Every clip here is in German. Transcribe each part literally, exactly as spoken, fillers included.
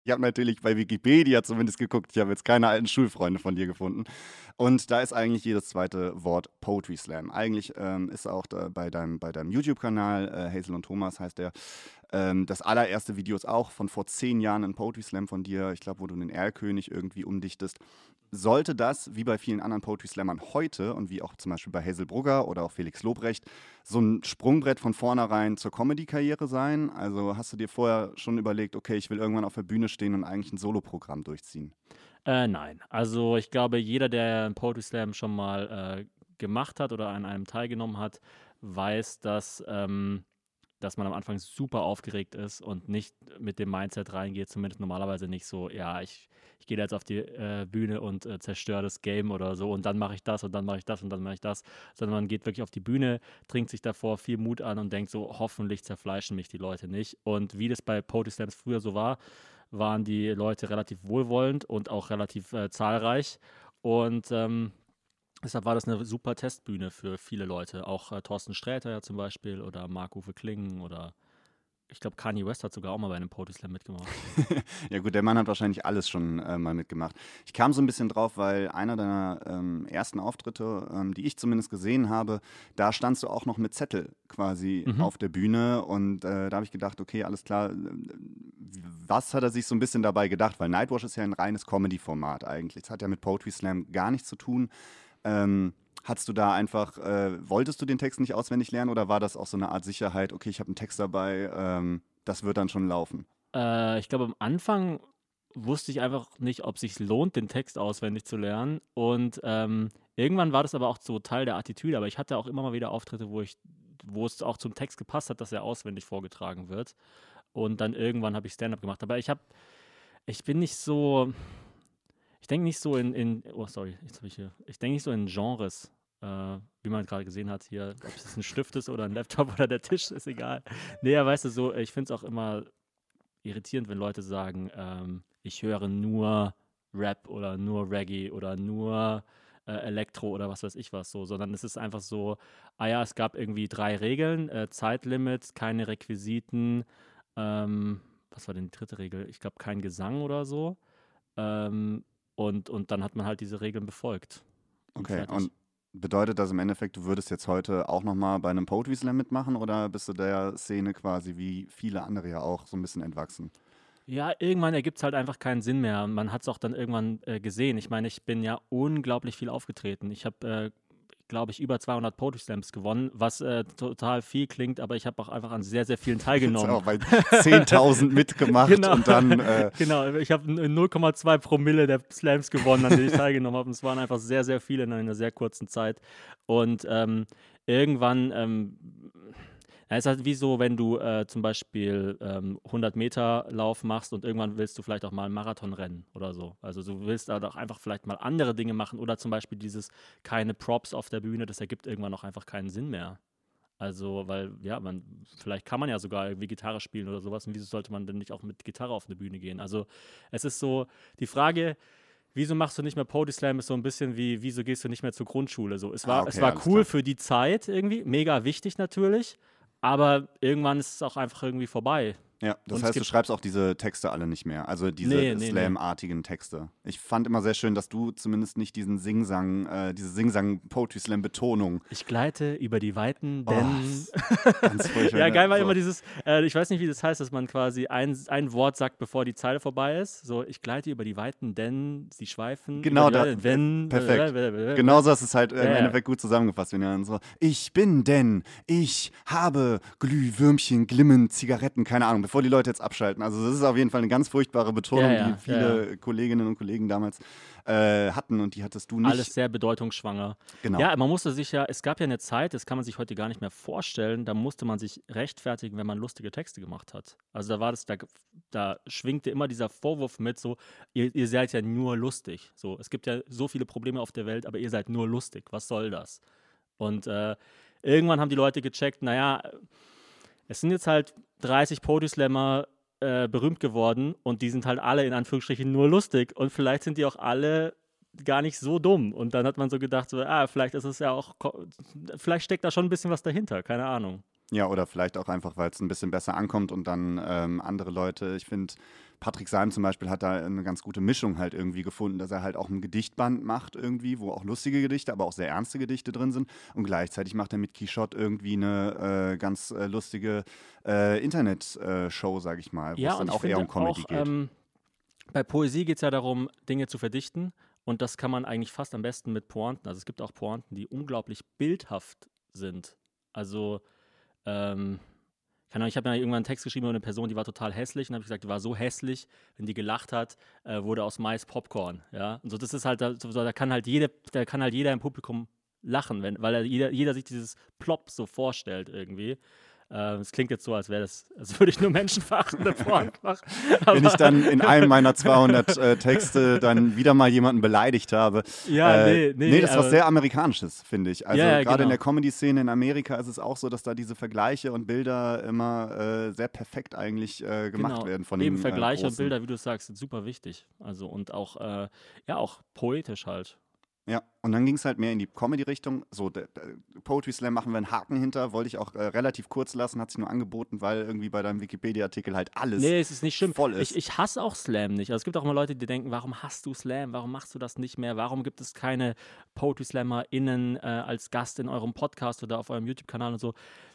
Ich habe natürlich bei Wikipedia zumindest geguckt. Ich habe jetzt keine alten Schulfreunde von dir gefunden. Und da ist eigentlich jedes zweite Wort Poetry Slam. Eigentlich ähm, ist auch da bei deinem, bei deinem YouTube-Kanal, äh, Hazel und Thomas heißt der, ähm, das allererste Video ist auch von vor zehn Jahren ein Poetry Slam von dir, ich glaube, wo du den Erlkönig irgendwie umdichtest. Sollte das, wie bei vielen anderen Poetry Slammern heute und wie auch zum Beispiel bei Hazel Brugger oder auch Felix Lobrecht, so ein Sprungbrett von vornherein zur Comedy-Karriere sein? Also hast du dir vorher schon überlegt, okay, ich will irgendwann auf der Bühne stehen und eigentlich ein Soloprogramm durchziehen? Äh, nein. Also ich glaube, jeder, der einen Poetry Slam schon mal äh, gemacht hat oder an einem teilgenommen hat, weiß, dass, ähm, dass man am Anfang super aufgeregt ist und nicht mit dem Mindset reingeht, zumindest normalerweise nicht so, ja, ich, ich gehe da jetzt auf die äh, Bühne und äh, zerstöre das Game oder so und dann mache ich das und dann mache ich das und dann mache ich das, sondern man geht wirklich auf die Bühne, trinkt sich davor viel Mut an und denkt so, hoffentlich zerfleischen mich die Leute nicht. Und wie das bei Poetry Slams früher so war, waren die Leute relativ wohlwollend und auch relativ äh, zahlreich. Und ähm, deshalb war das eine super Testbühne für viele Leute. Auch äh, Thorsten Sträter ja zum Beispiel oder Marc-Uwe Klingen oder ich glaube, Kanye West hat sogar auch mal bei einem Poetry Slam mitgemacht. Ja gut, der Mann hat wahrscheinlich alles schon äh, mal mitgemacht. Ich kam so ein bisschen drauf, weil einer deiner ähm, ersten Auftritte, ähm, die ich zumindest gesehen habe, da standst du auch noch mit Zettel quasi Mhm. auf der Bühne und äh, da habe ich gedacht, okay, alles klar, äh, was hat er sich so ein bisschen dabei gedacht? Weil Nightwash ist ja ein reines Comedy-Format eigentlich. Das hat ja mit Poetry Slam gar nichts zu tun. Ähm, Hattest du da einfach, äh, wolltest du den Text nicht auswendig lernen oder war das auch so eine Art Sicherheit, okay, ich habe einen Text dabei, ähm, das wird dann schon laufen? Äh, ich glaube, am Anfang wusste ich einfach nicht, ob es sich lohnt, den Text auswendig zu lernen. Und ähm, irgendwann war das aber auch so Teil der Attitüde. Aber ich hatte auch immer mal wieder Auftritte, wo ich, wo es auch zum Text gepasst hat, dass er auswendig vorgetragen wird. Und dann irgendwann habe ich Stand-up gemacht. Aber ich habe, ich bin nicht so, ich denke nicht so in, in oh sorry, jetzt habe ich hier, ich denke nicht so in Genres, äh, wie man gerade gesehen hat hier, ob es ein Stift ist oder ein Laptop oder der Tisch, ist egal. Nee, ja, weißt du, so, ich finde es auch immer irritierend, wenn Leute sagen, ähm, ich höre nur Rap oder nur Reggae oder nur äh, Elektro oder was weiß ich was so, sondern es ist einfach so, ah ja, es gab irgendwie drei Regeln, äh, Zeitlimit, keine Requisiten, ähm, was war denn die dritte Regel? Ich glaube, kein Gesang oder so. Ähm, und, und dann hat man halt diese Regeln befolgt und Okay, fertig. und bedeutet das im Endeffekt, du würdest jetzt heute auch nochmal bei einem Poetry Slam mitmachen oder bist du der Szene quasi wie viele andere ja auch so ein bisschen entwachsen? Ja, irgendwann ergibt es halt einfach keinen Sinn mehr. Man hat es auch dann irgendwann äh, gesehen. Ich meine, ich bin ja unglaublich viel aufgetreten. Ich habe, äh, glaube ich, über zweihundert Poetry Slams gewonnen, was äh, total viel klingt, aber ich habe auch einfach an sehr, sehr vielen Jetzt teilgenommen. auch bei zehntausend mitgemacht Genau, und dann, äh, genau. Ich habe null Komma zwei Promille der Slams gewonnen, an denen ich teilgenommen habe. Und es waren einfach sehr, sehr viele in einer sehr kurzen Zeit. Und ähm, irgendwann, ähm, ja, es ist halt wie so, wenn du äh, zum Beispiel ähm, hundert Meter Lauf machst und irgendwann willst du vielleicht auch mal einen Marathon rennen oder so. Also du willst da doch einfach vielleicht mal andere Dinge machen oder zum Beispiel dieses keine Props auf der Bühne, das ergibt irgendwann auch einfach keinen Sinn mehr. Also, weil, ja, man, vielleicht kann man ja sogar irgendwie Gitarre spielen oder sowas. Und wieso sollte man denn nicht auch mit Gitarre auf eine Bühne gehen? Also, es ist so, die Frage, wieso machst du nicht mehr Poetry Slam, ist so ein bisschen wie, wieso gehst du nicht mehr zur Grundschule? So, es ah, war, es okay, war alles cool klar. für die Zeit irgendwie, mega wichtig natürlich, aber irgendwann ist es auch einfach irgendwie vorbei. Ja, das Und es heißt, du gibt, schreibst auch diese Texte alle nicht mehr, also nee, diese nee, nee. Slam-artigen Texte. Ich fand immer sehr schön, dass du zumindest nicht diesen Singsang, äh, diese Singsang-Poetry-Slam-Betonung. Ich gleite über die Weiten, Oh, denn ist ganz furchtbar. ja, Ne? geil war So. immer dieses, äh, ich weiß nicht, wie das heißt, dass man quasi ein, ein Wort sagt, bevor die Zeile vorbei ist. So, ich gleite über die Weiten, denn sie schweifen über Genau, die da, Weiten, äh, wenn, perfekt. ja, Genauso hast du es halt äh, im ja, Endeffekt gut zusammengefasst, wenn er dann so, ich bin denn, ich habe Glühwürmchen, Glimmen, Zigaretten, keine Ahnung, bevor die Leute jetzt abschalten. Also das ist auf jeden Fall eine ganz furchtbare ja, Betonung, die ja, ja, ja. viele Kolleginnen und Kollegen damals äh, hatten und die hattest du Alles nicht. sehr bedeutungsschwanger. Genau. Ja, man musste sich ja, es gab ja eine Zeit, das kann man sich heute gar nicht mehr vorstellen, da musste man sich rechtfertigen, wenn man lustige Texte gemacht hat. Also da war das, da, da schwingte immer dieser Vorwurf mit, so, ihr, ihr seid ja nur lustig. So, es gibt ja so viele Probleme auf der Welt, aber ihr seid nur lustig. Was soll das? Und äh, irgendwann haben die Leute gecheckt, naja, es sind jetzt halt dreißig Poetry Slammer äh, berühmt geworden und die sind halt alle in Anführungsstrichen nur lustig und vielleicht sind die auch alle gar nicht so dumm. Und dann hat man so gedacht, so, ah, vielleicht ist es ja auch, vielleicht steckt da schon ein bisschen was dahinter, keine Ahnung. Ja, oder vielleicht auch einfach, weil es ein bisschen besser ankommt und dann ähm, andere Leute, ich finde, Patrick Seim zum Beispiel hat da eine ganz gute Mischung halt irgendwie gefunden, dass er halt auch ein Gedichtband macht irgendwie, wo auch lustige Gedichte, aber auch sehr ernste Gedichte drin sind und gleichzeitig macht er mit Quichotte irgendwie eine äh, ganz äh, lustige äh, Internet-Show, sage ich mal, wo Ja, es und dann ich auch eher um finde Comedy auch, geht. ähm, bei Poesie geht es ja darum, Dinge zu verdichten und das kann man eigentlich fast am besten mit Pointen. Also es gibt auch Pointen, die unglaublich bildhaft sind. Also, ähm, keine Ahnung, ich habe ja irgendwann einen Text geschrieben über eine Person, die war total hässlich und habe gesagt, die war so hässlich, wenn die gelacht hat, äh, wurde aus Mais Popcorn, ja. Und so, das ist halt, da, so, da kann halt jede, da kann halt jeder im Publikum lachen, wenn, weil er, jeder, jeder sich dieses Plop so vorstellt irgendwie. Äh, Es klingt jetzt so, als wäre das, als würde ich nur menschenverachtende Porn machen. Wenn ich Aber dann in einem meiner zweihundert äh, Texte dann wieder mal jemanden beleidigt habe. ja, Äh, nee, nee, nee, das ist was aber sehr Amerikanisches, finde ich. Also ja, ja, gerade in genau. der Comedy-Szene in Amerika ist es auch so, dass da diese Vergleiche und Bilder immer äh, sehr perfekt eigentlich äh, gemacht Genau. werden von Eben den äh, Vergleiche und Großen. Bilder, wie du sagst, sind super wichtig. Also und auch, äh, ja, auch poetisch halt. Ja, und dann ging es halt mehr in die Comedy-Richtung. So, der, der Poetry Slam machen wir einen Haken hinter, wollte ich auch äh, relativ kurz lassen, hat sich nur angeboten, weil irgendwie bei deinem Wikipedia-Artikel halt alles Nee, es ist nicht schlimm. voll ist. Ich, ich hasse auch Slam nicht. Also es gibt auch immer Leute, die denken, warum hasst du Slam? Warum machst du das nicht mehr? Warum gibt es keine Poetry SlammerInnen äh, als Gast in eurem Podcast oder auf eurem YouTube-Kanal und so?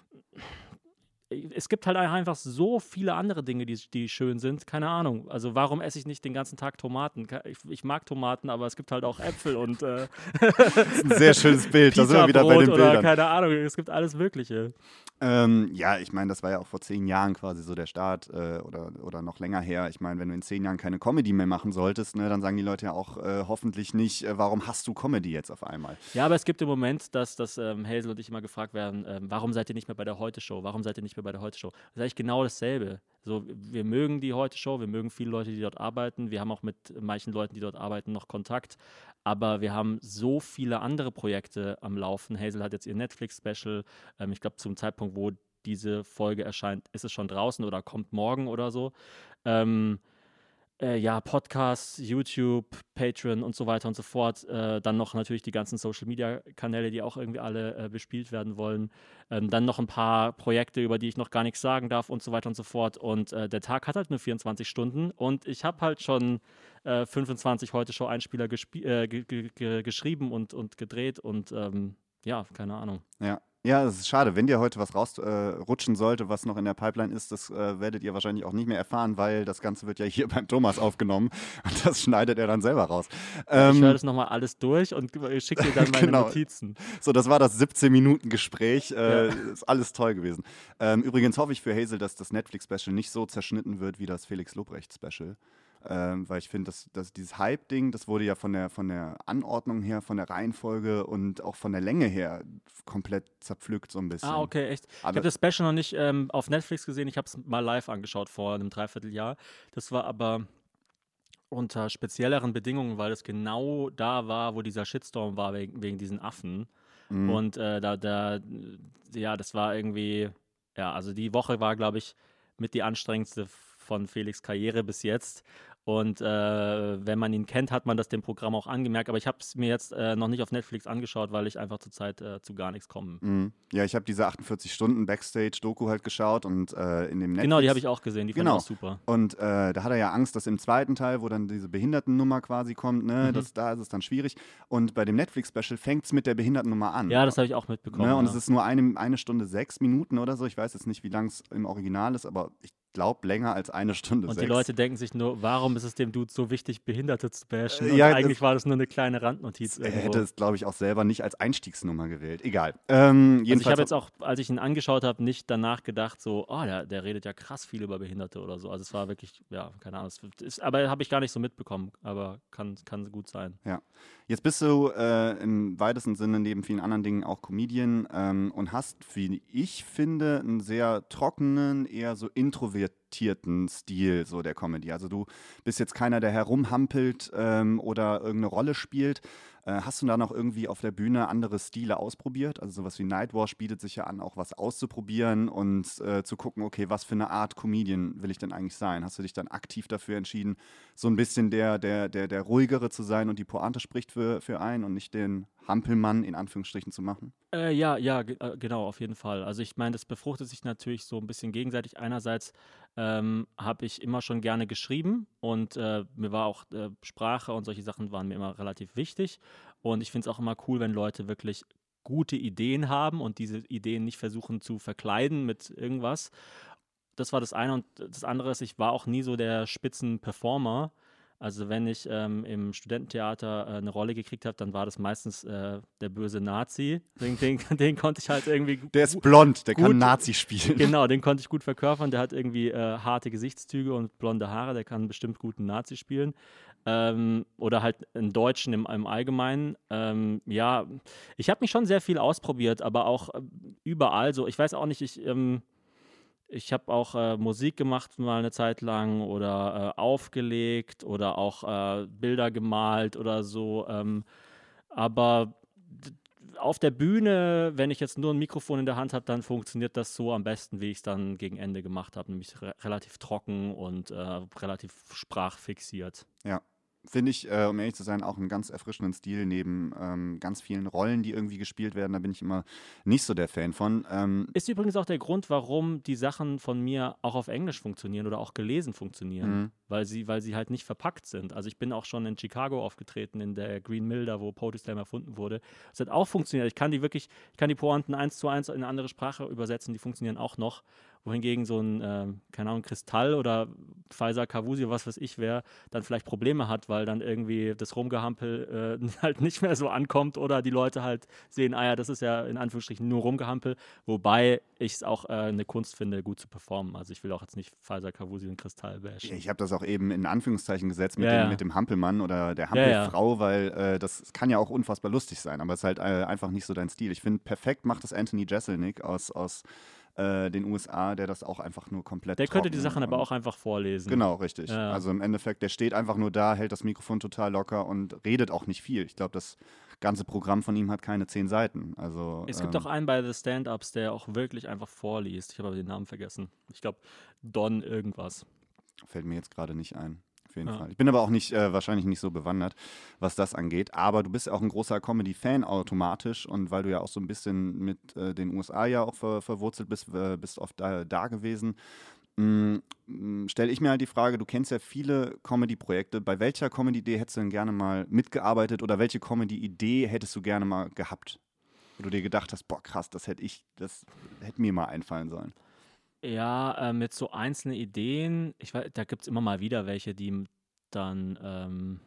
Es gibt halt einfach so viele andere Dinge, die, die schön sind. Keine Ahnung. Also warum esse ich nicht den ganzen Tag Tomaten? Ich, ich mag Tomaten, aber es gibt halt auch Äpfel und äh, Das ist ein sehr schönes Bild, da sind wir wieder bei Pita-Brot den oder Bildern. keine Ahnung. Es gibt alles Mögliche. Ähm, ja, ich meine, das war ja auch vor zehn Jahren quasi so der Start äh, oder, oder noch länger her. Ich meine, wenn du in zehn Jahren keine Comedy mehr machen solltest, ne, dann sagen die Leute ja auch äh, hoffentlich nicht, äh, warum hast du Comedy jetzt auf einmal? Ja, aber es gibt im Moment, dass, dass ähm, Hazel und ich immer gefragt werden, ähm, warum seid ihr nicht mehr bei der Heute-Show? Warum seid ihr nicht mehr bei der Heute-Show? Das ist eigentlich genau dasselbe. So, wir mögen die Heute-Show, wir mögen viele Leute, die dort arbeiten. Wir haben auch mit manchen Leuten, die dort arbeiten, noch Kontakt. Aber wir haben so viele andere Projekte am Laufen. Hazel hat jetzt ihr Netflix-Special. Ähm, ich glaube, zum Zeitpunkt, wo diese Folge erscheint, ist es schon draußen oder kommt morgen oder so. Ähm, äh, ja, Podcasts, YouTube, Patreon und so weiter und so fort. Äh, dann noch natürlich die ganzen Social-Media-Kanäle, die auch irgendwie alle äh, bespielt werden wollen. Ähm, dann noch ein paar Projekte, über die ich noch gar nichts sagen darf und so weiter und so fort. Und äh, der Tag hat halt nur vierundzwanzig Stunden und ich habe halt schon äh, fünfundzwanzig Heute-Show-Einspieler äh, ge ge ge geschrieben und, und gedreht und ähm, ja, keine Ahnung. Ja. Ja, es ist schade. Wenn dir heute was rausrutschen äh, sollte, was noch in der Pipeline ist, das äh, werdet ihr wahrscheinlich auch nicht mehr erfahren, weil das Ganze wird ja hier beim Thomas aufgenommen und das schneidet er dann selber raus. Ähm, ich höre das nochmal alles durch und schicke dir dann meine genau. Notizen. So, das war das siebzehn-Minuten-Gespräch. Äh, ja. Ist alles toll gewesen. Ähm, übrigens hoffe ich für Hazel, dass das Netflix-Special nicht so zerschnitten wird wie das Felix Lobrecht-Special. Ähm, weil ich finde, dass, dass dieses Hype-Ding, das wurde ja von der, von der Anordnung her, von der Reihenfolge und auch von der Länge her komplett zerpflückt so ein bisschen. Ah, okay, echt. Aber ich habe das Special noch nicht ähm, auf Netflix gesehen, ich habe es mal live angeschaut vor einem Dreivierteljahr. Das war aber unter spezielleren Bedingungen, weil es genau da war, wo dieser Shitstorm war wegen, wegen diesen Affen. Mhm. Und äh, da, da, ja, das war irgendwie, ja, also die Woche war, glaube ich, mit die anstrengendste von Felix' Karriere bis jetzt. Und äh, wenn man ihn kennt, hat man das dem Programm auch angemerkt. Aber ich habe es mir jetzt äh, noch nicht auf Netflix angeschaut, weil ich einfach zurzeit äh, zu gar nichts komme. Mhm. Ja, ich habe diese achtundvierzig Stunden Backstage-Doku halt geschaut und äh, in dem Netflix... Genau, die habe ich auch gesehen, die genau. fand ich auch super. Und äh, da hat er ja Angst, dass im zweiten Teil, wo dann diese Behindertennummer quasi kommt, ne, Mhm. das, da ist es dann schwierig. Und bei dem Netflix-Special fängt es mit der Behindertennummer an. Ja, das habe ich auch mitbekommen. Ne, und ja. es ist nur eine, eine Stunde sechs Minuten oder so. Ich weiß jetzt nicht, wie lang es im Original ist, aber ich glaube länger als eine Stunde Und sechs. die Leute denken sich nur, warum ist es dem Dude so wichtig, Behinderte zu bashen? Äh, Und ja, eigentlich das- war das nur eine kleine Randnotiz Er irgendwo. hätte es, glaube ich, auch selber nicht als Einstiegsnummer gewählt. Egal. Ähm, Also ich jedenfalls habe jetzt auch, als ich ihn angeschaut habe, nicht danach gedacht, so, oh, der, der redet ja krass viel über Behinderte oder so. Also es war wirklich, ja, keine Ahnung. Es ist, aber habe ich gar nicht so mitbekommen, aber kann, kann gut sein. Ja. Jetzt bist du äh, im weitesten Sinne neben vielen anderen Dingen auch Comedian ähm, und hast, wie ich finde, einen sehr trockenen, eher so introvertierten reflektierten Stil so der Comedy. Also du bist jetzt keiner, der herumhampelt ähm, oder irgendeine Rolle spielt. Äh, hast du da noch irgendwie auf der Bühne andere Stile ausprobiert? Also sowas wie Nightwash bietet sich ja an, auch was auszuprobieren und äh, zu gucken, okay, was für eine Art Comedian will ich denn eigentlich sein? Hast du dich dann aktiv dafür entschieden, so ein bisschen der, der, der, der ruhigere zu sein und die Pointe spricht für, für einen und nicht den Hampelmann in Anführungsstrichen zu machen? Äh, ja, ja, ge äh, genau, auf jeden Fall. Also ich meine, das befruchtet sich natürlich so ein bisschen gegenseitig. Einerseits ähm, habe ich immer schon gerne geschrieben und äh, mir war auch äh, Sprache und solche Sachen waren mir immer relativ wichtig. Und ich finde es auch immer cool, wenn Leute wirklich gute Ideen haben und diese Ideen nicht versuchen zu verkleiden mit irgendwas. Das war das eine. Und das andere ist, ich war auch nie so der Spitzenperformer. Also wenn ich ähm, im Studententheater äh, eine Rolle gekriegt habe, dann war das meistens äh, der böse Nazi. Den, den, den konnte ich halt irgendwie Der ist gu- blond, der kann gut, Nazi spielen. genau, den konnte ich gut verkörpern. Der hat irgendwie äh, harte Gesichtszüge und blonde Haare. Der kann bestimmt gut einen Nazi spielen. Ähm, oder halt einen Deutschen im, im Allgemeinen. Ähm, ja, ich habe mich schon sehr viel ausprobiert, aber auch äh, überall so. Ich weiß auch nicht, ich... Ähm, ich habe auch äh, Musik gemacht mal eine Zeit lang oder äh, aufgelegt oder auch äh, Bilder gemalt oder so. Ähm, aber d- auf der Bühne, wenn ich jetzt nur ein Mikrofon in der Hand habe, dann funktioniert das so am besten, wie ich es dann gegen Ende gemacht habe, nämlich re relativ trocken und äh, relativ sprachfixiert. Ja. Finde ich, äh, um ehrlich zu sein, auch einen ganz erfrischenden Stil neben ähm, ganz vielen Rollen, die irgendwie gespielt werden. Da bin ich immer nicht so der Fan von. Ähm, Ist übrigens auch der Grund, warum die Sachen von mir auch auf Englisch funktionieren oder auch gelesen funktionieren, mhm. weil sie, weil sie halt nicht verpackt sind. Also ich bin auch schon in Chicago aufgetreten, in der Green Mill, da wo Poetry Slam erfunden wurde. Das hat auch funktioniert. Ich kann die wirklich, ich kann die Pointen eins zu eins in eine andere Sprache übersetzen, die funktionieren auch noch. Wohingegen so ein, äh, keine Ahnung, Kristall oder Pfizer Kavusi, was weiß ich wer, dann vielleicht Probleme hat, weil dann irgendwie das Rumgehampel äh, halt nicht mehr so ankommt oder die Leute halt sehen, ah ja, das ist ja in Anführungsstrichen nur Rumgehampel, wobei ich es auch äh, eine Kunst finde, gut zu performen. Also ich will auch jetzt nicht Pfizer Kavusi und Kristall bashen. Ich habe das auch eben in Anführungszeichen gesetzt mit, Ja, dem, ja. mit dem Hampelmann oder der Ja, ja. Hampelfrau, weil äh, das kann ja auch unfassbar lustig sein, aber es ist halt äh, einfach nicht so dein Stil. Ich finde, perfekt macht das Anthony Jeselnik aus, aus äh, den U S A, der das auch einfach nur komplett Der könnte die trocken Sachen aber und- auch einfach vorlesen. Genau, richtig. Ja. Also im Endeffekt, der steht einfach nur da, hält das Mikrofon total locker und redet auch nicht viel. Ich glaube, das ganze Programm von ihm hat keine zehn Seiten. Also, Es gibt ähm, auch einen bei The Stand-Ups, der auch wirklich einfach vorliest. Ich habe aber den Namen vergessen. Ich glaube, Don irgendwas. fällt mir jetzt gerade nicht ein. Auf jeden Ja. Fall. Ich bin aber auch nicht, äh, wahrscheinlich nicht so bewandert, was das angeht. Aber du bist ja auch ein großer Comedy-Fan automatisch und weil du ja auch so ein bisschen mit äh, den U S A ja auch ver verwurzelt bist, äh, bist oft da, da gewesen. Mm, mm, stelle ich mir halt die Frage, du kennst ja viele Comedy-Projekte. Bei welcher Comedy-Idee hättest du denn gerne mal mitgearbeitet oder welche Comedy-Idee hättest du gerne mal gehabt? Wo du dir gedacht hast, boah, krass, das hätte ich, das hätte mir mal einfallen sollen. Ja, äh, mit so einzelnen Ideen. Ich weiß, da gibt es immer mal wieder welche, die m- dann. Ähm,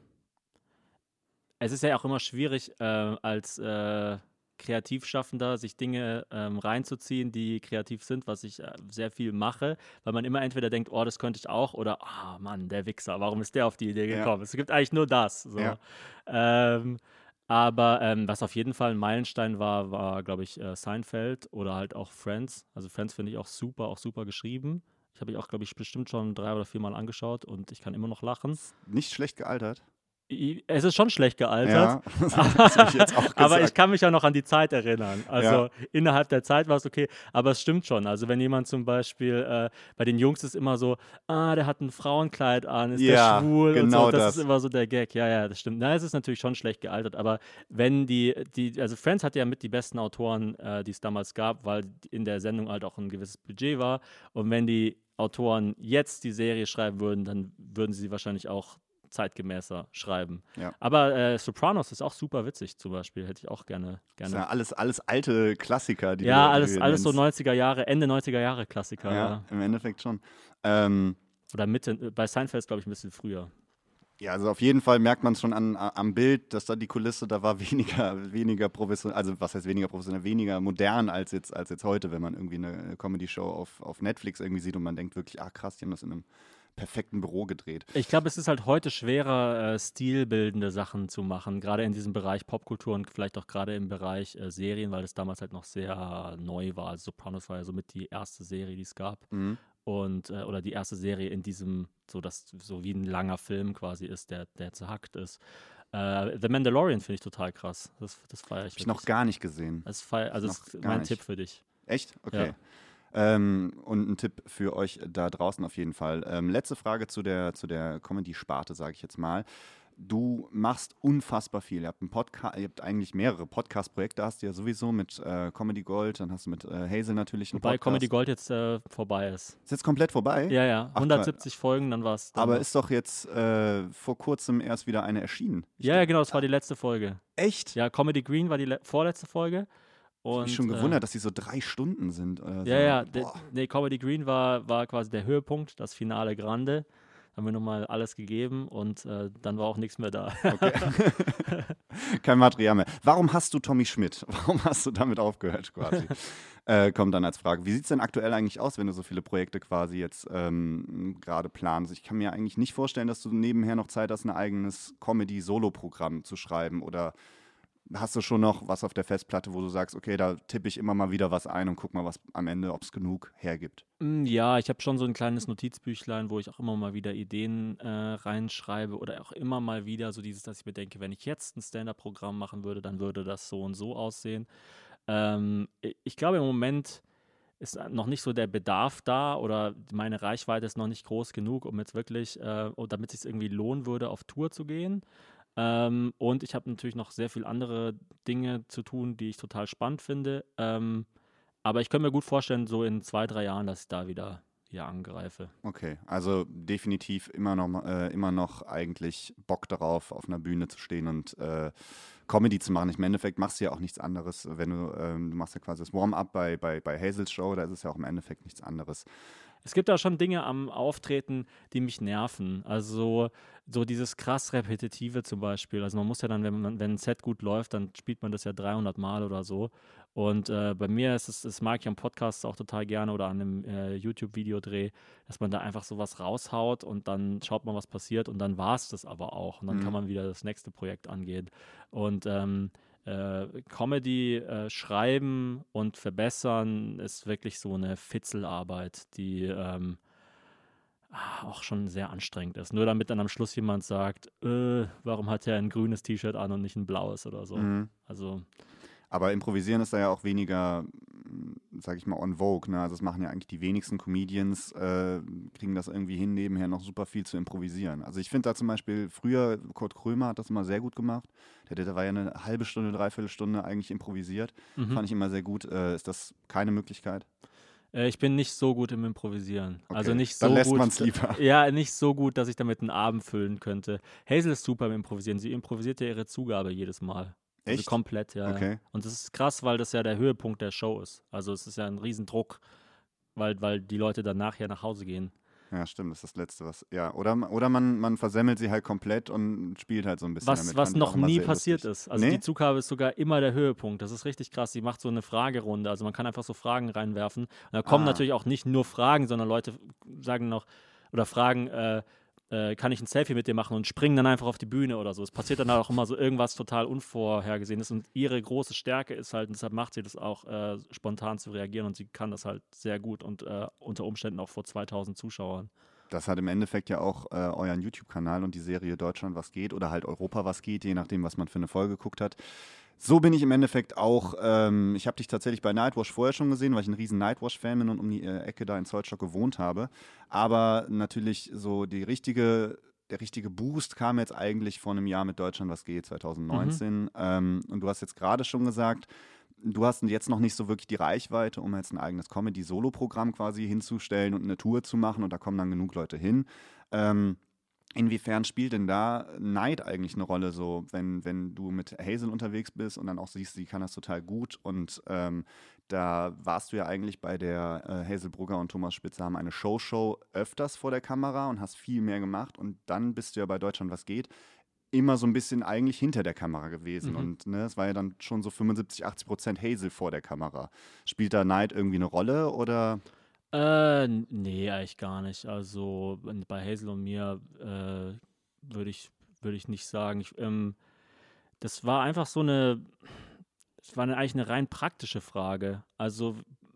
es ist ja auch immer schwierig, äh, als äh, Kreativschaffender sich Dinge ähm, reinzuziehen, die kreativ sind, was ich äh, sehr viel mache, weil man immer entweder denkt, oh, das könnte ich auch, oder, ah, Mann, der Wichser, warum ist der auf die Idee Ja. gekommen? Es gibt eigentlich nur das. So. Ja. Ähm, aber ähm, was auf jeden Fall ein Meilenstein war, war, glaube ich, äh, Seinfeld oder halt auch Friends. Also Friends finde ich auch super, auch super geschrieben. Ich habe ich auch, glaube ich, bestimmt schon drei oder vier Mal angeschaut und ich kann immer noch lachen. Nicht schlecht gealtert. I- Es ist schon schlecht gealtert, Ja, das habe ich jetzt auch aber ich gesagt. kann mich ja noch an die Zeit erinnern. Also Ja. innerhalb der Zeit war es okay, aber es stimmt schon. Also wenn jemand zum Beispiel, äh, bei den Jungs ist immer so, ah, der hat ein Frauenkleid an, ist Ja, der schwul und genau so. Das, das. ist immer so der Gag. Ja, ja, das stimmt. Na, es ist natürlich schon schlecht gealtert, aber wenn die, die, also Friends hatte ja mit die besten Autoren, äh, die es damals gab, weil in der Sendung halt auch ein gewisses Budget war. Und wenn die Autoren jetzt die Serie schreiben würden, dann würden sie wahrscheinlich auch zeitgemäßer schreiben. Ja. Aber äh, Sopranos ist auch super witzig zum Beispiel. Hätte ich auch gerne. Das gerne. sind ja alles, alles alte Klassiker, die Ja, du, die alles, du alles so nennst. neunziger Jahre, Ende neunziger Jahre Klassiker. Ja, Ja. im Endeffekt schon. Ähm, Oder Mitte, bei Seinfeld glaube ich ein bisschen früher. ja, also auf jeden Fall merkt man es schon an, a- am Bild, dass da die Kulisse, da war weniger, weniger professionell, also was heißt weniger professionell, weniger modern als jetzt, als jetzt heute, wenn man irgendwie eine Comedy-Show auf, auf Netflix irgendwie sieht und man denkt wirklich, ah krass, die haben das in einem perfekten Büro gedreht. Ich glaube, es ist halt heute schwerer, äh, stilbildende Sachen zu machen, gerade in diesem Bereich Popkultur und vielleicht auch gerade im Bereich äh, Serien, weil es damals halt noch sehr neu war. Also Sopranos war ja somit die erste Serie, die es gab. Mhm. und äh, oder die erste Serie in diesem, so das so wie ein langer Film quasi ist, der, der zerhackt ist. Äh, The Mandalorian finde ich total krass. Das, das feiere ich Hab ich noch wirklich. gar nicht gesehen. Das feier, also Noch das ist gar mein nicht. Tipp für dich. Echt? Okay. Ja. Ähm, und ein Tipp für euch da draußen auf jeden Fall. Ähm, letzte Frage zu der, zu der Comedy-Sparte, sage ich jetzt mal. Du machst unfassbar viel. Ihr habt, einen Podca- ihr habt eigentlich mehrere Podcast-Projekte, hast du ja sowieso mit äh, Comedy Gold, dann hast du mit äh, Hazel natürlich einen Wobei Podcast. Comedy Gold jetzt äh, vorbei ist. Ist jetzt komplett vorbei? Ja, ja, Ach, hundertsiebzig Folgen, dann war es. aber ist doch jetzt äh, vor kurzem erst wieder eine erschienen. Ich Ja, glaub- ja, genau, das war die letzte Folge. Echt? Ja, Comedy Green war die le- vorletzte Folge. Ich habe Und, mich schon äh, gewundert, dass die so drei Stunden sind. Oder so. Ja, ja, de, Boah. nee, Comedy Green war, war quasi der Höhepunkt, das Finale Grande. Haben wir nochmal alles gegeben und äh, dann war auch nichts mehr da. Okay. Kein Material mehr. Warum hast du Tommy Schmidt? Warum hast du damit aufgehört quasi? äh, kommt dann als Frage. Wie sieht es denn aktuell eigentlich aus, wenn du so viele Projekte quasi jetzt ähm, gerade planst? Ich kann mir eigentlich nicht vorstellen, dass du nebenher noch Zeit hast, ein eigenes Comedy-Solo-Programm zu schreiben. Oder hast du schon noch was auf der Festplatte, wo du sagst, okay, da tippe ich immer mal wieder was ein und guck mal, was am Ende, ob es genug hergibt? Mm, Ja, ich habe schon so ein kleines Notizbüchlein, wo ich auch immer mal wieder Ideen äh, reinschreibe oder auch immer mal wieder so dieses, dass ich mir denke, wenn ich jetzt ein Stand-up-Programm machen würde, dann würde das so und so aussehen. Ähm, i- ich glaube, im Moment ist noch nicht so der Bedarf da oder meine Reichweite ist noch nicht groß genug, um jetzt wirklich, äh, oh, damit es sich irgendwie lohnen würde, auf Tour zu gehen. Ähm, und ich habe natürlich noch sehr viel andere Dinge zu tun, die ich total spannend finde. Ähm, aber ich könnte mir gut vorstellen, so in zwei, drei Jahren, dass ich da wieder hier angreife. Okay, also definitiv immer noch, äh, immer noch eigentlich Bock darauf, auf einer Bühne zu stehen und äh, Comedy zu machen. Ich, Im Endeffekt machst du ja auch nichts anderes, wenn du, ähm, du machst ja quasi das Warm-up bei, bei, bei Hazels Show, da ist es ja auch im Endeffekt nichts anderes. Es gibt da schon Dinge am Auftreten, die mich nerven. Also so dieses krass Repetitive zum Beispiel. Also man muss ja dann, wenn, man, wenn ein Set gut läuft, dann spielt man das ja dreihundert Mal oder so. Und äh, bei mir ist es, das mag ich am Podcast auch total gerne oder an einem äh, YouTube-Videodreh, dass man da einfach sowas raushaut und dann schaut man, was passiert und dann war es das aber auch. Und dann Mhm. kann man wieder das nächste Projekt angehen. Und ähm, äh, Comedy äh, schreiben und verbessern ist wirklich so eine Fitzelarbeit, die ähm, ah, auch schon sehr anstrengend ist. Nur damit dann am Schluss jemand sagt, äh, warum hat er ein grünes T-Shirt an und nicht ein blaues oder so. Mhm. Also Aber Improvisieren ist da ja auch weniger, mm, sag ich mal, on vogue. Ne? Also das machen ja eigentlich die wenigsten Comedians, äh, kriegen das irgendwie hin, nebenher noch super viel zu improvisieren. Also ich finde da zum Beispiel, früher, Kurt Krömer hat das immer sehr gut gemacht. Der, der war ja eine halbe Stunde, dreiviertel Stunde eigentlich improvisiert. mhm. Fand ich immer sehr gut. Äh, ist das keine Möglichkeit? äh, ich bin nicht so gut im Improvisieren. Okay, Also nicht dann so lässt gut. man's lieber. Ja, nicht so gut, dass ich damit einen Abend füllen könnte. Hazel ist super im Improvisieren. Sie improvisiert ja ihre Zugabe jedes Mal. Also Echt? komplett, ja. ja. Okay. Und das ist krass, weil das ja der Höhepunkt der Show ist. Also es ist ja ein Riesendruck, weil, weil die Leute dann nachher nach Hause gehen. Ja, stimmt, das ist das Letzte, was. Ja, oder, oder man, man versemmelt sie halt komplett und spielt halt so ein bisschen Was, damit. was Fand ich auch noch immer nie sehr passiert lustig. ist. Also Nee? die Zugabe ist sogar immer der Höhepunkt. Das ist richtig krass. Sie macht so eine Fragerunde. Also man kann einfach so Fragen reinwerfen. Und da kommen Ah. natürlich auch nicht nur Fragen, sondern Leute sagen noch oder fragen, äh, äh, kann ich ein Selfie mit dir machen und springen dann einfach auf die Bühne oder so. Es passiert dann auch immer so irgendwas total Unvorhergesehenes. Und ihre große Stärke ist halt, und deshalb macht sie das auch, äh, spontan zu reagieren. Und sie kann das halt sehr gut und äh, unter Umständen auch vor zweitausend Zuschauern. Das hat im Endeffekt ja auch äh, euren YouTube-Kanal und die Serie Deutschland was geht oder halt Europa was geht, je nachdem, was man für eine Folge geguckt hat. So bin ich im Endeffekt auch, ähm, ich habe dich tatsächlich bei Nightwash vorher schon gesehen, weil ich ein riesen Nightwash-Fan bin und um die äh, Ecke da in Zollstock gewohnt habe. Aber natürlich so die richtige, der richtige Boost kam jetzt eigentlich vor einem Jahr mit Deutschland was geht, zwanzig neunzehn. Mhm. Ähm, und du hast jetzt gerade schon gesagt, du hast jetzt noch nicht so wirklich die Reichweite, um jetzt ein eigenes Comedy-Solo-Programm quasi hinzustellen und eine Tour zu machen und da kommen dann genug Leute hin. Ähm, inwiefern spielt denn da Neid eigentlich eine Rolle, so wenn, wenn du mit Hazel unterwegs bist und dann auch siehst, sie kann das total gut und ähm, da warst du ja eigentlich bei der äh, Hazel Brugger und Thomas Spitzer haben eine Show-Show öfters vor der Kamera und hast viel mehr gemacht und dann bist du ja bei Deutschland was geht immer so ein bisschen eigentlich hinter der Kamera gewesen. Mhm. Und ne, es war ja dann schon so fünfundsiebzig, achtzig Prozent Hazel vor der Kamera. Spielt da Neid irgendwie eine Rolle oder? Äh, n- nee, eigentlich gar nicht. Also wenn- bei Hazel und mir äh, würde ich, würde ich nicht sagen. Ich, ähm, das war einfach so eine, es war eine, eigentlich eine rein praktische Frage. Also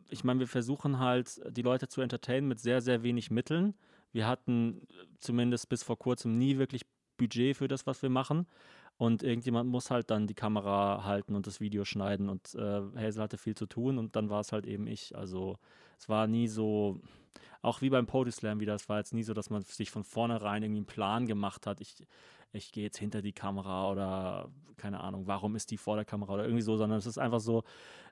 ich meine, wir versuchen halt, die Leute zu entertainen mit sehr, sehr wenig Mitteln. Wir hatten zumindest bis vor kurzem nie wirklich Budget für das, was wir machen. Und irgendjemand muss halt dann die Kamera halten und das Video schneiden. Und äh, Hazel hatte viel zu tun und dann war es halt eben ich. Also es war nie so, auch wie beim Poetry Slam wieder, es war jetzt nie so, dass man sich von vornherein irgendwie einen Plan gemacht hat. Ich, ich gehe jetzt hinter die Kamera oder keine Ahnung, warum ist die vor der Kamera oder irgendwie so, sondern es ist einfach so,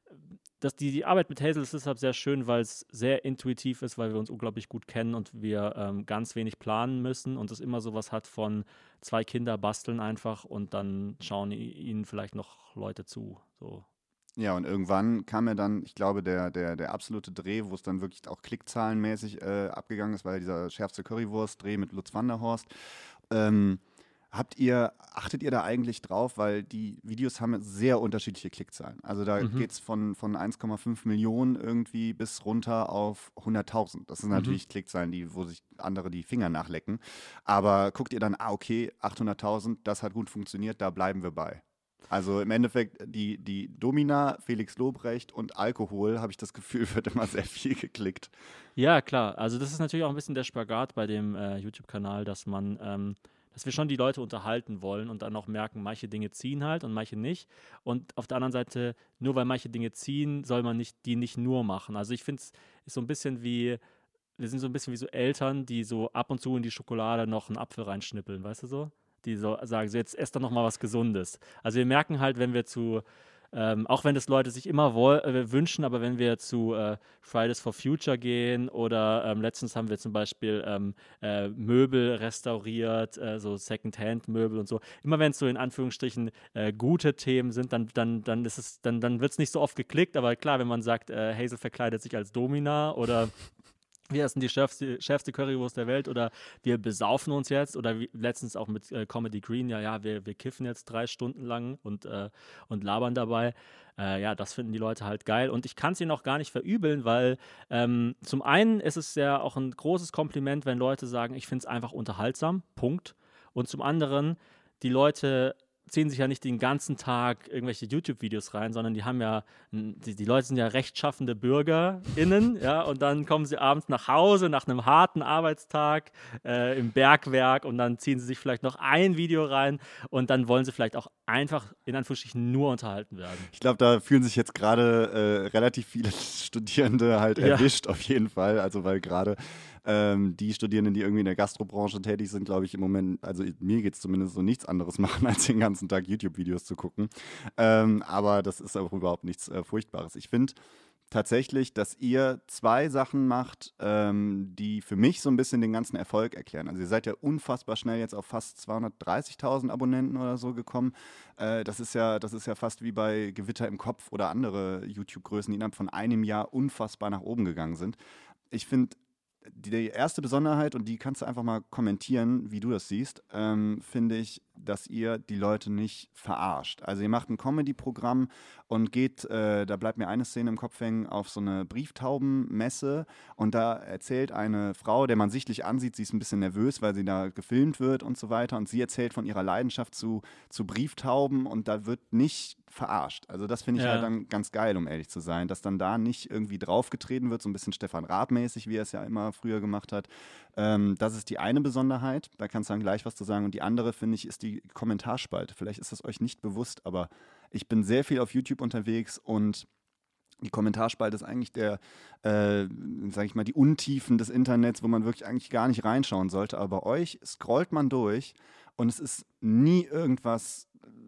dass die, die Arbeit mit Hazel ist deshalb sehr schön, weil es sehr intuitiv ist, weil wir uns unglaublich gut kennen und wir ähm, ganz wenig planen müssen und es immer so was hat von zwei Kinder basteln einfach und dann schauen i- ihnen vielleicht noch Leute zu. So. Ja, und irgendwann kam ja dann, ich glaube, der, der, der absolute Dreh, wo es dann wirklich auch klickzahlenmäßig äh, abgegangen ist, weil dieser schärfste Currywurst-Dreh mit Lutz Vanderhorst. Ähm, habt ihr, achtet ihr da eigentlich drauf, weil die Videos haben sehr unterschiedliche Klickzahlen. Also da Mhm. geht es von, von eins Komma fünf Millionen irgendwie bis runter auf hunderttausend. Das sind Mhm. natürlich Klickzahlen, die, wo sich andere die Finger nachlecken. Aber guckt ihr dann, ah, okay, achthunderttausend, das hat gut funktioniert, da bleiben wir bei. Also im Endeffekt, die, die Domina, Felix Lobrecht und Alkohol, habe ich das Gefühl, wird immer sehr viel geklickt. Ja, klar. Also das ist natürlich auch ein bisschen der Spagat bei dem äh, YouTube-Kanal, dass man, ähm, dass wir schon die Leute unterhalten wollen und dann auch merken, manche Dinge ziehen halt und manche nicht. Und auf der anderen Seite, nur weil manche Dinge ziehen, soll man nicht, die nicht nur machen. Also ich finde es ist so ein bisschen wie, wir sind so ein bisschen wie so Eltern, die so ab und zu in die Schokolade noch einen Apfel reinschnippeln, weißt du so? Die so sagen, so jetzt esst doch noch mal was Gesundes. Also wir merken halt, wenn wir zu, ähm, auch wenn das Leute sich immer woll äh, wünschen, aber wenn wir zu äh, Fridays for Future gehen oder ähm, letztens haben wir zum Beispiel ähm, äh, Möbel restauriert, äh, so Secondhand-Möbel und so. Immer wenn es so in Anführungsstrichen äh, gute Themen sind, dann, dann, dann ist es, dann, dann wird es nicht so oft geklickt, aber klar, wenn man sagt, äh, Hazel verkleidet sich als Domina oder wir essen die schärfste, schärfste Currywurst der Welt oder wir besaufen uns jetzt oder wie, letztens auch mit äh, Comedy Green, ja, ja, wir, wir kiffen jetzt drei Stunden lang und, äh, und labern dabei. Äh, ja, das finden die Leute halt geil und ich kann es ihnen auch gar nicht verübeln, weil ähm, zum einen ist es ja auch ein großes Kompliment, wenn Leute sagen, ich finde es einfach unterhaltsam, Punkt. Und zum anderen, die Leute ziehen sich ja nicht den ganzen Tag irgendwelche YouTube-Videos rein, sondern die haben ja, die, die Leute sind ja rechtschaffende BürgerInnen, ja, und dann kommen sie abends nach Hause nach einem harten Arbeitstag äh, im Bergwerk und dann ziehen sie sich vielleicht noch ein Video rein und dann wollen sie vielleicht auch einfach in Anführungsstrichen nur unterhalten werden. Ich glaube, da fühlen sich jetzt gerade äh, relativ viele Studierende halt Ja. erwischt, auf jeden Fall. Also, weil gerade ähm, die Studierenden, die irgendwie in der Gastrobranche tätig sind, glaube ich, im Moment, also mir geht es zumindest so nichts anderes machen, als den ganzen Tag YouTube-Videos zu gucken. Ähm, aber das ist auch überhaupt nichts äh, Furchtbares. Ich finde tatsächlich, dass ihr zwei Sachen macht, ähm, die für mich so ein bisschen den ganzen Erfolg erklären. Also ihr seid ja unfassbar schnell jetzt auf fast zweihundertdreißigtausend Abonnenten oder so gekommen. Äh, das ist ja, das ist ja fast wie bei Gewitter im Kopf oder andere YouTube-Größen, die innerhalb von einem Jahr unfassbar nach oben gegangen sind. Ich finde, die erste Besonderheit, und die kannst du einfach mal kommentieren, wie du das siehst, ähm, finde ich, dass ihr die Leute nicht verarscht. Also ihr macht ein Comedy-Programm und geht, äh, da bleibt mir eine Szene im Kopf hängen, auf so eine Brieftaubenmesse und da erzählt eine Frau, der man sichtlich ansieht, sie ist ein bisschen nervös, weil sie da gefilmt wird und so weiter und sie erzählt von ihrer Leidenschaft zu, zu Brieftauben und da wird nicht verarscht. Also das finde ich Ja. halt dann ganz geil, um ehrlich zu sein, dass dann da nicht irgendwie draufgetreten wird, so ein bisschen Stefan Raab-mäßig, wie er es ja immer früher gemacht hat. Ähm, das ist die eine Besonderheit, da kannst du dann gleich was zu sagen. Und die andere, finde ich, ist die Kommentarspalte. Vielleicht ist das euch nicht bewusst, aber ich bin sehr viel auf YouTube unterwegs und die Kommentarspalte ist eigentlich der, äh, sage ich mal, die Untiefen des Internets, wo man wirklich eigentlich gar nicht reinschauen sollte. Aber bei euch scrollt man durch und es ist nie irgendwas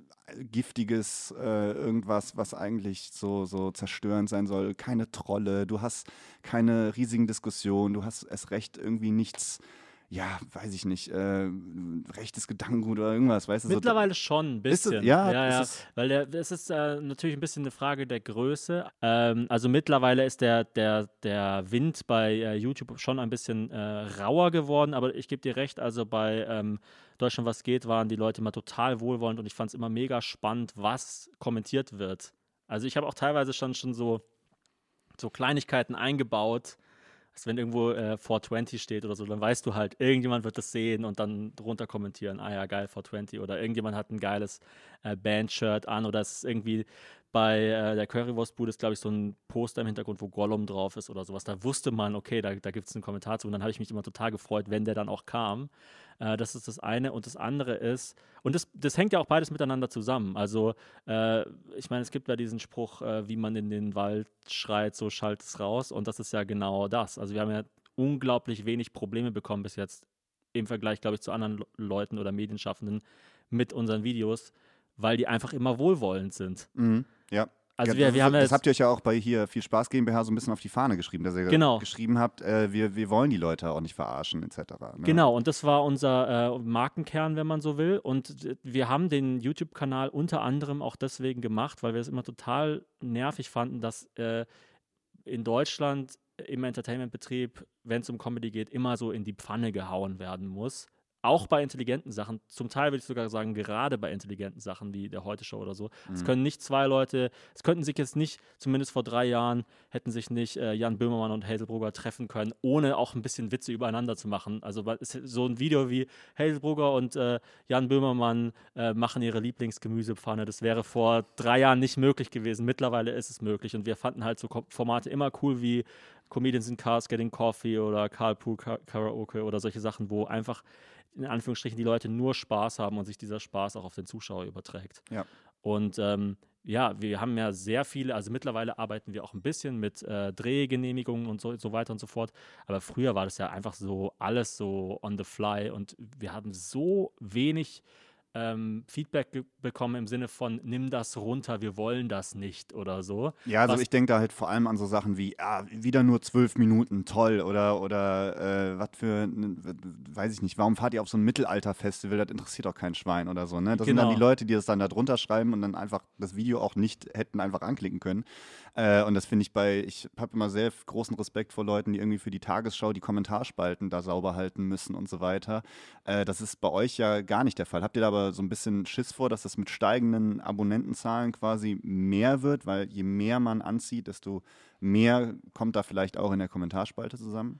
Giftiges, äh, irgendwas, was eigentlich so, so zerstörend sein soll. Keine Trolle, du hast keine riesigen Diskussionen, du hast erst recht irgendwie nichts, ja, weiß ich nicht, äh, rechtes Gedankengut oder irgendwas, weißt du? So, Mittlerweile schon ein ist es, bisschen. ja, ja, ist ja. es, Weil der, es ist äh, natürlich ein bisschen eine Frage der Größe. Ähm, also mittlerweile ist der, der, der Wind bei äh, YouTube schon ein bisschen äh, rauer geworden, aber ich gebe dir recht, also bei ähm, Deutschland was geht, waren die Leute immer total wohlwollend und ich fand es immer mega spannend, was kommentiert wird. Also ich habe auch teilweise schon, schon so, so Kleinigkeiten eingebaut. Also wenn irgendwo äh, vier zwanzig steht oder so, dann weißt du halt, irgendjemand wird das sehen und dann drunter kommentieren, ah ja, geil, vier zwanzig oder irgendjemand hat ein geiles äh, Band-Shirt an oder es ist irgendwie bei äh, der Currywurstbude ist, glaube ich, so ein Poster im Hintergrund, wo Gollum drauf ist oder sowas. Da wusste man, okay, da, da gibt es einen Kommentar zu. Und dann habe ich mich immer total gefreut, wenn der dann auch kam. Äh, das ist das eine. Und das andere ist, und das, das hängt ja auch beides miteinander zusammen. Also, äh, ich meine, es gibt ja diesen Spruch, äh, wie man in den Wald schreit, so schallt es raus. Und das ist ja genau das. Also, wir haben ja unglaublich wenig Probleme bekommen bis jetzt im Vergleich, glaube ich, zu anderen Le- Leuten oder Medienschaffenden mit unseren Videos, weil die einfach immer wohlwollend sind. Mhm. Ja. Also Ja, wir, das, wir ist, haben ja das jetzt, habt ihr euch ja auch bei hier Viel Spaß GmbH so ein bisschen auf die Fahne geschrieben, dass ihr genau, geschrieben habt, äh, wir, wir wollen die Leute auch nicht verarschen, et cetera. Ne? genau, und das war unser äh, Markenkern, wenn man so will. Und äh, wir haben den YouTube-Kanal unter anderem auch deswegen gemacht, weil wir es immer total nervig fanden, dass äh, in Deutschland im Entertainment-Betrieb, wenn es um Comedy geht, immer so in die Pfanne gehauen werden muss. Auch bei intelligenten Sachen, zum Teil würde ich sogar sagen, gerade bei intelligenten Sachen wie der Heute-Show oder so. Es Mhm. können nicht zwei Leute, es könnten sich jetzt nicht, zumindest vor drei Jahren, hätten sich nicht äh, Jan Böhmermann und Hazel Brugger treffen können, ohne auch ein bisschen Witze übereinander zu machen. Also weil es- so ein Video wie Hazel Brugger und äh, Jan Böhmermann äh, machen ihre Lieblingsgemüsepfanne, das wäre vor drei Jahren nicht möglich gewesen. Mittlerweile ist es möglich und wir fanden halt so Ko- Formate immer cool wie Comedians in Cars Getting Coffee oder Carpool Ka- Karaoke oder solche Sachen, wo einfach in Anführungsstrichen die Leute nur Spaß haben und sich dieser Spaß auch auf den Zuschauer überträgt. Ja. Und ähm, ja, wir haben ja sehr viele, also mittlerweile arbeiten wir auch ein bisschen mit äh, Drehgenehmigungen und so, so weiter und so fort. Aber früher war das ja einfach so alles so on the fly und wir haben so wenig ähm, Feedback ge- bekommen im Sinne von, nimm das runter, wir wollen das nicht oder so. Ja, also Was, ich denke da halt vor allem an so Sachen wie, ah, wieder nur zwölf Minuten, toll, oder, oder äh, was für, ne, w- weiß ich nicht, warum fahrt ihr auf so ein Mittelalterfestival, das interessiert doch kein Schwein oder so, ne? Das sind dann die genau. Leute, die das dann da drunter schreiben und dann einfach das Video auch nicht hätten einfach anklicken können. Äh, und das finde ich bei, ich habe immer sehr großen Respekt vor Leuten, die irgendwie für die Tagesschau die Kommentarspalten da sauber halten müssen und so weiter. Äh, das ist bei euch ja gar nicht der Fall. Habt ihr da aber so ein bisschen Schiss vor, dass das mit steigenden Abonnentenzahlen quasi mehr wird? Weil je mehr man anzieht, desto mehr kommt da vielleicht auch in der Kommentarspalte zusammen?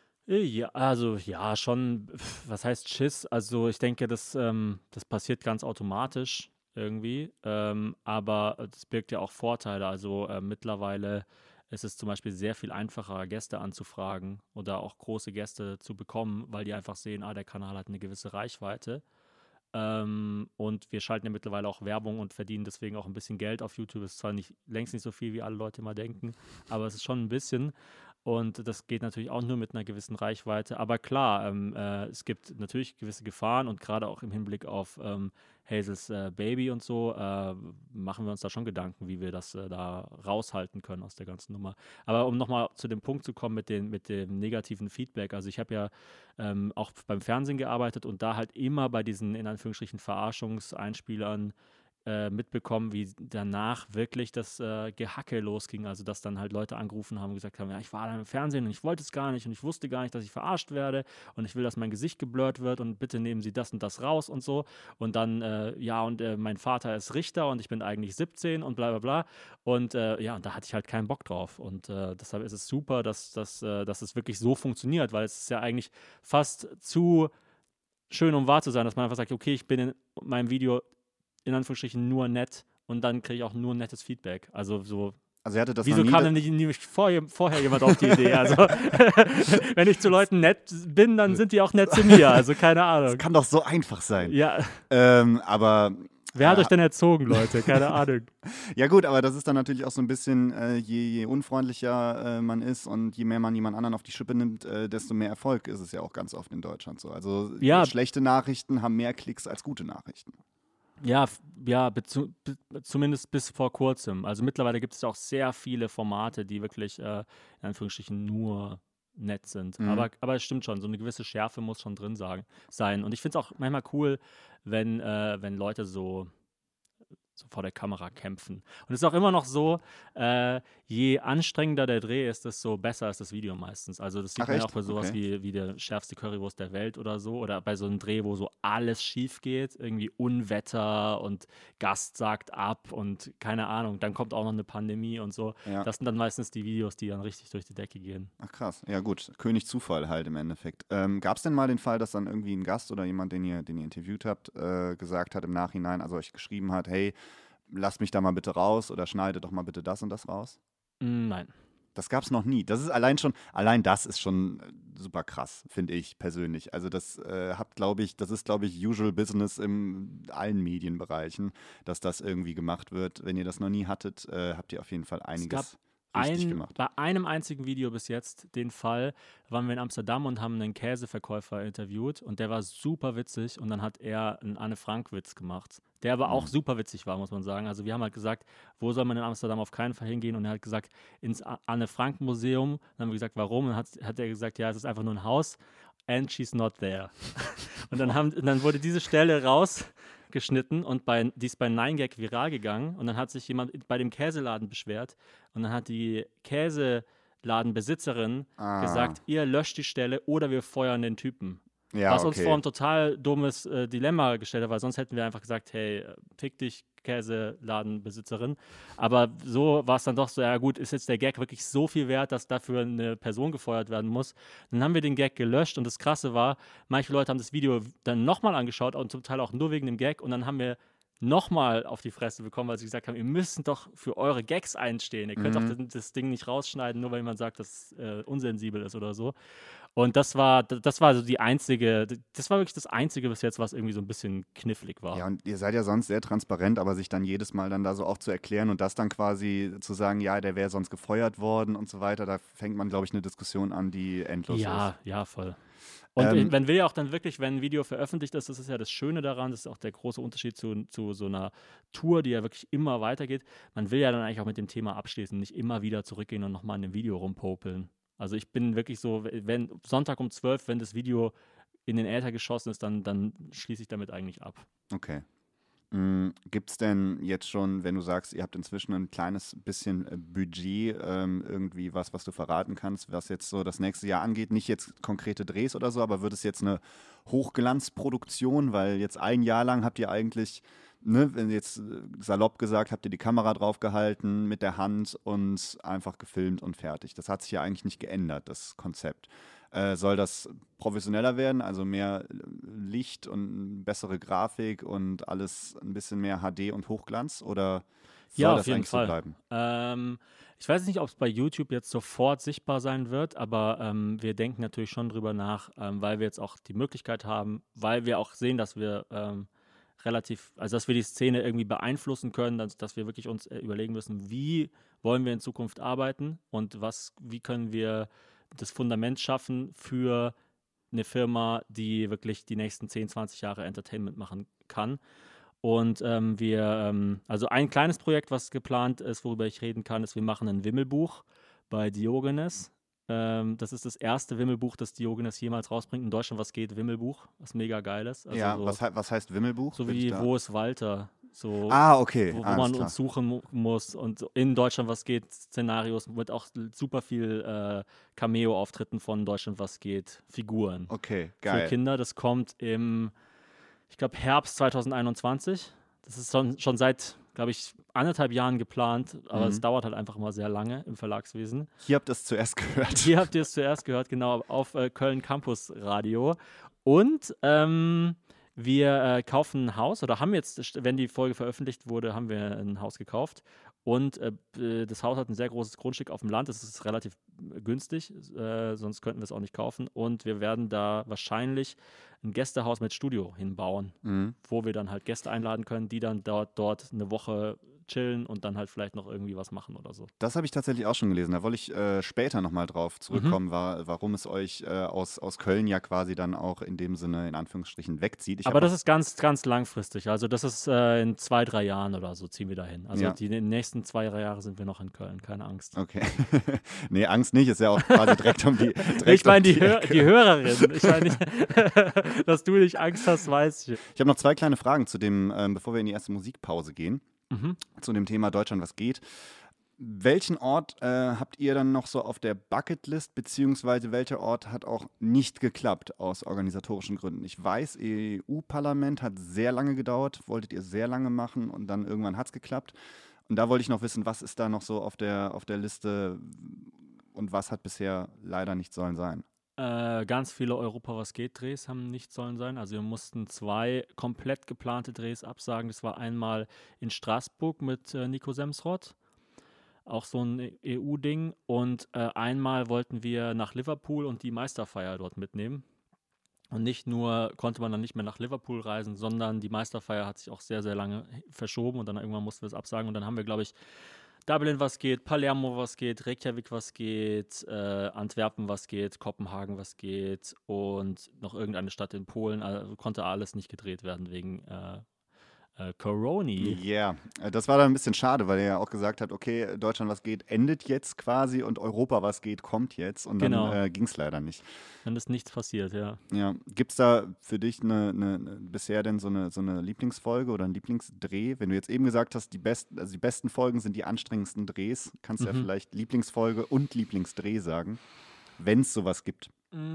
Ja, also ja, schon, pf, was heißt Schiss? Also ich denke, das, ähm, das passiert ganz automatisch irgendwie, ähm, aber äh, das birgt ja auch Vorteile. Also äh, mittlerweile ist es zum Beispiel sehr viel einfacher, Gäste anzufragen oder auch große Gäste zu bekommen, weil die einfach sehen, ah, der Kanal hat eine gewisse Reichweite. Ähm, und wir schalten ja mittlerweile auch Werbung und verdienen deswegen auch ein bisschen Geld auf YouTube. Ist zwar nicht längst nicht so viel, wie alle Leute immer denken, aber es ist schon ein bisschen. Und das geht natürlich auch nur mit einer gewissen Reichweite. Aber klar, ähm, äh, es gibt natürlich gewisse Gefahren und gerade auch im Hinblick auf ähm, Hazels äh, Baby und so äh, machen wir uns da schon Gedanken, wie wir das äh, da raushalten können aus der ganzen Nummer. Aber um nochmal zu dem Punkt zu kommen mit, den, mit dem negativen Feedback. Also ich habe ja ähm, auch beim Fernsehen gearbeitet und da halt immer bei diesen in Anführungsstrichen Verarschungseinspielern äh, mitbekommen, wie danach wirklich das äh, Gehacke losging. Also, dass dann halt Leute angerufen haben und gesagt haben, ja, ich war da im Fernsehen und ich wollte es gar nicht und ich wusste gar nicht, dass ich verarscht werde und ich will, dass mein Gesicht geblurrt wird und bitte nehmen Sie das und das raus und so. Und dann, äh, ja, und äh, mein Vater ist Richter und ich bin eigentlich siebzehn und bla bla bla. Und äh, ja, und da hatte ich halt keinen Bock drauf. Und äh, deshalb ist es super, dass, dass, äh, dass es wirklich so funktioniert, weil es ist ja eigentlich fast zu schön, um wahr zu sein, dass man einfach sagt, okay, ich bin in meinem Video in Anführungsstrichen nur nett und dann kriege ich auch nur nettes Feedback. Also so, Also ihr hattet das noch wieso nie, kam da- denn nicht, nicht vorher, vorher jemand auf die Idee? Also wenn ich zu Leuten nett bin, dann sind die auch nett zu mir. Also keine das Ahnung. kann doch so einfach sein. Ja, Ähm, aber wer hat äh, euch denn erzogen, Leute? Keine Ahnung. ja gut, aber das ist dann natürlich auch so ein bisschen, äh, je, je unfreundlicher äh, man ist und je mehr man jemand anderen auf die Schippe nimmt, äh, desto mehr Erfolg ist es ja auch ganz oft in Deutschland so. Also Ja, schlechte Nachrichten haben mehr Klicks als gute Nachrichten. Ja, f- ja, bezu be zumindest bis vor kurzem. Also mittlerweile gibt es ja auch sehr viele Formate, die wirklich äh, in Anführungsstrichen nur nett sind. Mhm. Aber, aber es stimmt schon, so eine gewisse Schärfe muss schon drin sagen, sein. Und ich finde es auch manchmal cool, wenn, äh, wenn Leute so, so vor der Kamera kämpfen. Und es ist auch immer noch so, äh, je anstrengender der Dreh ist, desto besser ist das Video meistens. Also das sieht Ach man ja echt? auch bei sowas Okay. wie, wie der schärfste Currywurst der Welt oder so. Oder bei so einem Dreh, wo so alles schief geht, irgendwie Unwetter und Gast sagt ab und keine Ahnung, dann kommt auch noch eine Pandemie und so. Ja. Das sind dann meistens die Videos, die dann richtig durch die Decke gehen. Ach krass. Ja gut, König Zufall halt im Endeffekt. Ähm, Gab es denn mal den Fall, dass dann irgendwie ein Gast oder jemand, den ihr, den ihr interviewt habt, äh, gesagt hat im Nachhinein, also euch geschrieben hat, hey, lass mich da mal bitte raus oder schneide doch mal bitte das und das raus? Mm, Nein. Das gab es noch nie. Das ist allein schon, allein das ist schon äh, super krass, finde ich persönlich. Also das äh, habt, glaube ich, das ist, glaube ich, usual business in allen Medienbereichen, dass das irgendwie gemacht wird. Wenn ihr das noch nie hattet, äh, habt ihr auf jeden Fall Es gab einiges richtig ein, gemacht. bei einem einzigen Video bis jetzt den Fall, da waren wir in Amsterdam und haben einen Käseverkäufer interviewt und der war super witzig und dann hat er einen Anne-Frank-Witz gemacht, der aber auch Mhm. super witzig war, muss man sagen. Also wir haben halt gesagt, wo soll man in Amsterdam auf keinen Fall hingehen und er hat gesagt, ins A- Anne-Frank-Museum. Dann haben wir gesagt, warum? Und dann hat, hat er gesagt, ja, es ist einfach nur ein Haus and she's not there. Und dann, haben, dann wurde diese Stelle rausgeschnitten und bei, die ist bei neun gag viral gegangen und dann hat sich jemand bei dem Käseladen beschwert und dann hat die Käseladenbesitzerin Ah, gesagt, ihr löscht die Stelle oder wir feuern den Typen. ja, Was uns okay. vor ein total dummes äh, Dilemma gestellt hat, weil sonst hätten wir einfach gesagt, hey, äh, fick dich, Käseladenbesitzerin. Aber so war es dann doch so, ja gut, ist jetzt der Gag wirklich so viel wert, dass dafür eine Person gefeuert werden muss. Dann haben wir den Gag gelöscht und das Krasse war, manche Leute haben das Video dann nochmal angeschaut und zum Teil auch nur wegen dem Gag und dann haben wir nochmal auf die Fresse bekommen, weil sie gesagt haben, ihr müsst doch für eure Gags einstehen. Ihr könnt doch Mhm. das, das Ding nicht rausschneiden, nur weil jemand sagt, dass es äh, unsensibel ist oder so. Und das war, das war so die einzige, das war wirklich das Einzige bis jetzt, was irgendwie so ein bisschen knifflig war. Ja, und ihr seid ja sonst sehr transparent, aber sich dann jedes Mal dann da so auch zu erklären und das dann quasi zu sagen, ja, der wäre sonst gefeuert worden und so weiter, da fängt man, glaube ich, eine Diskussion an, die endlos Ja, ist. ja, voll. Und Ähm, man will ja auch dann wirklich, wenn ein Video veröffentlicht ist, das ist ja das Schöne daran, das ist auch der große Unterschied zu, zu so einer Tour, die ja wirklich immer weitergeht. Man will ja dann eigentlich auch mit dem Thema abschließen, nicht immer wieder zurückgehen und nochmal in dem Video rumpopeln. Also ich bin wirklich so, wenn Sonntag um zwölf, wenn das Video in den Äther geschossen ist, dann, dann schließe ich damit eigentlich ab. Okay. Gibt es denn jetzt schon, wenn du sagst, ihr habt inzwischen ein kleines bisschen äh, Budget, ähm, irgendwie was, was du verraten kannst, was jetzt so das nächste Jahr angeht? Nicht jetzt konkrete Drehs oder so, aber wird es jetzt eine Hochglanzproduktion? Weil jetzt ein Jahr lang habt ihr eigentlich, ne, wenn jetzt äh, salopp gesagt, habt ihr die Kamera draufgehalten mit der Hand und einfach gefilmt und fertig. Das hat sich ja eigentlich nicht geändert, das Konzept. Äh, soll das professioneller werden, also mehr äh, Licht und bessere Grafik und alles ein bisschen mehr H D und Hochglanz? Oder soll Ja, auf das jeden eigentlich so Fall. bleiben? Ähm, ich weiß nicht, ob es bei YouTube jetzt sofort sichtbar sein wird, aber ähm, wir denken natürlich schon drüber nach, ähm, weil wir jetzt auch die Möglichkeit haben, weil wir auch sehen, dass wir ähm, relativ, also dass wir die Szene irgendwie beeinflussen können, dass, dass wir wirklich uns äh, überlegen müssen, wie wollen wir in Zukunft arbeiten und was, wie können wir das Fundament schaffen für eine Firma, die wirklich die nächsten zehn, zwanzig Jahre Entertainment machen kann. Und ähm, wir, ähm, also ein kleines Projekt, was geplant ist, worüber ich reden kann, ist, wir machen ein Wimmelbuch bei Diogenes. Ähm, das ist das erste Wimmelbuch, das Diogenes jemals rausbringt. In Deutschland, was geht, Wimmelbuch, was mega geil ist. Also Ja, so, was, hei- was heißt Wimmelbuch? so Bin ich wie da? Wo ist Walter? So, Ah, okay, wo, wo alles man klar. uns suchen mu muss. Und in Deutschland, was geht, Szenarios mit auch super viel äh, Cameo-Auftritten von Deutschland, was geht, Figuren Okay, für geil. Kinder. Das kommt im, ich glaube, Herbst zwanzig einundzwanzig. Das ist schon, schon seit, glaube ich, anderthalb Jahren geplant, aber es Mhm. dauert halt einfach immer sehr lange im Verlagswesen. Hier habt ihr es zuerst gehört. Hier habt ihr es zuerst gehört, genau, auf äh, Köln Campus Radio. Und ähm, wir äh, kaufen ein Haus oder haben jetzt, wenn die Folge veröffentlicht wurde, haben wir ein Haus gekauft. Und äh, b- das Haus hat ein sehr großes Grundstück auf dem Land. Das ist relativ äh, günstig, äh, sonst könnten wir es auch nicht kaufen. Und wir werden da wahrscheinlich ein Gästehaus mit Studio hinbauen, Mhm. wo wir dann halt Gäste einladen können, die dann dort, dort eine Woche chillen und dann halt vielleicht noch irgendwie was machen oder so. Das habe ich tatsächlich auch schon gelesen. Da wollte ich äh, später nochmal drauf Mhm. zurückkommen, war, warum es euch äh, aus, aus Köln ja quasi dann auch in dem Sinne in Anführungsstrichen wegzieht. Ich Aber habe das auch, ist ganz, ganz langfristig. Also das ist äh, in zwei, drei Jahren oder so ziehen wir dahin. Also Ja. die, die nächsten zwei, drei Jahre sind wir noch in Köln, keine Angst. okay. Nee, Angst nicht, ist ja auch quasi direkt um die direkt Ich meine um die, die Hör Ecke. die Hörerin. Ich meine nicht, dass du nicht Angst hast, weiß ich. Ich habe noch zwei kleine Fragen zu dem, ähm, bevor wir in die erste Musikpause gehen, Mhm. zu dem Thema Deutschland, was geht. Welchen Ort äh, habt ihr dann noch so auf der Bucketlist, beziehungsweise welcher Ort hat auch nicht geklappt aus organisatorischen Gründen? Ich weiß, E U-Parlament hat sehr lange gedauert, wolltet ihr sehr lange machen und dann irgendwann hat es geklappt. Und da wollte ich noch wissen, was ist da noch so auf der, auf der Liste und was hat bisher leider nicht sollen sein? Äh, ganz viele Europa was geht Drehs haben nicht sollen sein. Also wir mussten zwei komplett geplante Drehs absagen. Das war einmal in Straßburg mit äh, Nico Semsrott, auch so ein E U-Ding. Und äh, einmal wollten wir nach Liverpool und die Meisterfeier dort mitnehmen. Und nicht nur konnte man dann nicht mehr nach Liverpool reisen, sondern die Meisterfeier hat sich auch sehr, sehr lange verschoben und dann irgendwann mussten wir es absagen. Und dann haben wir, glaube ich, Dublin was geht, Palermo was geht, Reykjavik was geht, äh, Antwerpen was geht, Kopenhagen was geht und noch irgendeine Stadt in Polen. Also konnte alles nicht gedreht werden wegen äh, äh, Coroni. Ja, yeah. Das war dann ein bisschen schade, weil er ja auch gesagt hat, okay, Deutschland was geht endet jetzt quasi und Europa was geht kommt jetzt und Genau. dann äh, ging es leider nicht. Dann ist nichts passiert, ja. Ja, gibt es da für dich eine, eine, eine, bisher denn so eine, so eine Lieblingsfolge oder einen Lieblingsdreh? Wenn du jetzt eben gesagt hast, die besten, also die besten Folgen sind die anstrengendsten Drehs, kannst du Mhm. ja vielleicht Lieblingsfolge und Lieblingsdreh sagen, wenn es sowas gibt.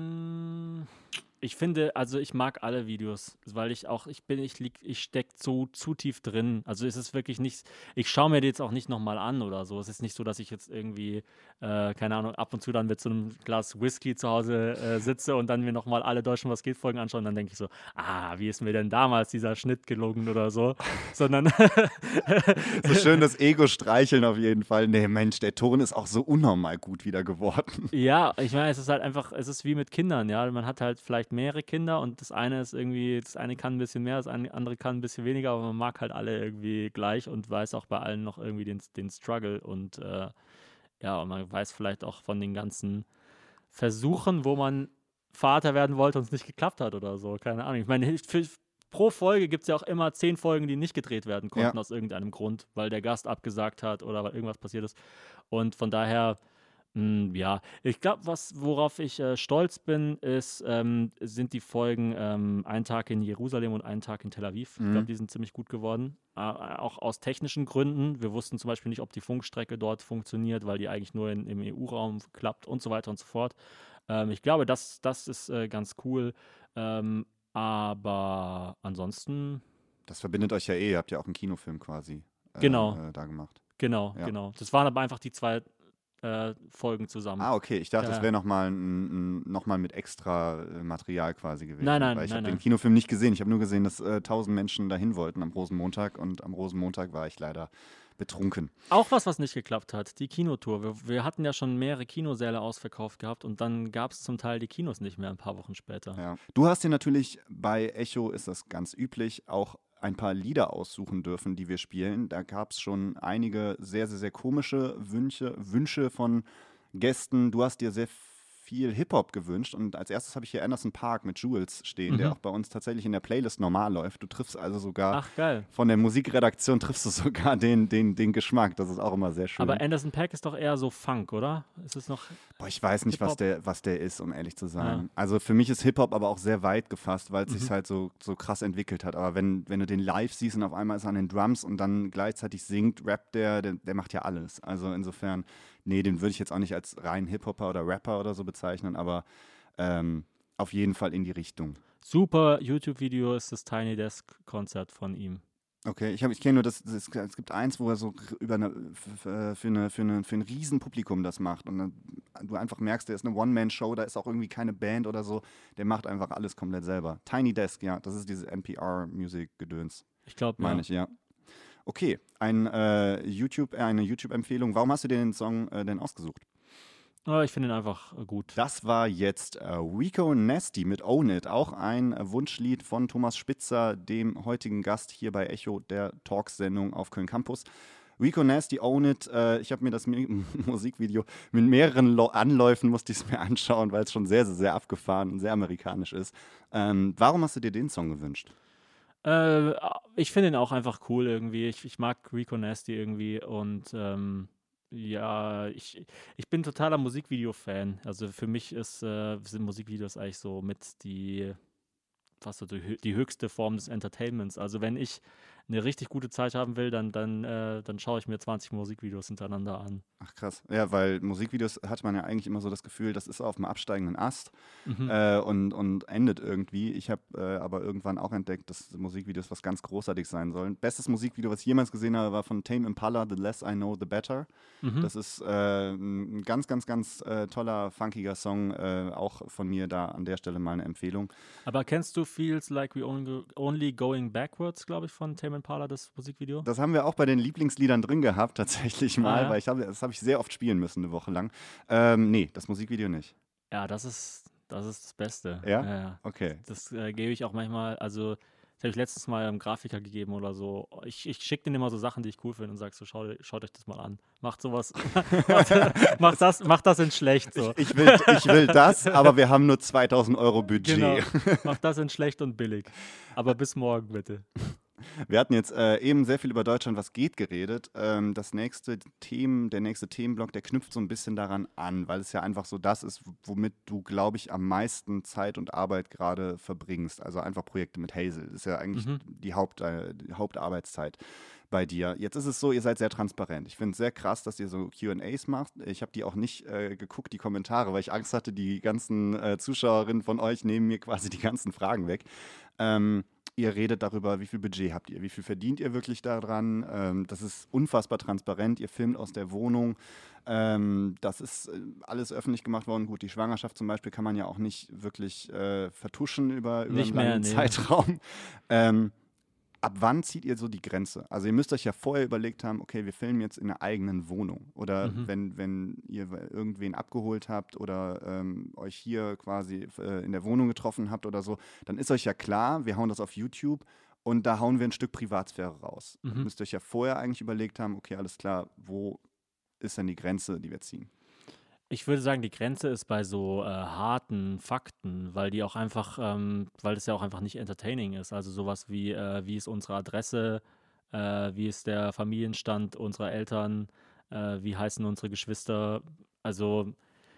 Mm, Ich finde, also ich mag alle Videos, weil ich auch, ich bin, ich lieg, ich steck so zu tief drin. Also es ist wirklich nicht, ich schaue mir die jetzt auch nicht nochmal an oder so. Es ist nicht so, dass ich jetzt irgendwie, äh, keine Ahnung, ab und zu dann mit so einem Glas Whisky zu Hause äh, sitze und dann mir nochmal alle Deutschen was geht Folgen anschaue und dann denke ich so, ah, wie ist mir denn damals dieser Schnitt gelungen oder so. Sondern So schön das Ego streicheln auf jeden Fall. Nee, Mensch, der Ton ist auch so unnormal gut wieder geworden. ja, ich meine, es ist halt einfach, es ist wie mit Kindern, ja. Man hat halt vielleicht mehrere Kinder und das eine ist irgendwie, das eine kann ein bisschen mehr, das eine- andere kann ein bisschen weniger, aber man mag halt alle irgendwie gleich und weiß auch bei allen noch irgendwie den, den Struggle und äh, ja, und man weiß vielleicht auch von den ganzen Versuchen, wo man Vater werden wollte und es nicht geklappt hat oder so, keine Ahnung. Ich meine, für, pro Folge gibt es ja auch immer zehn Folgen, die nicht gedreht werden konnten Ja. aus irgendeinem Grund, weil der Gast abgesagt hat oder weil irgendwas passiert ist. Und von daher Mm, Ja, ich glaube, was worauf ich äh, stolz bin, ist, ähm, sind die Folgen ähm, Ein Tag in Jerusalem und Ein Tag in Tel Aviv. Ich glaube, Mhm. die sind ziemlich gut geworden. Äh, auch aus technischen Gründen. Wir wussten zum Beispiel nicht, ob die Funkstrecke dort funktioniert, weil die eigentlich nur in, im E U-Raum klappt und so weiter und so fort. Ähm, ich glaube, das, das ist äh, ganz cool. Ähm, aber ansonsten, Das verbindet euch ja eh, ihr habt ja auch einen Kinofilm quasi äh, genau, äh, da gemacht. genau, Ja. genau. Das waren aber einfach die zwei äh, Folgen zusammen. Ah, okay. Ich dachte, Ja, das ja. wäre nochmal noch mal mit extra äh, Material quasi gewesen. Nein, nein, Weil ich nein, habe den nein. Kinofilm nicht gesehen. Ich habe nur gesehen, dass äh, tausend Menschen dahin wollten am Rosenmontag und am Rosenmontag war ich leider betrunken. Auch was, was nicht geklappt hat, die Kinotour. Wir, wir hatten ja schon mehrere Kinosäle ausverkauft gehabt und dann gab es zum Teil die Kinos nicht mehr ein paar Wochen später. Ja. Du hast dir natürlich, bei Echo ist das ganz üblich, auch ein paar Lieder aussuchen dürfen, die wir spielen. Da gab es schon einige sehr, sehr, sehr komische Wünsche, Wünsche von Gästen. Du hast dir sehr viel Hip-Hop gewünscht und als erstes habe ich hier Anderson .Paak mit Jules stehen, Mhm. der auch bei uns tatsächlich in der Playlist normal läuft. Du triffst also sogar, Ach, geil. von der Musikredaktion triffst du sogar den, den, den Geschmack. Das ist auch immer sehr schön. Aber Anderson .Paak ist doch eher so Funk, oder? Ist es noch. Boah, ich weiß nicht, was Hip-Hop? der, was der ist, um ehrlich zu sein. Ja. Also für mich ist Hip-Hop aber auch sehr weit gefasst, weil es Mhm. sich halt so, so krass entwickelt hat. Aber wenn, wenn du den live siehst und auf einmal ist er an den Drums und dann gleichzeitig singt, rappt der, der, der macht ja alles. Also insofern, nee, den würde ich jetzt auch nicht als rein Hip-Hopper oder Rapper oder so bezeichnen, aber ähm, auf jeden Fall in die Richtung. Super YouTube-Video ist das Tiny Desk-Konzert von ihm. Okay, ich, hab- ich kenne nur das, das, es gibt eins, wo er so über eine, für, für, eine, für, eine, für ein Riesenpublikum das macht und dann, du einfach merkst, der ist eine One-Man-Show, da ist auch irgendwie keine Band oder so, der macht einfach alles komplett selber. Tiny Desk, ja, das ist dieses N P R-Music-Gedöns, Ich glaube, meine ja. ich, ja. Okay, ein, äh, YouTube, äh, eine YouTube-Empfehlung. Warum hast du dir den Song äh, denn ausgesucht? Aber ich finde ihn einfach äh, gut. Das war jetzt äh, Rico Nasty mit Own It, auch ein äh, Wunschlied von Thomas Spitzer, dem heutigen Gast hier bei Echo, der Talksendung auf Köln Campus. Rico Nasty, Own It, äh, ich habe mir das Mi- Musikvideo mit mehreren Lo Anläufen musste ich es mir anschauen, weil es schon sehr, sehr, sehr abgefahren und sehr amerikanisch ist. Ähm, warum hast du dir den Song gewünscht? Äh, ich finde ihn auch einfach cool irgendwie. Ich, ich mag Rico Nasty irgendwie und ähm, ja, ich, ich bin totaler Musikvideo-Fan. Also für mich ist, äh, sind Musikvideos eigentlich so mit die fast so die, hö- die höchste Form des Entertainments. Also wenn ich eine richtig gute Zeit haben will, dann, dann, äh, dann schaue ich mir zwanzig Musikvideos hintereinander an. Ach krass. Ja, weil Musikvideos hat man ja eigentlich immer so das Gefühl, das ist auf dem absteigenden Ast Mhm. äh, und, und endet irgendwie. Ich habe äh, aber irgendwann auch entdeckt, dass Musikvideos was ganz Großartiges sein sollen. Bestes Musikvideo, was ich jemals gesehen habe, war von Tame Impala, The Less I Know, The Better. Mhm. Das ist äh, ein ganz, ganz, ganz äh, toller, funkiger Song. Äh, auch von mir da an der Stelle mal eine Empfehlung. Aber kennst du Feels Like We Only, only Going Backwards, glaube ich, von Tame Impala, das Musikvideo? Das haben wir auch bei den Lieblingsliedern drin gehabt, tatsächlich mal, Ah, ja. weil ich habe, das habe ich sehr oft spielen müssen, eine Woche lang. Ähm, nee, das Musikvideo nicht. Ja, das ist, das ist das Beste. Ja? Ja, ja. Okay. Das äh, gebe ich auch manchmal, also das habe ich letztens mal einem Grafiker gegeben oder so. Ich, ich schicke denen immer so Sachen, die ich cool finde und sage so, schau, schaut euch das mal an. Macht sowas, macht, macht, das, macht das in schlecht so. Ich, ich, will, ich will das, aber wir haben nur zweitausend Euro Budget. Genau, macht das in schlecht und billig. Aber bis morgen bitte. Wir hatten jetzt äh, eben sehr viel über Deutschland, was geht, geredet. Ähm, das nächste Themen, der nächste Themenblock, der knüpft so ein bisschen daran an, weil es ja einfach so das ist, womit du, glaube ich, am meisten Zeit und Arbeit gerade verbringst. Also einfach Projekte mit Hazel. Das ist ja eigentlich Mhm. die, Haupt, äh, die Hauptarbeitszeit bei dir. Jetzt ist es so, ihr seid sehr transparent. Ich finde es sehr krass, dass ihr so Q and A's macht. Ich habe die auch nicht äh, geguckt, die Kommentare, weil ich Angst hatte, die ganzen äh, Zuschauerinnen von euch nehmen mir quasi die ganzen Fragen weg. Ähm, Ihr redet darüber, wie viel Budget habt ihr, wie viel verdient ihr wirklich daran. Ähm, das ist unfassbar transparent. Ihr filmt aus der Wohnung. Ähm, das ist äh, alles öffentlich gemacht worden. Gut, die Schwangerschaft zum Beispiel kann man ja auch nicht wirklich äh, vertuschen über, über Nicht einen mehr, langen nee. Zeitraum. Ähm, ab wann zieht ihr so die Grenze? Also ihr müsst euch ja vorher überlegt haben, okay, wir filmen jetzt in einer eigenen Wohnung. Oder Mhm. wenn, wenn ihr irgendwen abgeholt habt oder ähm, euch hier quasi äh, in der Wohnung getroffen habt oder so, dann ist euch ja klar, wir hauen das auf YouTube und da hauen wir ein Stück Privatsphäre raus. Mhm. Ihr müsst euch ja vorher eigentlich überlegt haben, okay, alles klar, wo ist denn die Grenze, die wir ziehen? Ich würde sagen, die Grenze ist bei so äh, harten Fakten, weil die auch einfach, ähm, weil das ja auch einfach nicht entertaining ist. Also sowas wie, äh, wie ist unsere Adresse, äh, wie ist der Familienstand unserer Eltern, äh, wie heißen unsere Geschwister. Also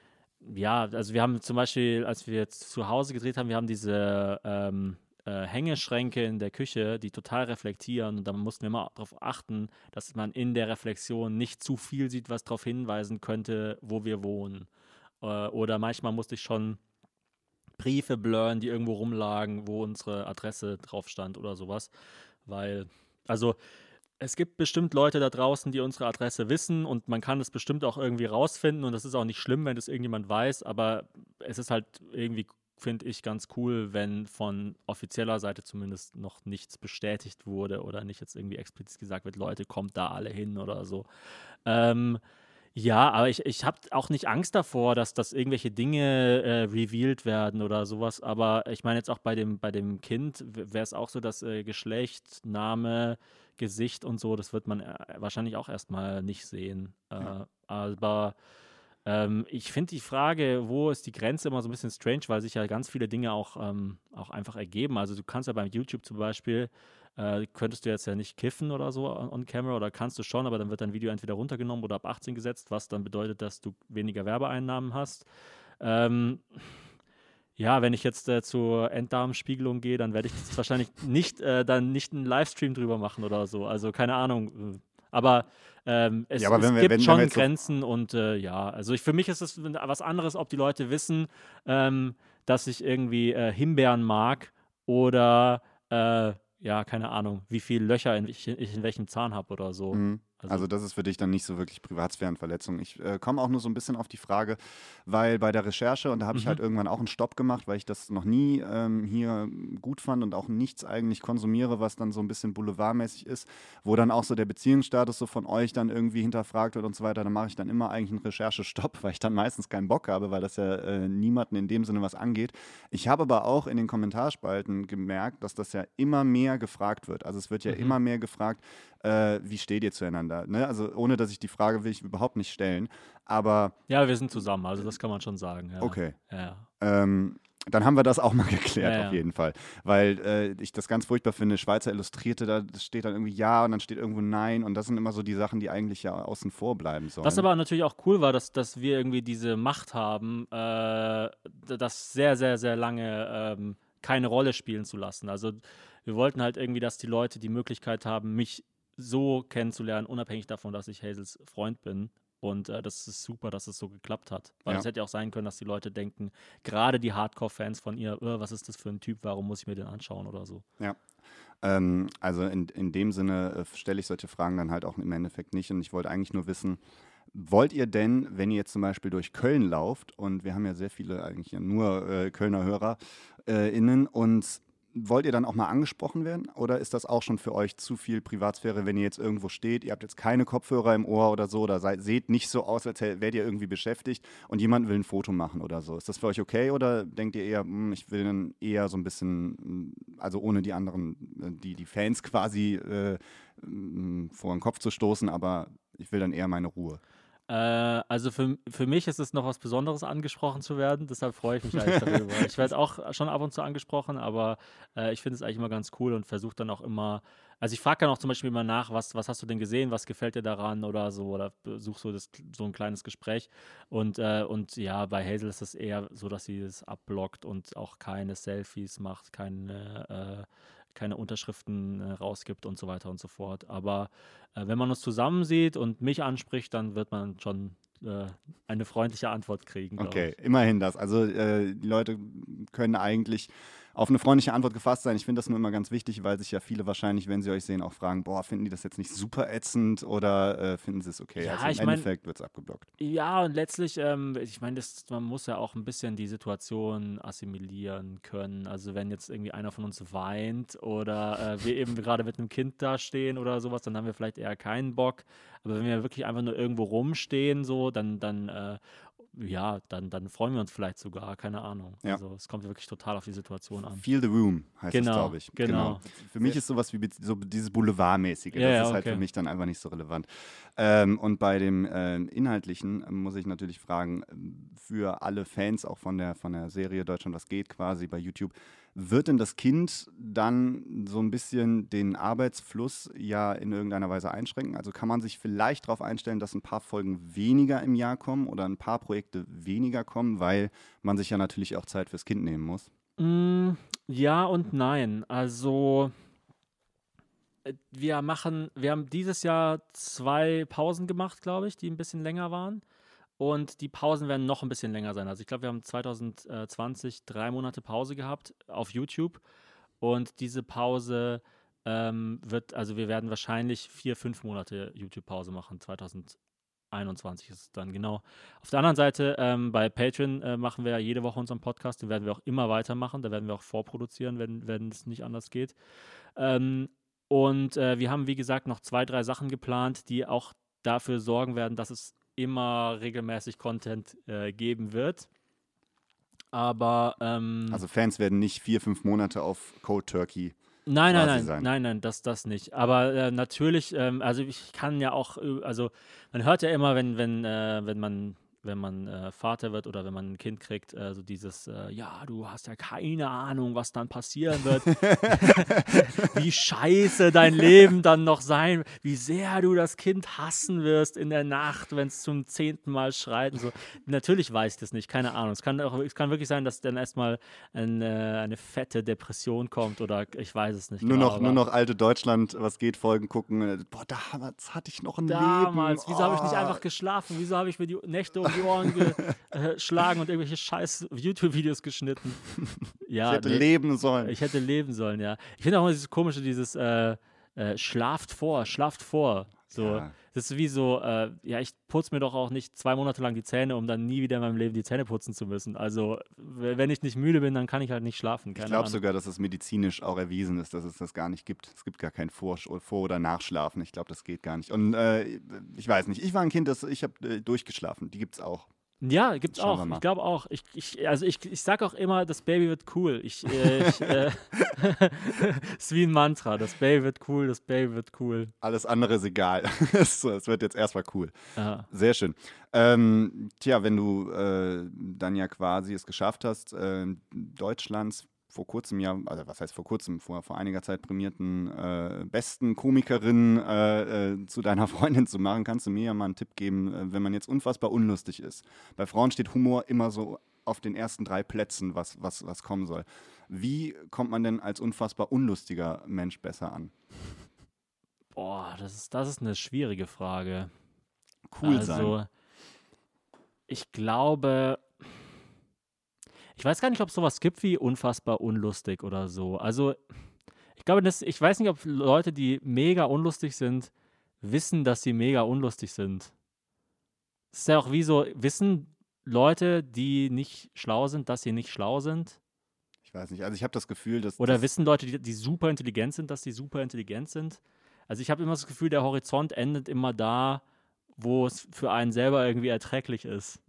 ja, also wir haben zum Beispiel, als wir jetzt zu Hause gedreht haben, wir haben diese ähm, äh, Hängeschränke in der Küche, die total reflektieren und da mussten wir immer darauf achten, dass man in der Reflexion nicht zu viel sieht, was darauf hinweisen könnte, wo wir wohnen. Äh, oder manchmal musste ich schon Briefe blurren, die irgendwo rumlagen, wo unsere Adresse drauf stand oder sowas, weil, also es gibt bestimmt Leute da draußen, die unsere Adresse wissen und man kann es bestimmt auch irgendwie rausfinden und das ist auch nicht schlimm, wenn das irgendjemand weiß, aber es ist halt irgendwie, finde ich, ganz cool, wenn von offizieller Seite zumindest noch nichts bestätigt wurde oder nicht jetzt irgendwie explizit gesagt wird, Leute, kommt da alle hin oder so. Ähm, ja, aber ich, ich habe auch nicht Angst davor, dass, dass irgendwelche Dinge äh, revealed werden oder sowas. Aber ich meine jetzt auch bei dem, bei dem Kind wäre es auch so, dass äh, Geschlecht, Name, Gesicht und so, das wird man äh, wahrscheinlich auch erstmal nicht sehen. Äh, Ja. aber ähm, ich finde die Frage, wo ist die Grenze, immer so ein bisschen strange, weil sich ja ganz viele Dinge auch, ähm, auch einfach ergeben. Also du kannst ja beim YouTube zum Beispiel, äh, könntest du jetzt ja nicht kiffen oder so on, on camera oder kannst du schon, aber dann wird dein Video entweder runtergenommen oder ab achtzehn gesetzt, was dann bedeutet, dass du weniger Werbeeinnahmen hast. Ähm, ja, wenn ich jetzt äh, zur Enddarmspiegelung gehe, dann werde ich das wahrscheinlich nicht, äh, dann nicht einen Livestream drüber machen oder so. Also keine Ahnung. Aber ähm, es, Ja, aber es wenn wir- gibt wenn- wenn schon wir jetzt so- Grenzen und äh, ja, also ich, für mich ist es was anderes, ob die Leute wissen, ähm, dass ich irgendwie äh, Himbeeren mag oder äh, ja, keine Ahnung, wie viele Löcher in, ich, ich in welchem Zahn habe oder so. Mhm. Also, Also das ist für dich dann nicht so wirklich Privatsphärenverletzung. Ich äh, komme auch nur so ein bisschen auf die Frage, weil bei der Recherche, und da habe ich Mhm. halt irgendwann auch einen Stopp gemacht, weil ich das noch nie ähm, hier gut fand und auch nichts eigentlich konsumiere, was dann so ein bisschen boulevardmäßig ist, wo dann auch so der Beziehungsstatus so von euch dann irgendwie hinterfragt wird und so weiter. Da mache ich dann immer eigentlich einen Recherchestopp, weil ich dann meistens keinen Bock habe, weil das ja äh, niemanden in dem Sinne was angeht. Ich habe aber auch in den Kommentarspalten gemerkt, dass das ja immer mehr gefragt wird. Also es wird ja Mhm. immer mehr gefragt, äh, wie steht ihr zueinander? Ne? Also ohne, dass ich die Frage will ich überhaupt nicht stellen. Aber ja, wir sind zusammen, also das kann man schon sagen. Ja. okay, Ja, ja. ähm, dann haben wir das auch mal geklärt, Ja, auf ja. jeden Fall. Weil äh, ich das ganz furchtbar finde, Schweizer Illustrierte, da steht dann irgendwie Ja und dann steht irgendwo Nein und das sind immer so die Sachen, die eigentlich ja außen vor bleiben sollen. Was aber natürlich auch cool war, dass, dass wir irgendwie diese Macht haben, äh, das sehr, sehr, sehr lange ähm, keine Rolle spielen zu lassen. Also wir wollten halt irgendwie, dass die Leute die Möglichkeit haben, mich so kennenzulernen, unabhängig davon, dass ich Hazels Freund bin. Und äh, das ist super, dass es so geklappt hat. Weil Ja. es hätte ja auch sein können, dass die Leute denken, gerade die Hardcore-Fans von ihr, äh, was ist das für ein Typ, warum muss ich mir den anschauen oder so. Ja. Ähm, also in, in dem Sinne äh, stelle ich solche Fragen dann halt auch im Endeffekt nicht. Und ich wollte eigentlich nur wissen, wollt ihr denn, wenn ihr jetzt zum Beispiel durch Köln lauft, und wir haben ja sehr viele eigentlich ja nur äh, Kölner Hörer äh, innen, und wollt ihr dann auch mal angesprochen werden? Oder ist das auch schon für euch zu viel Privatsphäre, wenn ihr jetzt irgendwo steht, ihr habt jetzt keine Kopfhörer im Ohr oder so, oder seid, seht nicht so aus, als wärt ihr irgendwie beschäftigt und jemand will ein Foto machen oder so. Ist das für euch okay oder denkt ihr eher, hm, ich will dann eher so ein bisschen, also ohne die anderen, die, die Fans quasi äh, vor den Kopf zu stoßen, aber ich will dann eher meine Ruhe? Äh, also für, für mich ist es noch was Besonderes, angesprochen zu werden, deshalb freue ich mich eigentlich darüber. Ich werde auch schon ab und zu angesprochen, aber äh, ich finde es eigentlich immer ganz cool und versuche dann auch immer, also ich frage dann auch zum Beispiel immer nach, was, was hast du denn gesehen, was gefällt dir daran oder so, oder suche so, das, so ein kleines Gespräch. Und, äh, und ja, bei Hazel ist es eher so, dass sie es abblockt und auch keine Selfies macht, keine, äh, keine Unterschriften äh, rausgibt und so weiter und so fort. Aber äh, wenn man uns zusammen sieht und mich anspricht, dann wird man schon äh, eine freundliche Antwort kriegen, glaube Okay, ich. immerhin das. Also äh, die Leute können eigentlich auf eine freundliche Antwort gefasst sein. Ich finde das nur immer ganz wichtig, weil sich ja viele wahrscheinlich, wenn sie euch sehen, auch fragen, boah, finden die das jetzt nicht super ätzend oder äh, finden sie es okay? Ja, Also im ich mein- Endeffekt wird es abgeblockt. Ja, und letztlich, ähm, ich meine, das- man muss ja auch ein bisschen die Situation assimilieren können. Also wenn jetzt irgendwie einer von uns weint oder äh, wir eben gerade mit einem Kind da stehen oder sowas, dann haben wir vielleicht eher keinen Bock. Aber wenn wir wirklich einfach nur irgendwo rumstehen, so, dann, dann, äh, ja, dann, dann freuen wir uns vielleicht sogar, keine Ahnung. Ja. Also es kommt wirklich total auf die Situation an. Feel the room heißt Genau, es, glaube ich. genau. Für mich ist sowas wie be- so dieses Boulevardmäßige. Ja, das ja, ist halt okay. für mich dann einfach nicht so relevant. Ähm, und bei dem ähm, Inhaltlichen ähm, muss ich natürlich fragen, ähm, für alle Fans auch von der, von der Serie Deutschland was geht quasi bei YouTube, wird denn das Kind dann so ein bisschen den Arbeitsfluss ja in irgendeiner Weise einschränken? Also kann man sich vielleicht darauf einstellen, dass ein paar Folgen weniger im Jahr kommen oder ein paar Projekte weniger kommen, weil man sich ja natürlich auch Zeit fürs Kind nehmen muss? Mm, ja und nein. Also äh, wir machen, wir haben dieses Jahr zwei Pausen gemacht, glaube ich, die ein bisschen länger waren. Und die Pausen werden noch ein bisschen länger sein. Also ich glaube, wir haben zwanzig zwanzig drei Monate Pause gehabt auf YouTube. Und diese Pause ähm, wird, also wir werden wahrscheinlich vier, fünf Monate YouTube-Pause machen. zwanzig einundzwanzig ist es dann, genau. Auf der anderen Seite, ähm, bei Patreon äh, machen wir ja jede Woche unseren Podcast. Den werden wir auch immer weitermachen. Da werden wir auch vorproduzieren, wenn, wenn es nicht anders geht. Ähm, und äh, wir haben, wie gesagt, noch zwei, drei Sachen geplant, die auch dafür sorgen werden, dass es immer regelmäßig Content äh, geben wird. Aber ähm, Also Fans werden nicht vier, fünf Monate auf Cold Turkey. nein, nein, quasi nein, sein. nein, nein, das, das nicht. Aber äh, natürlich, ähm, also ich kann ja auch, äh, also man hört ja immer, wenn, wenn, äh, wenn man, wenn man äh, Vater wird oder wenn man ein Kind kriegt, äh, so dieses, äh, ja, du hast ja keine Ahnung, was dann passieren wird. Wie scheiße dein Leben dann noch sein, wie sehr du das Kind hassen wirst in der Nacht, wenn es zum zehnten Mal schreit und so. Natürlich weiß ich das nicht, keine Ahnung. Es kann, auch, es kann wirklich sein, dass dann erstmal eine, eine fette Depression kommt oder ich weiß es nicht. Nur, genau, noch, aber nur noch alte Deutschland, was geht, Folgen gucken. Boah, damals hatte ich noch ein damals, Leben. wieso habe ich nicht Oh. einfach geschlafen? Wieso habe ich mir die Nächte um die Ohren geschlagen und irgendwelche scheiß YouTube-Videos geschnitten? Ja, Ich hätte nee. leben sollen. Ich hätte leben sollen, ja. Ich finde auch immer dieses komische, dieses äh, äh, schlaft vor, schlaft vor. So, Ja. das ist wie so, äh, ja, ich putze mir doch auch nicht zwei Monate lang die Zähne, um dann nie wieder in meinem Leben die Zähne putzen zu müssen. Also, w- wenn ich nicht müde bin, dann kann ich halt nicht schlafen. Ich Keine glaube Ahnung. sogar, dass es medizinisch auch erwiesen ist, dass es das gar nicht gibt. Es gibt gar kein Vor-, Vor oder Nachschlafen. Ich glaube, das geht gar nicht. Und äh, ich weiß nicht, ich war ein Kind, das, ich habe äh, durchgeschlafen. Die gibt es auch. Ja, gibt's Schauen wir auch. mal. Ich glaube auch. Ich, ich, also ich, ich sag auch immer, das Baby wird cool. Ich, äh, ich, äh, ist wie ein Mantra. Das Baby wird cool, das Baby wird cool. Alles andere ist egal. es, es wird jetzt erstmal cool. Ja. Sehr schön. Ähm, tja, wenn du äh, dann ja quasi es geschafft hast, äh, Deutschlands vor kurzem ja, also was heißt vor kurzem, vor, vor einiger Zeit prämierten äh, besten Komikerin äh, äh, zu deiner Freundin zu machen, kannst du mir ja mal einen Tipp geben, äh, wenn man jetzt unfassbar unlustig ist. Bei Frauen steht Humor immer so auf den ersten drei Plätzen, was, was, was kommen soll. Wie kommt man denn als unfassbar unlustiger Mensch besser an? Boah, das ist, das ist eine schwierige Frage. Cool sein. Also, ich glaube, ich weiß gar nicht, ob es sowas gibt wie unfassbar unlustig oder so. Also, ich glaube, das, ich weiß nicht, ob Leute, die mega unlustig sind, wissen, dass sie mega unlustig sind. Es ist ja auch wie so, wissen Leute, die nicht schlau sind, dass sie nicht schlau sind? Ich weiß nicht, also ich habe das Gefühl, dass Oder das, wissen Leute, die, die super intelligent sind, dass sie super intelligent sind? Also ich habe immer das Gefühl, der Horizont endet immer da, wo es für einen selber irgendwie erträglich ist.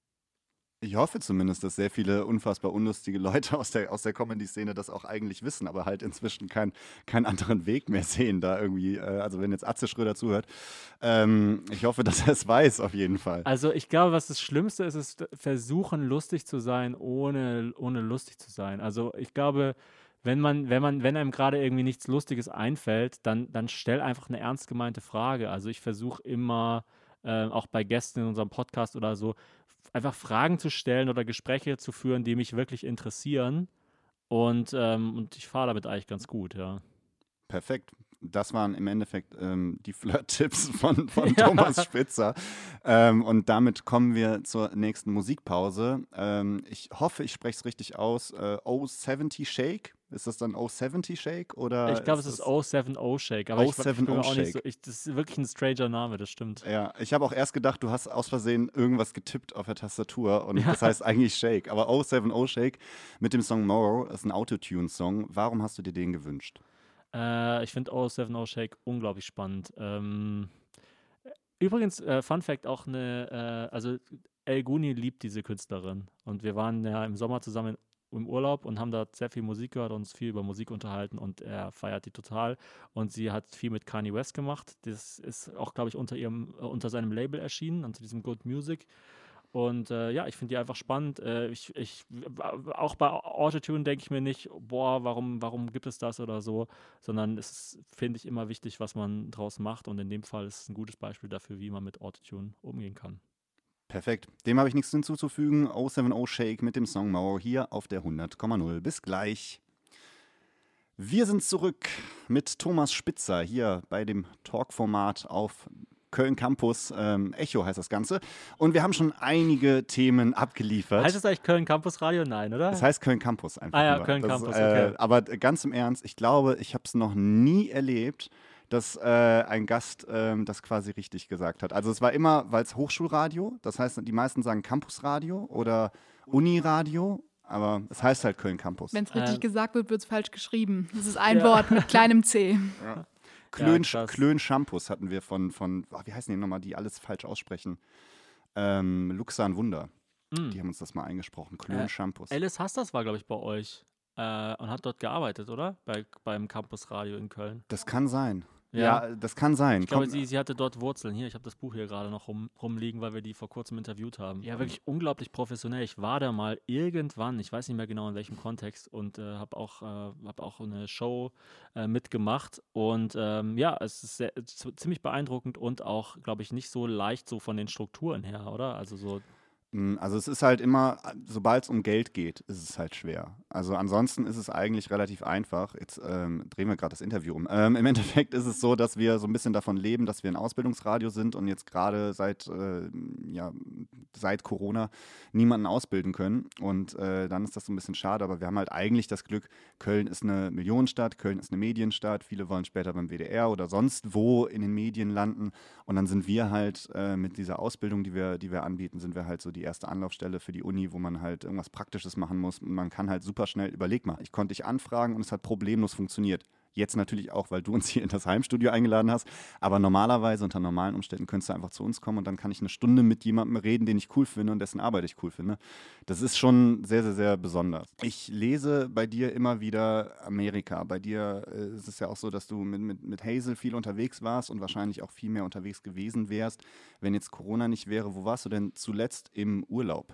ich hoffe zumindest, dass sehr viele unfassbar unlustige Leute aus der, aus der Comedy-Szene das auch eigentlich wissen, aber halt inzwischen kein, keinen anderen Weg mehr sehen, da irgendwie, äh, also wenn jetzt Atze Schröder zuhört, ähm, ich hoffe, dass er es weiß, auf jeden Fall. Also ich glaube, was das Schlimmste ist, ist versuchen, lustig zu sein, ohne, ohne lustig zu sein. Also ich glaube, wenn man, wenn man, wenn einem gerade irgendwie nichts Lustiges einfällt, dann, dann stell einfach eine ernst gemeinte Frage. Also ich versuche immer, äh, auch bei Gästen in unserem Podcast oder so, einfach Fragen zu stellen oder Gespräche zu führen, die mich wirklich interessieren. Und, ähm, und ich fahre damit eigentlich ganz gut, ja. Perfekt. Das waren im Endeffekt ähm, die Flirt-Tipps von, von Ja. Thomas Spitzer. Ähm, und damit kommen wir zur nächsten Musikpause. Ähm, ich hoffe, ich spreche es richtig aus. Äh, O siebzig Shake? Ist das dann O siebzig Shake? Oder Ich glaube, es ist ist das O sieben O Shake, aber ich, ich bin mir O auch sieben O nicht so, ich, das ist wirklich ein stranger Name, das stimmt. Ja, ich habe auch erst gedacht, du hast aus Versehen irgendwas getippt auf der Tastatur und Ja. das heißt eigentlich Shake. Aber O sieben O Shake mit dem Song Morrow ist ein Autotune-Song. Warum hast du dir den gewünscht? Äh, ich finde O sieben O Shake unglaublich spannend. Ähm, übrigens, äh, Fun Fact, auch eine, äh, also El Guni liebt diese Künstlerin und wir waren ja im Sommer zusammen im Urlaub und haben da sehr viel Musik gehört und uns viel über Musik unterhalten und er feiert die total und sie hat viel mit Kanye West gemacht. Das ist auch, glaube ich, unter ihrem, äh, unter seinem Label erschienen, unter diesem Good Music. Und äh, ja, ich finde die einfach spannend. Äh, ich, ich, auch bei Autotune denke ich mir nicht, boah, warum, warum gibt es das oder so, sondern es ist, finde ich, immer wichtig, was man draus macht. Und in dem Fall ist es ein gutes Beispiel dafür, wie man mit Autotune umgehen kann. Perfekt. Dem habe ich nichts hinzuzufügen. O sieben O Shake mit dem Song Morrow hier auf der hundert Komma null. Bis gleich. Wir sind zurück mit Thomas Spitzer hier bei dem Talk-Format auf Köln Campus. Ähm, Echo heißt das Ganze. Und wir haben schon einige Themen abgeliefert. Heißt es eigentlich Köln Campus Radio? Nein, oder? Das heißt Köln Campus einfach. Ah ja, nur. Köln Das Campus, ist, äh, okay. Aber ganz im Ernst, ich glaube, ich habe es noch nie erlebt, dass äh, ein Gast ähm, das quasi richtig gesagt hat. Also es war immer, weil es Hochschulradio, das heißt, die meisten sagen Campusradio oder Uniradio, aber es heißt halt Köln Campus. Wenn es richtig Äh, gesagt wird, wird es falsch geschrieben. Das ist ein Ja. Wort mit kleinem C. Ja. Klön, krass. Klön Shampoos hatten wir von, von oh, wie heißen die nochmal, die alles falsch aussprechen? Ähm, Luxan Wunder. Mm. Die haben uns das mal eingesprochen. Klön Äh, Shampoos. Alice Hastas war, glaube ich, bei euch äh, und hat dort gearbeitet, oder? Bei, beim Campus Radio in Köln. Das kann sein. Ja. Ja, das kann sein. Ich glaube, Kommt- sie, sie hatte dort Wurzeln. Hier, ich habe das Buch hier gerade noch rum, rumliegen, weil wir die vor kurzem interviewt haben. Ja, wirklich unglaublich professionell. Ich war da mal irgendwann, ich weiß nicht mehr genau in welchem Kontext, und äh, habe auch, äh, hab auch eine Show äh, mitgemacht. Und ähm, ja, es ist sehr, z- ziemlich beeindruckend und auch, glaube ich, nicht so leicht so von den Strukturen her, oder? Also so. Mm, Also es ist halt immer, sobald es um Geld geht, ist es halt schwer. Also ansonsten ist es eigentlich relativ einfach. Jetzt ähm, drehen wir gerade das Interview um. Ähm, Im Endeffekt ist es so, dass wir so ein bisschen davon leben, dass wir ein Ausbildungsradio sind und jetzt gerade seit, äh, ja, seit Corona niemanden ausbilden können. Und äh, dann ist das so ein bisschen schade, aber wir haben halt eigentlich das Glück, Köln ist eine Millionenstadt, Köln ist eine Medienstadt. Viele wollen später beim W D R oder sonst wo in den Medien landen. Und dann sind wir halt äh, mit dieser Ausbildung, die wir, die wir anbieten, sind wir halt so die erste Anlaufstelle für die Uni, wo man halt irgendwas Praktisches machen muss. Und man kann halt super schnell, überleg mal, ich konnte dich anfragen und es hat problemlos funktioniert. Jetzt natürlich auch, weil du uns hier in das Heimstudio eingeladen hast. Aber normalerweise, unter normalen Umständen, könntest du einfach zu uns kommen und dann kann ich eine Stunde mit jemandem reden, den ich cool finde und dessen Arbeit ich cool finde. Das ist schon sehr, sehr, sehr besonders. Ich lese bei dir immer wieder Amerika. Bei dir äh, ist es ja auch so, dass du mit, mit, mit Hazel viel unterwegs warst und wahrscheinlich auch viel mehr unterwegs gewesen wärst. Wenn jetzt Corona nicht wäre, wo warst du denn zuletzt im Urlaub?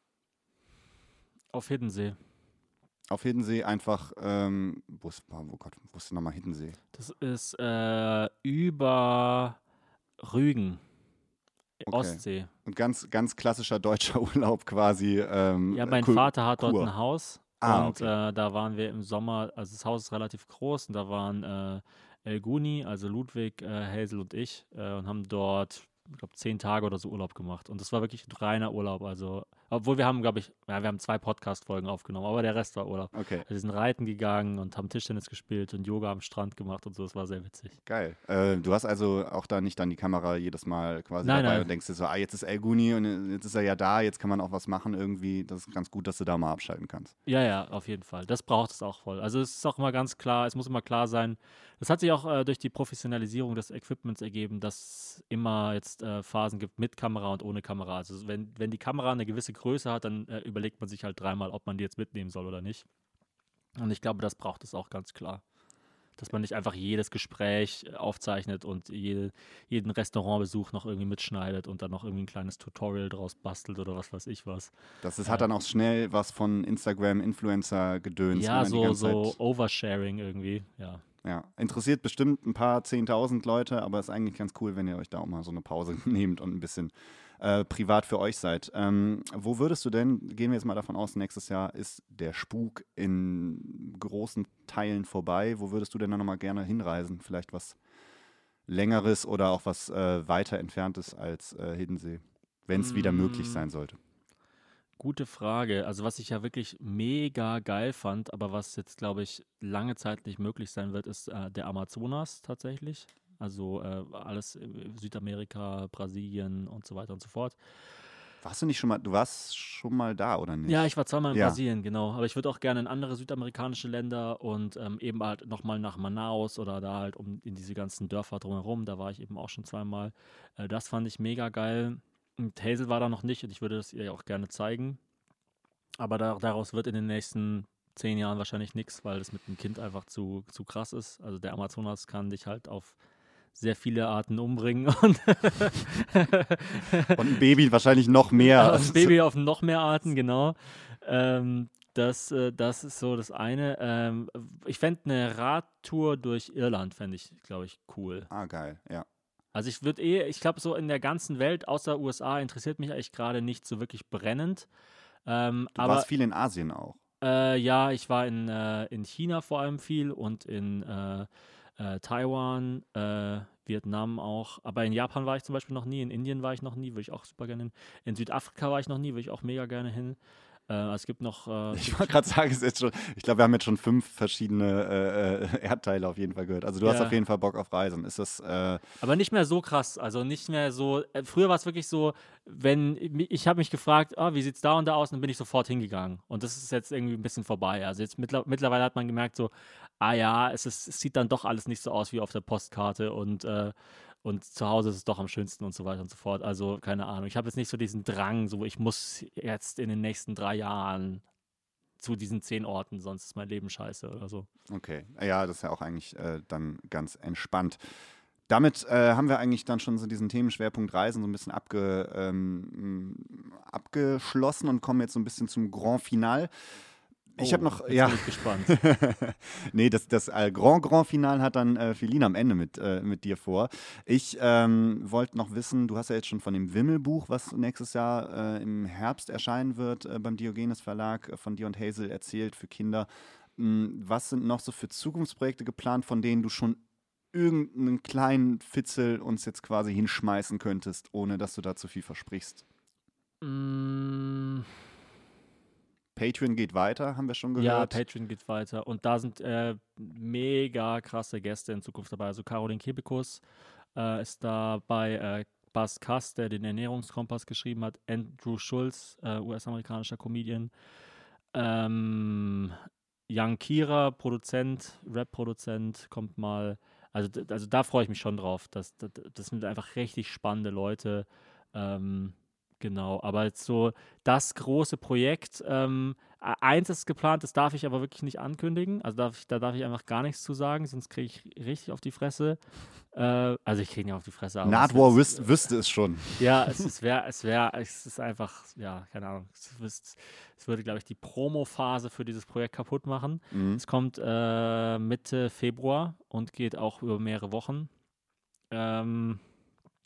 Auf Hiddensee. Auf Hiddensee einfach, ähm, wo ist, oh Gott, wo ist denn nochmal Hiddensee? Das ist äh, über Rügen, Okay. Ostsee. Und ganz, ganz klassischer deutscher Urlaub quasi. Ähm, Ja, mein Kur- Vater hat dort Kur. ein Haus. Ah, Und okay. äh, da waren wir im Sommer, also das Haus ist relativ groß und da waren äh, El Guni, also Ludwig, äh, Hazel und ich äh, und haben dort, ich glaube, zehn Tage oder so Urlaub gemacht. Und das war wirklich ein reiner Urlaub. Also, obwohl wir haben, glaube ich, ja, wir haben zwei Podcast-Folgen aufgenommen, aber der Rest war Urlaub. Okay, Also wir sind reiten gegangen und haben Tischtennis gespielt und Yoga am Strand gemacht und so. Das war sehr witzig. geil. Äh, du hast also auch da nicht dann die Kamera jedes Mal quasi Nein, dabei nein. und denkst dir so, ah, jetzt ist El Guni und äh, jetzt ist er ja da, jetzt kann man auch was machen irgendwie. Das ist ganz gut, dass du da mal abschalten kannst. Ja, ja, auf jeden Fall. Das braucht es auch voll. Also es ist auch immer ganz klar, es muss immer klar sein. Das hat sich auch äh, durch die Professionalisierung des Equipments ergeben, dass es immer jetzt äh, Phasen gibt mit Kamera und ohne Kamera. Also wenn, wenn die Kamera eine gewisse Größe hat, dann äh, überlegt man sich halt dreimal, ob man die jetzt mitnehmen soll oder nicht. Und ich glaube, das braucht es auch ganz klar. Dass man nicht einfach jedes Gespräch äh, aufzeichnet und jede, jeden Restaurantbesuch noch irgendwie mitschneidet und dann noch irgendwie ein kleines Tutorial draus bastelt oder was weiß ich was. Das ist, Äh, hat dann auch schnell was von Instagram-Influencer-Gedöns. wenn Ja, man die so, ganze so Zeit, Oversharing irgendwie, ja. ja, interessiert bestimmt ein paar zehntausend Leute, aber ist eigentlich ganz cool, wenn ihr euch da auch mal so eine Pause nehmt und ein bisschen äh, privat für euch seid. Ähm, wo würdest du denn, gehen wir jetzt mal davon aus, nächstes Jahr ist der Spuk in großen Teilen vorbei, wo würdest du denn dann nochmal gerne hinreisen? Vielleicht was Längeres oder auch was äh, weiter entferntes als äh, Hiddensee, wenn es wieder möglich Mm, sein sollte? Gute Frage. Also was ich ja wirklich mega geil fand, aber was jetzt, glaube ich, lange Zeit nicht möglich sein wird, ist äh, der Amazonas tatsächlich. Also äh, alles in Südamerika, Brasilien und so weiter und so fort. Warst du nicht schon mal, du warst schon mal da, oder nicht? Ja, ich war zweimal in Ja. Brasilien, genau. Aber ich würde auch gerne in andere südamerikanische Länder und ähm, eben halt nochmal nach Manaus oder da halt um in diese ganzen Dörfer drumherum. Da war ich eben auch schon zweimal. Äh, das fand ich mega geil. Und Hazel war da noch nicht und ich würde das ihr auch gerne zeigen. Aber da, daraus wird in den nächsten zehn Jahren wahrscheinlich nichts, weil das mit dem Kind einfach zu, zu krass ist. Also der Amazonas kann dich halt auf sehr viele Arten umbringen und Und ein Baby wahrscheinlich noch mehr. ein Baby auf noch mehr Arten, genau. Ähm, das, äh, das ist so das eine. Ähm, ich fände eine Radtour durch Irland, fände ich, glaube ich, cool. Ah, geil, ja. Also ich würde eh, ich glaube, so in der ganzen Welt, außer U S A, interessiert mich eigentlich gerade nicht so wirklich brennend. Ähm, Du aber warst viel in Asien auch. Äh, ja, ich war in, äh, in China vor allem viel und in äh, äh, Taiwan, äh, Vietnam auch. Aber in Japan war ich zum Beispiel noch nie, in Indien war ich noch nie, würde ich auch super gerne hin. In Südafrika war ich noch nie, würde ich auch mega gerne hin. Äh, es gibt noch, äh, es Ich gibt, wollte gerade sagen, es ist jetzt schon, ich glaube, wir haben jetzt schon fünf verschiedene äh, äh, Erdteile auf jeden Fall gehört. Also du hast ja, auf jeden Fall Bock auf Reisen. Ist das, äh, aber nicht mehr so krass. Also nicht mehr so. Äh, früher war es wirklich so, wenn ich habe mich gefragt, ah, wie sieht's da und da aus, und dann bin ich sofort hingegangen. Und das ist jetzt irgendwie ein bisschen vorbei. Also jetzt mittler mittlerweile hat man gemerkt, so, ah ja, es, ist, es sieht dann doch alles nicht so aus wie auf der Postkarte und äh, und zu Hause ist es doch am schönsten und so weiter und so fort. Also keine Ahnung. Ich habe jetzt nicht so diesen Drang, so ich muss jetzt in den nächsten drei Jahren zu diesen zehn Orten, sonst ist mein Leben scheiße oder so. okay. Ja, das ist ja auch eigentlich äh, dann ganz entspannt. Damit äh, haben wir eigentlich dann schon so diesen Themenschwerpunkt Reisen so ein bisschen abge, ähm, abgeschlossen und kommen jetzt so ein bisschen zum Grand Final. Ich habe Oh, noch, jetzt ja. bin ich gespannt. Nee, das, das äh, Grand Grand Final hat dann äh, Feline am Ende mit, äh, mit dir vor. Ich ähm, wollte noch wissen, du hast ja jetzt schon von dem Wimmelbuch, was nächstes Jahr äh, im Herbst erscheinen wird, äh, beim Diogenes Verlag äh, von dir und Hazel erzählt für Kinder. M, was sind noch so für Zukunftsprojekte geplant, von denen du schon irgendeinen kleinen Fitzel uns jetzt quasi hinschmeißen könntest, ohne dass du da zu viel versprichst? Mm, Patreon geht weiter, haben wir schon Ja, gehört. Patreon geht weiter. Und da sind äh, mega krasse Gäste in Zukunft dabei. Also Caroline Kebekus äh, ist dabei, äh, Bas Kass, der den Ernährungskompass geschrieben hat, Andrew Schulz, äh, U S-amerikanischer Comedian, ähm, Young Kira, Produzent, Rap-Produzent, kommt mal. Also, d- also da freue ich mich schon drauf. Das, das, das sind einfach richtig spannende Leute. Ähm, genau, aber jetzt so das große Projekt. Ähm, e- eins ist geplant, das darf ich aber wirklich nicht ankündigen. Also darf ich, da darf ich einfach gar nichts zu sagen, sonst kriege ich richtig auf die Fresse. Äh, also ich kriege nicht auf die Fresse, aber es Nardwar wird- wüs wüsste es schon. ja, es, es wäre, es wäre, es ist einfach, ja, keine Ahnung. Es, ist, es würde, glaube ich, die Promo-Phase für dieses Projekt kaputt machen. Mhm. Es kommt äh, Mitte Februar und geht auch über mehrere Wochen. Ähm,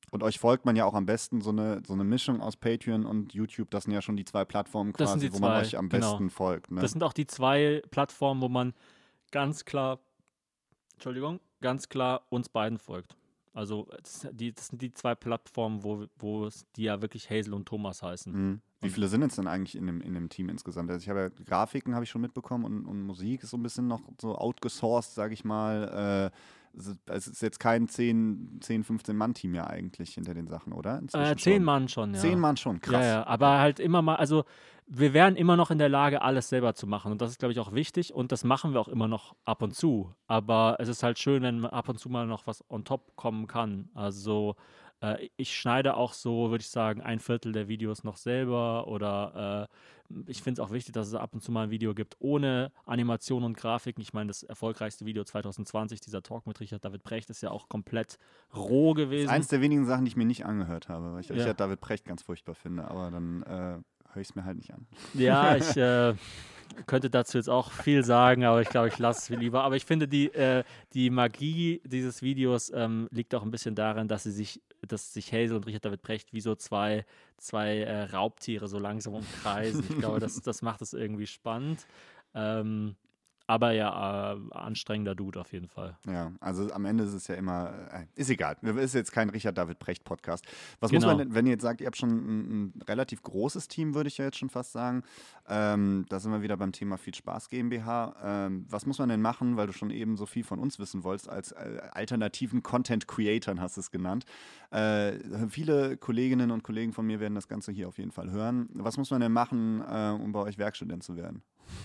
Und euch folgt man ja auch am besten so eine, so eine Mischung aus Patreon und YouTube. Das sind ja schon die zwei Plattformen Das sind quasi, die wo man zwei, euch am genau. besten folgt. Ne? Das sind auch die zwei Plattformen, wo man ganz klar, Entschuldigung, ganz klar uns beiden folgt. Also das, die, das sind die zwei Plattformen, wo, wo es, die ja wirklich Hazel und Thomas heißen. Mhm. Wie viele sind es denn eigentlich in dem, in dem Team insgesamt? Also ich habe ja Grafiken, habe ich schon mitbekommen, und, und Musik ist so ein bisschen noch so outgesourced, sage ich mal. Äh, es ist jetzt kein zehn, fünfzehn Mann-Team ja eigentlich hinter den Sachen, oder? Äh, zehn Mann schon, ja. Zehn Mann schon, krass. Ja, ja, aber halt immer mal, also wir wären immer noch in der Lage, alles selber zu machen. Und das ist, glaube ich, auch wichtig. Und das machen wir auch immer noch ab und zu. Aber es ist halt schön, wenn ab und zu mal noch was on top kommen kann. Also äh, ich schneide auch so, würde ich sagen, ein Viertel der Videos noch selber. Oder äh, ich finde es auch wichtig, dass es ab und zu mal ein Video gibt ohne Animation und Grafiken. Ich meine, das erfolgreichste Video zwanzig zwanzig, dieser Talk mit Richard David Precht, ist ja auch komplett roh gewesen. Das ist eins der wenigen Sachen, die ich mir nicht angehört habe, weil ich Ja. Richard David Precht ganz furchtbar finde. Aber dann äh, höre ich es mir halt nicht an. Ja, ich äh, könnte dazu jetzt auch viel sagen, aber ich glaube, ich lasse es lieber. Aber ich finde, die, äh, die Magie dieses Videos ähm, liegt auch ein bisschen darin, dass sie sich, dass sich Hazel und Richard David Precht wie so zwei, zwei äh, Raubtiere so langsam umkreisen. Ich glaube, das, das macht es irgendwie spannend. Ähm, aber ja, äh, anstrengender Dude auf jeden Fall. Ja, also am Ende ist es ja immer, äh, ist egal, es ist jetzt kein Richard David Precht Podcast. Was Genau. muss man denn, wenn ihr jetzt sagt, ihr habt schon ein, ein relativ großes Team, würde ich ja jetzt schon fast sagen, ähm, da sind wir wieder beim Thema Viel Spaß GmbH, ähm, was muss man denn machen, weil du schon eben so viel von uns wissen wolltest, als äh, alternativen Content-Creatern hast du es genannt. Äh, viele Kolleginnen und Kollegen von mir werden das Ganze hier auf jeden Fall hören. Was muss man denn machen, äh, um bei euch Werkstudent zu werden?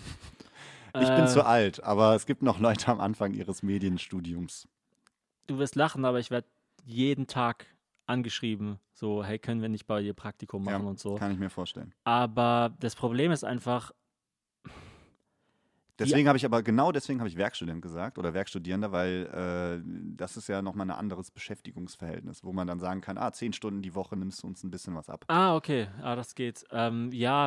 Ich bin Äh, zu alt, aber es gibt noch Leute am Anfang ihres Medienstudiums. Du wirst lachen, aber ich werde jeden Tag angeschrieben, so, hey, können wir nicht bei dir Praktikum machen Ja, und so. kann ich mir vorstellen. Aber das Problem ist einfach, Deswegen habe ich aber, genau deswegen habe ich Werkstudent gesagt oder Werkstudierender, weil äh, das ist ja nochmal ein anderes Beschäftigungsverhältnis, wo man dann sagen kann, ah, zehn Stunden die Woche nimmst du uns ein bisschen was ab. ah, okay, ah, das geht. Ähm, ja,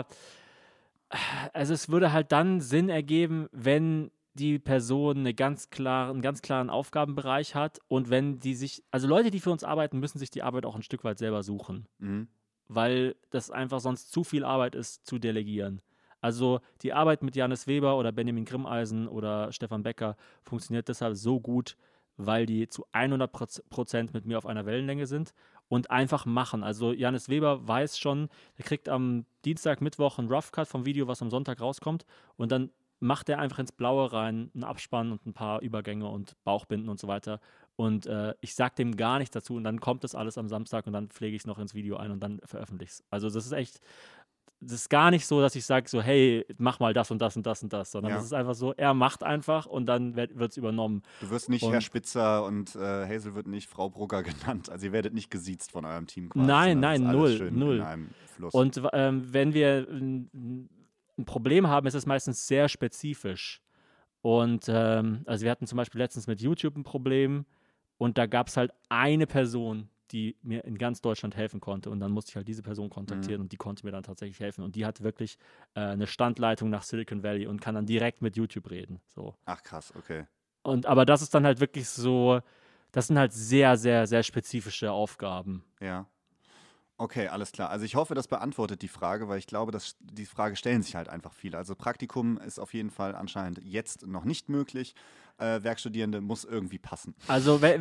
also es würde halt dann Sinn ergeben, wenn die Person eine ganz klare, einen ganz klaren Aufgabenbereich hat und wenn die sich, also Leute, die für uns arbeiten, müssen sich die Arbeit auch ein Stück weit selber suchen, Mhm. weil das einfach sonst zu viel Arbeit ist, zu delegieren. Also die Arbeit mit Janis Weber oder Benjamin Grimmeisen oder Stefan Becker funktioniert deshalb so gut, weil die zu hundert Prozent mit mir auf einer Wellenlänge sind und einfach machen. Also Janis Weber weiß schon, der kriegt am Dienstag, Mittwoch einen Rough Cut vom Video, was am Sonntag rauskommt, und dann macht er einfach ins Blaue rein einen Abspann und ein paar Übergänge und Bauchbinden und so weiter. Und äh, ich sag dem gar nichts dazu und dann kommt das alles am Samstag und dann pflege ich es noch ins Video ein und dann veröffentliche ich es. Also das ist echt, das ist gar nicht so, dass ich sage so, hey, mach mal das und das und das und das, sondern Ja. das ist einfach so, er macht einfach und dann wird es übernommen. Du wirst nicht Und- Herr Spitzer und äh, Hazel wird nicht Frau Brugger genannt. Also ihr werdet nicht gesiezt von eurem Team quasi. Nein, sondern es nein, ist alles null, schön null. in einem Fluss. Und ähm, wenn wir ein, ein Problem haben, ist es meistens sehr spezifisch. Und ähm, also wir hatten zum Beispiel letztens mit YouTube ein Problem und da gab es halt eine Person, die mir in ganz Deutschland helfen konnte. Und dann musste ich halt diese Person kontaktieren Mhm. und die konnte mir dann tatsächlich helfen. Und die hat wirklich äh, eine Standleitung nach Silicon Valley und kann dann direkt mit YouTube reden. So. Ach krass, okay. Und aber das ist dann halt wirklich so, das sind halt sehr, sehr, sehr spezifische Aufgaben. Ja. Okay, alles klar. Also ich hoffe, das beantwortet die Frage, weil ich glaube, dass die Frage stellen sich halt einfach viele. Also Praktikum ist auf jeden Fall anscheinend jetzt noch nicht möglich. Äh, Werkstudierende muss irgendwie passen. Also, we-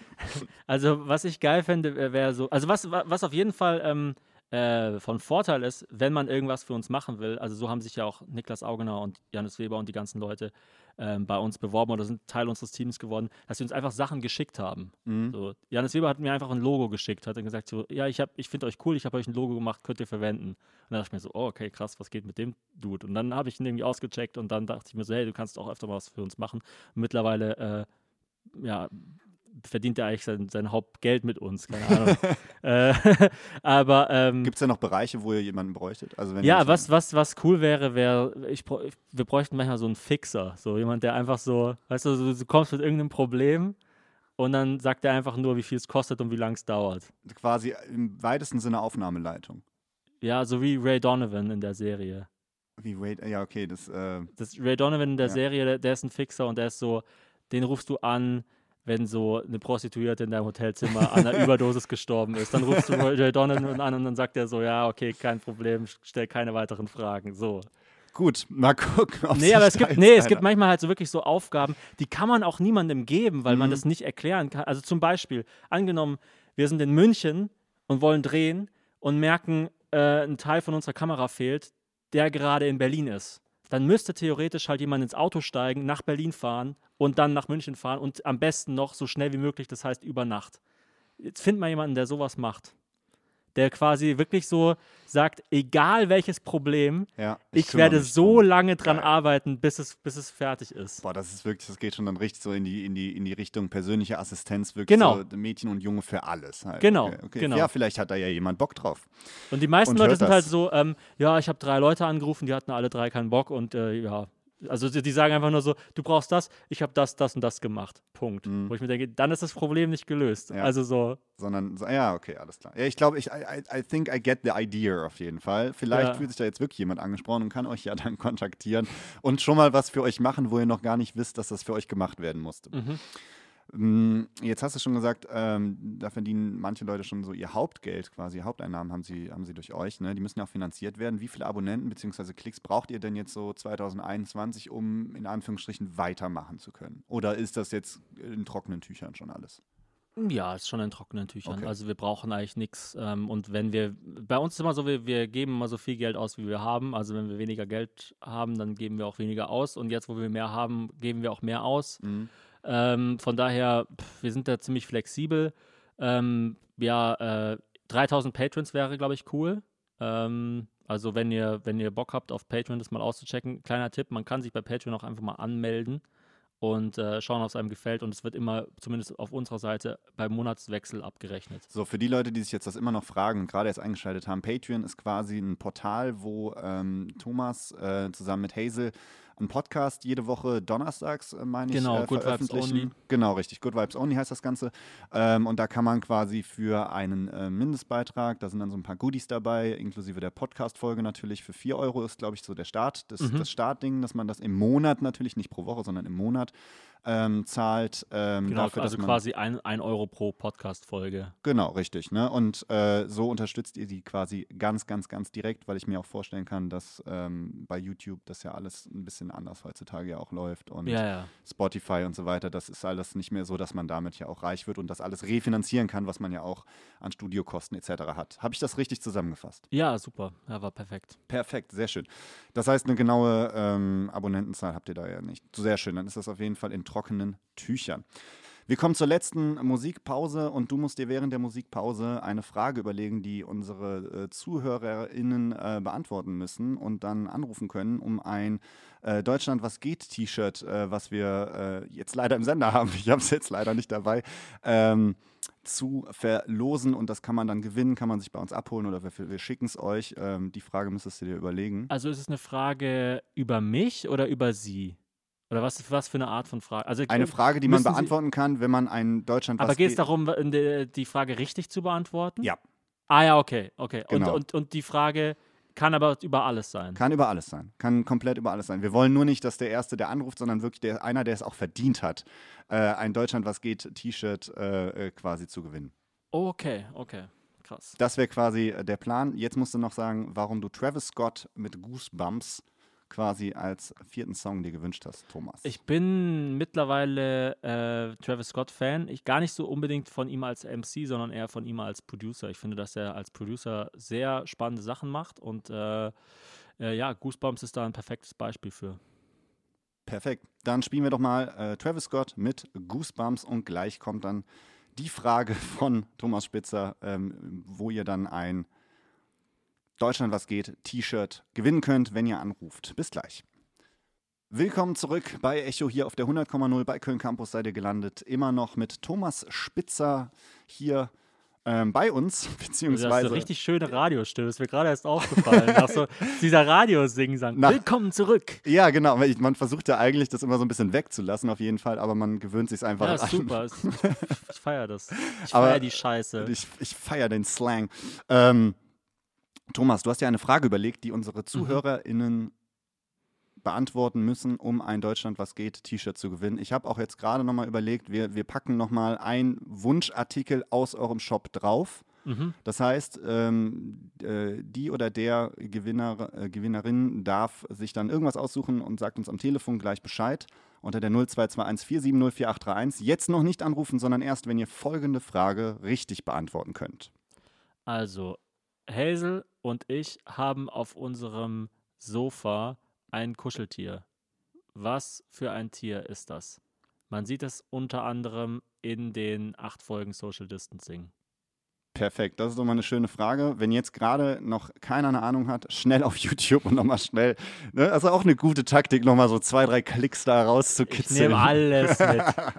also was ich geil fände, wäre so, also was, wa- was auf jeden Fall ähm, äh, von Vorteil ist, wenn man irgendwas für uns machen will, also so haben sich ja auch Niklas Augener und Janis Weber und die ganzen Leute ähm, bei uns beworben oder sind Teil unseres Teams geworden, dass sie uns einfach Sachen geschickt haben. Mhm. So, Janis Weber hat mir einfach ein Logo geschickt, hat dann gesagt so, ja, ich, hab- ich finde euch cool, ich habe euch ein Logo gemacht, könnt ihr verwenden. Und dann dachte ich mir so, oh, okay, krass, was geht mit dem Dude? Und dann habe ich ihn irgendwie ausgecheckt und dann dachte ich mir so, hey, du kannst auch öfter mal was für uns machen. Und mittlerweile, äh, ja, verdient er eigentlich sein, sein Hauptgeld mit uns, keine Ahnung. äh, aber ähm, Gibt es da noch Bereiche, wo ihr jemanden bräuchtet? Also wenn ihr ja, schon- was, was, was cool wäre, wäre, ich, br- wir bräuchten manchmal so einen Fixer, so jemand, der einfach so, weißt du, so, du kommst mit irgendeinem Problem und dann sagt er einfach nur, wie viel es kostet und wie lange es dauert. Quasi im weitesten Sinne Aufnahmeleitung. Ja, so wie Ray Donovan in der Serie. Wie Wade, ja, okay, das, äh, Das Ray Donovan in der Ja. Serie, der, der ist ein Fixer und der ist so, den rufst du an, wenn so eine Prostituierte in deinem Hotelzimmer an einer Überdosis gestorben ist. Dann rufst du Jay Donovan an und dann sagt er so, ja, okay, kein Problem, stell keine weiteren Fragen. So. Gut, mal gucken, ob Nee, sich aber es da gibt, jetzt nee, es einer- gibt manchmal halt so wirklich so Aufgaben, die kann man auch niemandem geben, weil man Mhm. das nicht erklären kann. Also zum Beispiel, angenommen, wir sind in München und wollen drehen und merken, äh, ein Teil von unserer Kamera fehlt, der gerade in Berlin ist. Dann müsste theoretisch halt jemand ins Auto steigen, nach Berlin fahren und dann nach München fahren und am besten noch so schnell wie möglich, das heißt über Nacht. Jetzt find mal jemanden, der sowas macht. Der quasi wirklich so sagt, egal welches Problem, Ja, ich kümmere werde mich so drum. lange dran Geil. arbeiten, bis es, bis es fertig ist. Boah, das ist wirklich, das geht schon dann richtig so in die, in die, in die Richtung persönliche Assistenz, wirklich Genau. so Mädchen und Junge für alles. Halt. Genau, Okay, okay. genau. Ja, vielleicht hat da ja jemand Bock drauf. Und die meisten Und Leute hört sind das. halt so, ähm, ja, ich habe drei Leute angerufen, die hatten alle drei keinen Bock und äh, ja, also die, die sagen einfach nur so, du brauchst das, ich habe das, das und das gemacht. Punkt. Mhm. Wo ich mir denke, dann ist das Problem nicht gelöst. Ja. Also so, Sondern, so- ja, okay, alles klar. Ja, ich glaube, ich, I, I I think I get the idea auf jeden Fall. Vielleicht Ja. fühlt sich da jetzt wirklich jemand angesprochen und kann euch ja dann kontaktieren und schon mal was für euch machen, wo ihr noch gar nicht wisst, dass das für euch gemacht werden musste. mhm. Mm, Jetzt hast du schon gesagt, ähm, da verdienen manche Leute schon so ihr Hauptgeld quasi, Haupteinnahmen haben sie, haben sie durch euch, ne? Die müssen ja auch finanziert werden. Wie viele Abonnenten bzw. Klicks braucht ihr denn jetzt so zwanzig einundzwanzig, um in Anführungsstrichen weitermachen zu können? Oder ist das jetzt in trockenen Tüchern schon alles? Ja, ist schon in trockenen Tüchern. Okay. Also wir brauchen eigentlich nichts. Ähm, und wenn wir, bei uns ist immer so, wir, wir geben immer so viel Geld aus, wie wir haben. Also wenn wir weniger Geld haben, dann geben wir auch weniger aus. Und jetzt, wo wir mehr haben, geben wir auch mehr aus. Mhm. Ähm, von daher, pff, wir sind da ziemlich flexibel. Ähm, ja, äh, dreitausend Patrons wäre, glaube ich, cool. Ähm, also wenn ihr, wenn ihr Bock habt, auf Patreon das mal auszuchecken, kleiner Tipp, man kann sich bei Patreon auch einfach mal anmelden und äh, schauen, ob es einem gefällt. Und es wird immer, zumindest auf unserer Seite, beim Monatswechsel abgerechnet. So, für die Leute, die sich jetzt das immer noch fragen und gerade jetzt eingeschaltet haben, Patreon ist quasi ein Portal, wo ähm, Thomas äh, zusammen mit Hazel einen Podcast jede Woche donnerstags, äh, meine ich, Genau, äh, Good Vibes veröffentlichen. Only. Genau, richtig. Good Vibes Only heißt das Ganze. Ähm, und da kann man quasi für einen äh, Mindestbeitrag, da sind dann so ein paar Goodies dabei, inklusive der Podcast-Folge natürlich. Für vier Euro ist, glaube ich, so der Start, das, Mhm. das Startding, dass man das im Monat natürlich, nicht pro Woche, sondern im Monat ähm, zahlt. Ähm, Genau, dafür, also dass man, quasi ein, ein Euro pro Podcast-Folge. Genau, richtig. Ne? Und äh, so unterstützt ihr die quasi ganz, ganz, ganz direkt, weil ich mir auch vorstellen kann, dass ähm, bei YouTube das ja alles ein bisschen anders heutzutage ja auch läuft und Ja, ja. Spotify und so weiter. Das ist alles nicht mehr so, dass man damit ja auch reich wird und das alles refinanzieren kann, was man ja auch an Studiokosten et cetera hat. Habe ich das richtig zusammengefasst? Ja, super. Ja, war perfekt. Perfekt, sehr schön. Das heißt, eine genaue ähm, Abonnentenzahl habt ihr da ja nicht. Sehr schön, dann ist das auf jeden Fall in trockenen Tüchern. Wir kommen zur letzten Musikpause und du musst dir während der Musikpause eine Frage überlegen, die unsere äh, ZuhörerInnen äh, beantworten müssen und dann anrufen können, um ein äh, Deutschland was geht T-Shirt, äh, was wir äh, jetzt leider im Sender haben, ich habe es jetzt leider nicht dabei, ähm, zu verlosen und das kann man dann gewinnen, kann man sich bei uns abholen oder wir, wir schicken es euch. Ähm, die Frage müsstest du dir überlegen. Also ist es eine Frage über mich oder über Sie? Oder was, was für eine Art von Frage? Also, Eine Frage, die man müssen Sie- beantworten kann, wenn man ein Deutschland Aber was geht es geht- darum, die, die Frage richtig zu beantworten? Ja. Ah ja, okay, okay. Genau. Und, und, und die Frage kann aber über alles sein. Kann über alles sein. Kann komplett über alles sein. Wir wollen nur nicht, dass der Erste, der anruft, sondern wirklich der, einer, der es auch verdient hat, äh, ein Deutschland was geht T-Shirt äh, äh, quasi zu gewinnen. Okay, okay. Krass. Das wäre quasi äh, der Plan. Jetzt musst du noch sagen, warum du Travis Scott mit Goosebumps quasi als vierten Song dir gewünscht hast, Thomas. Ich bin mittlerweile äh, Travis Scott-Fan. Ich gar nicht so unbedingt von ihm als M C, sondern eher von ihm als Producer. Ich finde, dass er als Producer sehr spannende Sachen macht und äh, äh, ja, Goosebumps ist da ein perfektes Beispiel für. Perfekt. Dann spielen wir doch mal äh, Travis Scott mit Goosebumps und gleich kommt dann die Frage von Thomas Spitzer, ähm, wo ihr dann ein Deutschland was geht T-Shirt gewinnen könnt, wenn ihr anruft. Bis gleich. Willkommen zurück bei Echo hier auf der hundert Komma null bei Köln Campus seid ihr gelandet. Immer noch mit Thomas Spitzer hier ähm, bei uns, Du hast beziehungsweise eine richtig schöne Radiostimme, ist mir gerade erst aufgefallen. Nach so dieser Radiosing-Sang. Nach- Willkommen zurück. ja, genau. weil ich- Man versucht ja eigentlich, das immer so ein bisschen wegzulassen, auf jeden Fall, aber man gewöhnt sich einfach Ja, an. ist super. Ist- Ich, ich feiere das. Ich Aber- feiere die Scheiße. Ich, ich feiere den Slang. Ähm, Thomas, du hast ja eine Frage überlegt, die unsere ZuhörerInnen beantworten müssen, um ein Deutschland was geht T-Shirt zu gewinnen. Ich habe auch jetzt gerade nochmal überlegt, wir, wir packen nochmal einen Wunschartikel aus eurem Shop drauf. Mhm. Das heißt, ähm, äh, die oder der Gewinner, äh, Gewinnerin darf sich dann irgendwas aussuchen und sagt uns am Telefon gleich Bescheid unter der null zwei zwei eins vier sieben null vier acht drei eins. Jetzt noch nicht anrufen, sondern erst, wenn ihr folgende Frage richtig beantworten könnt. Also, Hazel und ich haben auf unserem Sofa ein Kuscheltier. Was für ein Tier ist das? Man sieht es unter anderem in den acht Folgen Social Distancing. Perfekt, das ist doch mal eine schöne Frage. Wenn jetzt gerade noch keiner eine Ahnung hat, schnell auf YouTube und nochmal schnell, ne, also auch eine gute Taktik, nochmal so zwei, drei Klicks da Ich rauszukitzeln. nehme alles mit.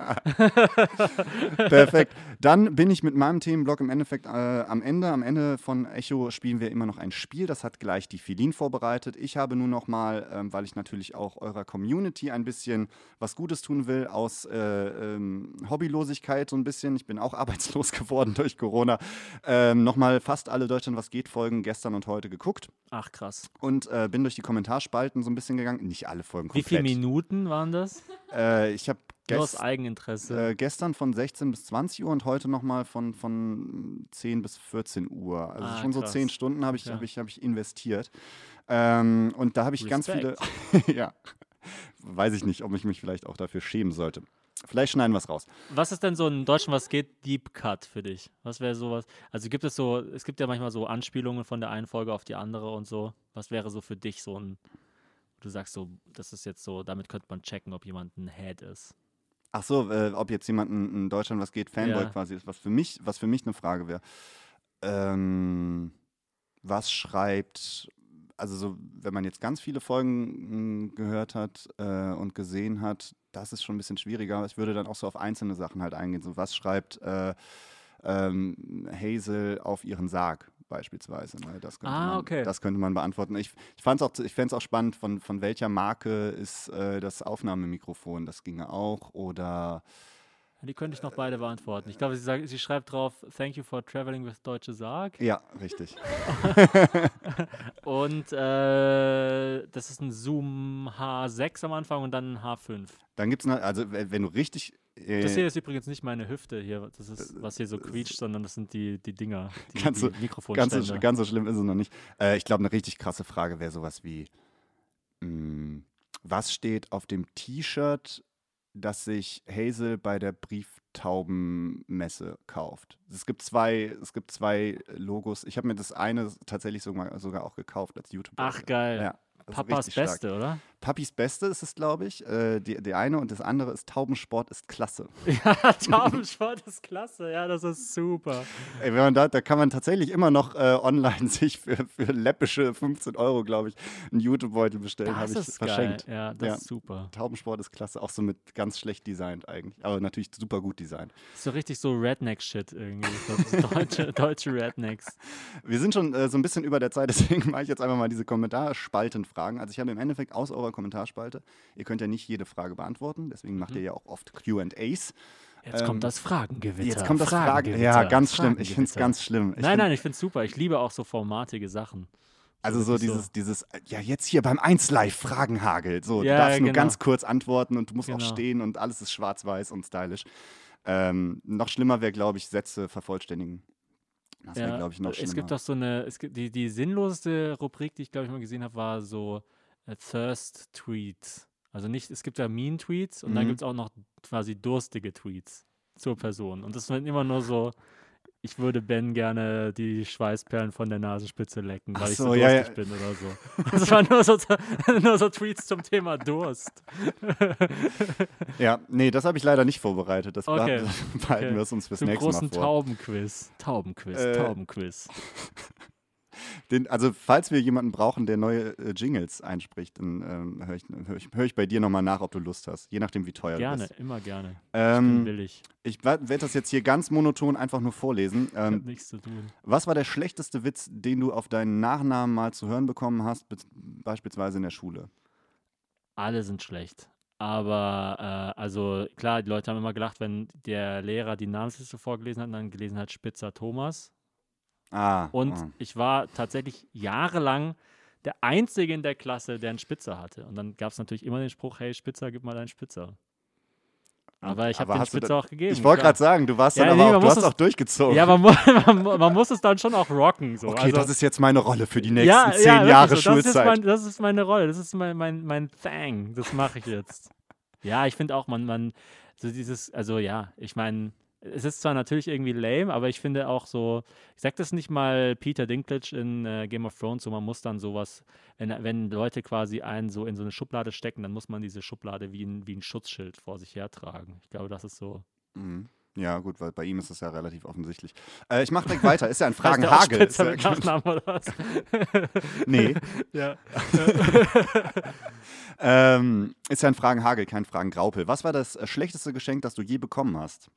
Perfekt. Dann bin ich mit meinem Themenblock im Endeffekt äh, am Ende. Am Ende von Echo spielen wir immer noch ein Spiel. Das hat gleich die Filin vorbereitet. Ich habe nun noch mal, ähm, weil ich natürlich auch eurer Community ein bisschen was Gutes tun will, aus äh, ähm, Hobbylosigkeit so ein bisschen. Ich bin auch arbeitslos geworden durch Corona. Ähm, nochmal fast alle Deutschland was geht Folgen gestern und heute geguckt Ach, krass. und äh, bin durch die Kommentarspalten so ein bisschen gegangen. Nicht alle Folgen Wie komplett. viele Minuten waren das? Äh, ich habe Nur aus gest Eigeninteresse. äh, gestern von sechzehn bis zwanzig Uhr und heute nochmal von, von zehn bis vierzehn Uhr. Also Ah, schon so krass. zehn Stunden habe ich, Okay. hab ich, hab ich investiert. Ähm, und da habe ich ganz viele, ja, weiß ich nicht, ob ich mich vielleicht auch dafür schämen sollte. Vielleicht schneiden wir es raus. Was ist denn so in Deutschland, was geht, Deep Cut für dich? Was wäre sowas? Also gibt es so, es gibt ja manchmal so Anspielungen von der einen Folge auf die andere und so. Was wäre so für dich so ein, du sagst so, das ist jetzt so, damit könnte man checken, ob jemand ein Head ist. Ach so, äh, ob jetzt jemand in, in Deutschland was geht, Fanboy Ja. quasi ist, was für mich, was für mich eine Frage wäre. Ähm, was schreibt, also so, wenn man jetzt ganz viele Folgen mh, gehört hat äh, und gesehen hat, das ist schon ein bisschen schwieriger. Ich würde dann auch so auf einzelne Sachen halt eingehen. So, was schreibt äh, ähm, Hazel auf ihren Sarg beispielsweise? Ne? Das, könnte Ah, man, okay. das könnte man beantworten. Ich, ich fand's auch, ich fände es auch spannend, von, von welcher Marke ist äh, das Aufnahmemikrofon? Das ginge auch. Oder Die könnte ich noch beide beantworten. Ich glaube, sie, sagt, sie schreibt drauf, thank you for traveling with Deutsche Sarg. ja, richtig. Und äh, das ist ein Zoom H sechs am Anfang und dann ein H fünf. Dann gibt es, also w- wenn du richtig. Äh, Das hier ist übrigens nicht meine Hüfte hier, das ist, was hier so quietscht, sondern das sind die, die Dinger, die, Ganz so- die ganz, Mikrofonständer. so, ganz so schlimm ist es noch nicht. Äh, ich glaube, eine richtig krasse Frage wäre sowas wie: mh, Was steht auf dem T-Shirt, das sich Hazel bei der Brieftaubenmesse kauft? Es gibt zwei, es gibt zwei Logos. Ich habe mir das eine tatsächlich sogar, sogar auch gekauft als YouTuber. Ach, geil. Ja, das ist Papas richtig stark. Beste, oder? Papis Beste ist es, glaube ich. Äh, die, die eine und das andere ist Taubensport ist klasse. Ja, Taubensport ist klasse. Ja, das ist super. Ey, wenn man da, da kann man tatsächlich immer noch äh, online sich für, für läppische fünfzehn Euro, glaube ich, einen YouTube-Beutel bestellen. Habe Das ich ist verschenkt. geil. Ja, das Ja. ist super. Taubensport ist klasse, auch so mit ganz schlecht designt eigentlich. Aber natürlich super gut designt. So richtig so Redneck-Shit irgendwie. So deutsche, deutsche Rednecks. Wir sind schon äh, so ein bisschen über der Zeit, deswegen mache ich jetzt einfach mal diese Kommentarspaltenfragen. Also ich habe im Endeffekt aus eurer Kommentarspalte, ihr könnt ja nicht jede Frage beantworten, deswegen macht ihr ja auch oft Q and A's. Jetzt Ähm, kommt das Fragengewitter. Jetzt kommt das Fragen. Fragengewitter, Ja, ganz schlimm. Ich finde es Fragengewitter. ganz schlimm. Ich Nein, find, nein, ich finde es super. Ich liebe auch so formatige Sachen. Also so wirklich dieses, dieses, äh, ja jetzt hier beim eins Live Fragenhagel. So, Ja, du darfst nur genau. ganz kurz antworten und du musst auch Genau. stehen und alles ist schwarz-weiß und stylisch. Ähm, noch schlimmer wäre, glaube ich, Sätze vervollständigen. Das wäre, glaube ich, noch schlimmer. es gibt doch so eine, es gibt die, die sinnloseste Rubrik, die ich glaube ich mal gesehen habe, war so äh, Thirst-Tweets. Also nicht, es gibt ja Mean-Tweets und dann Mhm. gibt es auch noch quasi durstige Tweets zur Person. Und das sind immer nur so, ich würde Ben gerne die Schweißperlen von der Nasenspitze lecken, weil Ach ich so, so ja, durstig bin oder so. Das waren nur so, nur so Tweets zum Thema Durst. Ja, nee, das habe ich leider nicht vorbereitet. Das Okay. behalten behalten Okay. wir es uns fürs Zum nächste Mal großen vor. Taubenquiz. Taubenquiz, Äh, Taubenquiz. Den, also falls wir jemanden brauchen, der neue äh, Jingles einspricht, dann ähm, höre ich, hör ich, hör ich bei dir nochmal nach, ob du Lust hast. Je nachdem, wie teuer Gerne, du bist. immer gerne. Ich bin Ähm, willig. ich werde das jetzt hier ganz monoton einfach nur vorlesen. Ich habe Ähm, nichts zu tun. was war der schlechteste Witz, den du auf deinen Nachnamen mal zu hören bekommen hast, be- beispielsweise in der Schule? Alle sind schlecht. Aber, äh, also klar, die Leute haben immer gelacht, wenn der Lehrer die Namensliste vorgelesen hat und dann gelesen hat Spitzer Thomas. Ah. Und ah. ich war tatsächlich jahrelang der Einzige in der Klasse, der einen Spitzer hatte. Und dann gab es natürlich immer den Spruch, hey Spitzer, gib mal deinen Spitzer. Aber ich habe den hast du Spitzer da- auch gegeben. Ich wollte klar. gerade sagen, du warst Ja, dann nee, aber man auch, du muss hast es- auch durchgezogen. Ja, man, mu- man, mu- man muss es dann schon auch rocken. So. okay, also, das ist jetzt meine Rolle für die nächsten ja, zehn ja, wirklich Jahre so. Das ist, Schulzeit. mein, das ist meine Rolle, das ist mein, mein, mein Thing, das mache ich jetzt. Ja, ich finde auch, man, man, so dieses, also ja, ich meine, es ist zwar natürlich irgendwie lame, aber ich finde auch so, ich sag das nicht mal Peter Dinklage in äh, Game of Thrones, so man muss dann sowas, wenn, wenn Leute quasi einen so in so eine Schublade stecken, dann muss man diese Schublade wie ein, wie ein Schutzschild vor sich hertragen. Ich glaube, das ist so. Mhm. Ja, gut, weil bei ihm ist es ja relativ offensichtlich. Äh, ich mache direkt weiter. Ist ja ein Heißt der auch Fragenhagel. Ist Spitzer ja, mit Nachnamen oder was? nee. Ja. Ähm, ist ja ein Fragenhagel, kein Fragengraupel. Was war das äh, schlechteste Geschenk, das du je bekommen hast?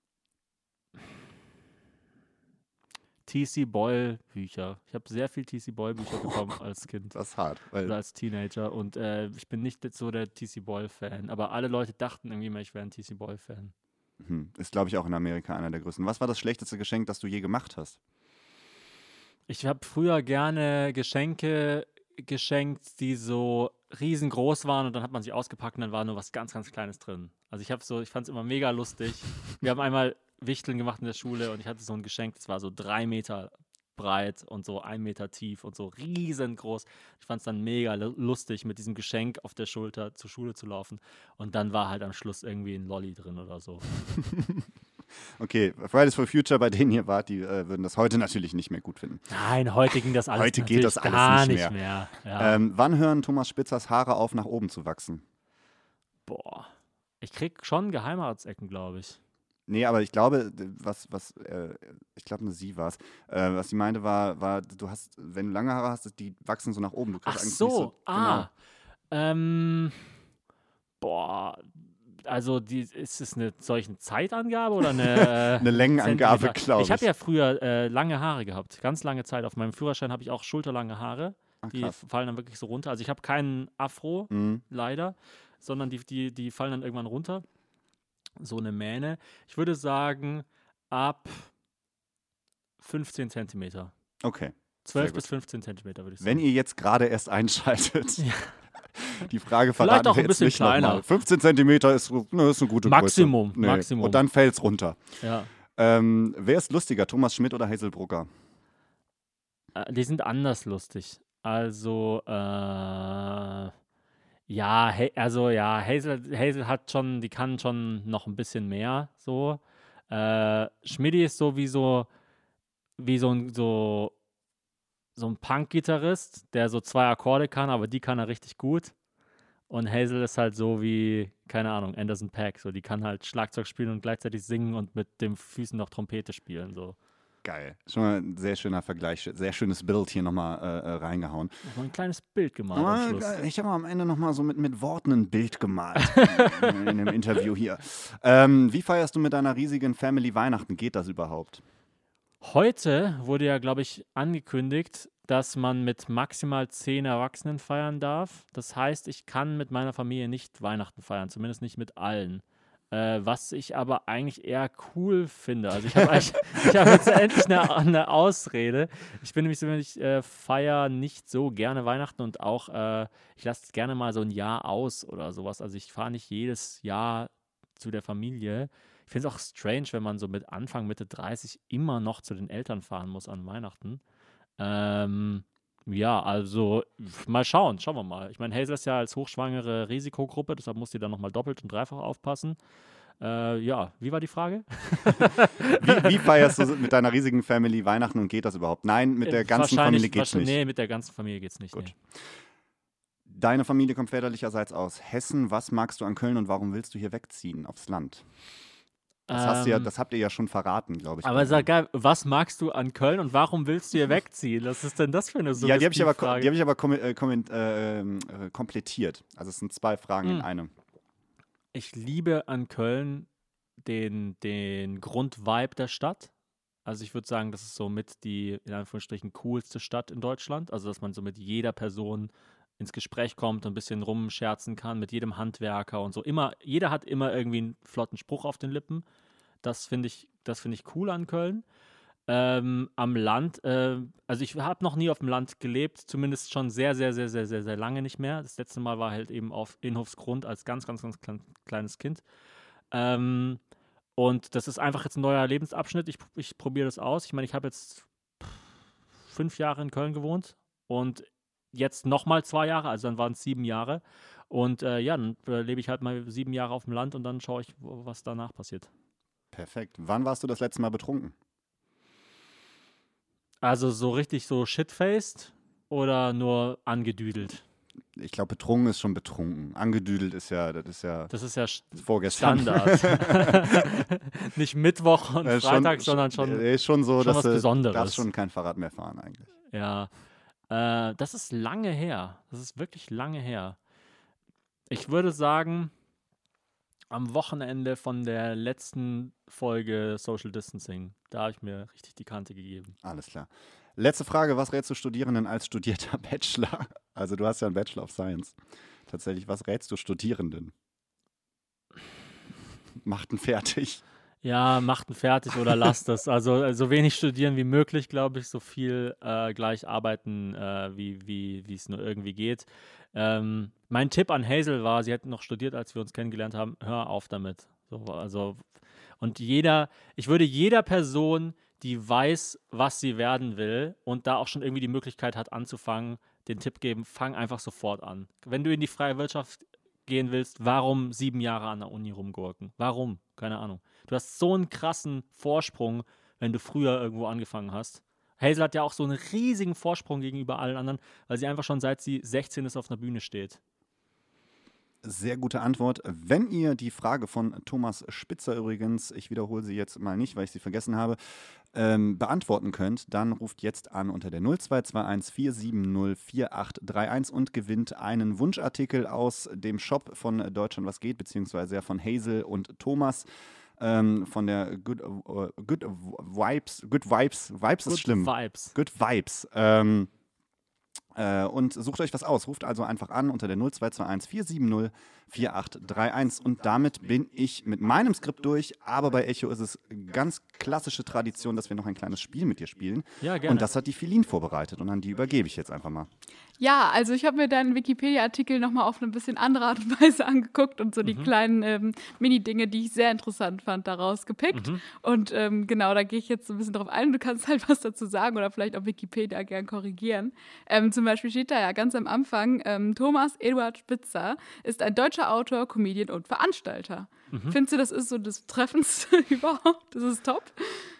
T C. Boyle Bücher. Ich habe sehr viel T C. Boyle Bücher bekommen als Kind Das ist hart. Weil, oder als Teenager und äh, ich bin nicht so der T C. Boyle Fan, aber alle Leute dachten irgendwie mal, ich wäre ein T C. Boyle Fan. hm, ist, glaube ich, auch in Amerika einer der größten. Was war das schlechteste Geschenk, das du je gemacht hast? Ich habe früher gerne Geschenke geschenkt, die so riesengroß waren und dann hat man sie ausgepackt und dann war nur was ganz, ganz Kleines drin. Also ich habe so, ich fand es immer mega lustig. Wir haben einmal Wichteln gemacht in der Schule und ich hatte so ein Geschenk, das war so drei Meter breit und so ein Meter tief und so riesengroß. Ich fand es dann mega lu- lustig, mit diesem Geschenk auf der Schulter zur Schule zu laufen und dann war halt am Schluss irgendwie ein Lolli drin oder so. Okay, Fridays for Future, bei denen ihr wart, die äh, würden das heute natürlich nicht mehr gut finden. Nein, heute ging das alles Heute geht natürlich das alles gar nicht nicht mehr. mehr. Ja. Ähm, wann hören Thomas Spitzers Haare auf, nach oben zu wachsen? Boah, ich krieg schon Geheimratsecken, glaube ich. Nee, aber ich glaube, d- was, was, äh, ich glaube, eine sie war es. Äh, was sie meinte, war, war, du hast, wenn du lange Haare hast, die wachsen so nach oben. Du kriegst Ach eigentlich so, nicht so ah. Ähm, boah, also die, ist es eine solche Zeitangabe oder eine, äh, Eine Längenangabe, Zentimeter? glaube ich. Ich habe ja früher äh, lange Haare gehabt, ganz lange Zeit. Auf meinem Führerschein habe ich auch schulterlange Haare. Ach, Die krass. fallen dann wirklich so runter. Also ich habe keinen Afro, Mhm. leider, sondern die, die, die fallen dann irgendwann runter. So eine Mähne. Ich würde sagen, ab fünfzehn Zentimeter. Okay. zwölf Sehr bis gut. fünfzehn Zentimeter, würde ich sagen. Wenn ihr jetzt gerade erst einschaltet, Ja. die Frage Vielleicht verraten auch wir ein jetzt bisschen nicht nochmal. kleiner. fünfzehn Zentimeter ist, ne, ist eine gute Maximum, Größe. Nee. Maximum. Und dann fällt es runter. Ja. Ähm, wer ist lustiger, Thomas Schmidt oder Hazel Brucker? Äh, Die sind anders lustig. Also, äh, ja, Ha- also ja, Hazel, Hazel hat schon, die kann schon noch ein bisschen mehr so. Äh, Schmidti ist so wie so, wie so ein, so, so ein Punk-Gitarrist, der so zwei Akkorde kann, aber die kann er richtig gut. Und Hazel ist halt so wie, keine Ahnung, Anderson .Paak. So, die kann halt Schlagzeug spielen und gleichzeitig singen und mit den Füßen noch Trompete spielen. So. Geil. Schon mal ein sehr schöner Vergleich, sehr schönes Bild hier nochmal äh, äh, reingehauen. Noch ein kleines Bild gemalt am Ah, Schluss. geil. Ich habe am Ende nochmal so mit, mit Worten ein Bild gemalt in, in dem Interview hier. Ähm, wie feierst du mit deiner riesigen Family Weihnachten? Geht das überhaupt? Heute wurde ja, glaube ich, angekündigt, dass man mit maximal zehn Erwachsenen feiern darf. Das heißt, ich kann mit meiner Familie nicht Weihnachten feiern, zumindest nicht mit allen. Äh, was ich aber eigentlich eher cool finde. Also ich habe eigentlich- ich habe jetzt endlich eine, eine Ausrede. Ich bin nämlich so, ich äh, feiere nicht so gerne Weihnachten und auch, äh, ich lasse gerne mal so ein Jahr aus oder sowas. Also ich fahre nicht jedes Jahr zu der Familie. Ich finde es auch strange, wenn man so mit Anfang, Mitte dreißig immer noch zu den Eltern fahren muss an Weihnachten. Ähm, ja, also mal schauen, schauen wir mal. Ich meine, Hazel ist ja als hochschwangere Risikogruppe, deshalb muss sie dann nochmal doppelt und dreifach aufpassen. Äh, ja, wie war die Frage? Wie, wie feierst du mit deiner riesigen Family Weihnachten und geht das überhaupt? Nein, mit der Äh, ganzen wahrscheinlich- Familie geht's wahrscheinlich- nicht. Nee, mit der ganzen Familie geht's nicht. Gut. Nee. Deine Familie kommt väterlicherseits aus Hessen. Was magst du an Köln und warum willst du hier wegziehen aufs Land? Das, hast du ja, Ähm, das habt ihr ja schon verraten, glaube ich. aber sag geil, was magst du an Köln und warum willst du hier wegziehen? Was ist denn das für eine ja, die habe ich aber, ko- Frage? die hab ich aber kom äh, komment- äh, ähm, äh, komplettiert. Also es sind zwei Fragen in Hm. einem. Ich liebe an Köln den, den Grundvibe der Stadt. Also ich würde sagen, das ist so mit die, in Anführungsstrichen, coolste Stadt in Deutschland. Also dass man so mit jeder Person ins Gespräch kommt und ein bisschen rumscherzen kann, mit jedem Handwerker und so. Immer, jeder hat immer irgendwie einen flotten Spruch auf den Lippen. Das finde ich, das finde ich cool an Köln. Ähm, am Land, äh, also ich habe noch nie auf dem Land gelebt, zumindest schon sehr, sehr, sehr, sehr, sehr, sehr lange nicht mehr. Das letzte Mal war halt eben auf Inhofsgrund als ganz, ganz, ganz klein, kleines Kind. Ähm, und das ist einfach jetzt ein neuer Lebensabschnitt. Ich, ich probiere das aus. Ich meine, ich habe jetzt fünf Jahre in Köln gewohnt und jetzt nochmal zwei Jahre, also dann waren es sieben Jahre. Und äh, ja, dann äh, lebe ich halt mal sieben Jahre auf dem Land und dann schaue ich, wo- was danach passiert. Perfekt. Wann warst du das letzte Mal betrunken? Also so richtig so shitfaced oder nur angedüdelt? Ich glaube, betrunken ist schon betrunken. Angedüdelt ist ja, das ist ja Das ist ja st- vorgestern. Standard. Nicht Mittwoch und Äh, Freitag, sondern schon, äh, ist schon so, schon dass was du Besonderes. darfst schon kein Fahrrad mehr fahren eigentlich. ja. Äh, das ist lange her. Das ist wirklich lange her. Ich würde sagen, am Wochenende von der letzten Folge Social Distancing, da habe ich mir richtig die Kante gegeben. Alles klar. Letzte Frage, was rätst du Studierenden als studierter Bachelor? Also du hast ja einen Bachelor of Science. Tatsächlich, was rätst du Studierenden? Macht ihn fertig. Ja, macht ihn fertig oder lasst es. Also äh, so wenig studieren wie möglich, glaube ich, so viel äh, gleich arbeiten, äh, wie wie wie es nur irgendwie geht. Ähm, mein Tipp an Hazel war, sie hat noch studiert, als wir uns kennengelernt haben, hör auf damit. So, also, und jeder, ich würde jeder Person, die weiß, was sie werden will und da auch schon irgendwie die Möglichkeit hat anzufangen, den Tipp geben, fang einfach sofort an. Wenn du in die freie Wirtschaft gehen willst, warum sieben Jahre an der Uni rumgurken? Warum? Keine Ahnung. Du hast so einen krassen Vorsprung, wenn du früher irgendwo angefangen hast. Hazel hat ja auch so einen riesigen Vorsprung gegenüber allen anderen, weil sie einfach schon seit sie sechzehn ist auf einer Bühne steht. Sehr gute Antwort. Wenn ihr die Frage von Thomas Spitzer übrigens, ich wiederhole sie jetzt mal nicht, weil ich sie vergessen habe, ähm, beantworten könnt, dann ruft jetzt an unter der null zwei zwei eins vier sieben null vier acht drei eins und gewinnt einen Wunschartikel aus dem Shop von Deutschland was geht, beziehungsweise von Hazel und Thomas. Ähm, von der Good, uh, Good Vibes, Good Vibes, Vibes ist Good schlimm. Vibes. Good Vibes. Ähm, äh, und sucht euch was aus. Ruft also einfach an unter der null zwei zwei eins vier sieben null vier acht drei eins. Und damit bin ich mit meinem Skript durch. Aber bei Echo ist es ganz klassische Tradition, dass wir noch ein kleines Spiel mit dir spielen. Ja, gerne. Und das hat die Feline vorbereitet. Und an die übergebe ich jetzt einfach mal. Ja, also ich habe mir deinen Wikipedia-Artikel nochmal auf eine bisschen andere Art und Weise angeguckt und so die Mhm. kleinen ähm, Mini-Dinge, die ich sehr interessant fand, daraus gepickt. Mhm. Und ähm, genau, da gehe ich jetzt so ein bisschen drauf ein. Du kannst halt was dazu sagen oder vielleicht auf Wikipedia gern korrigieren. Ähm, zum Beispiel steht da ja ganz am Anfang, ähm, Thomas Eduard Spitzer ist ein deutscher Autor, Comedian und Veranstalter. Mhm. Findest du, das ist so das Treffendste überhaupt? Das ist top.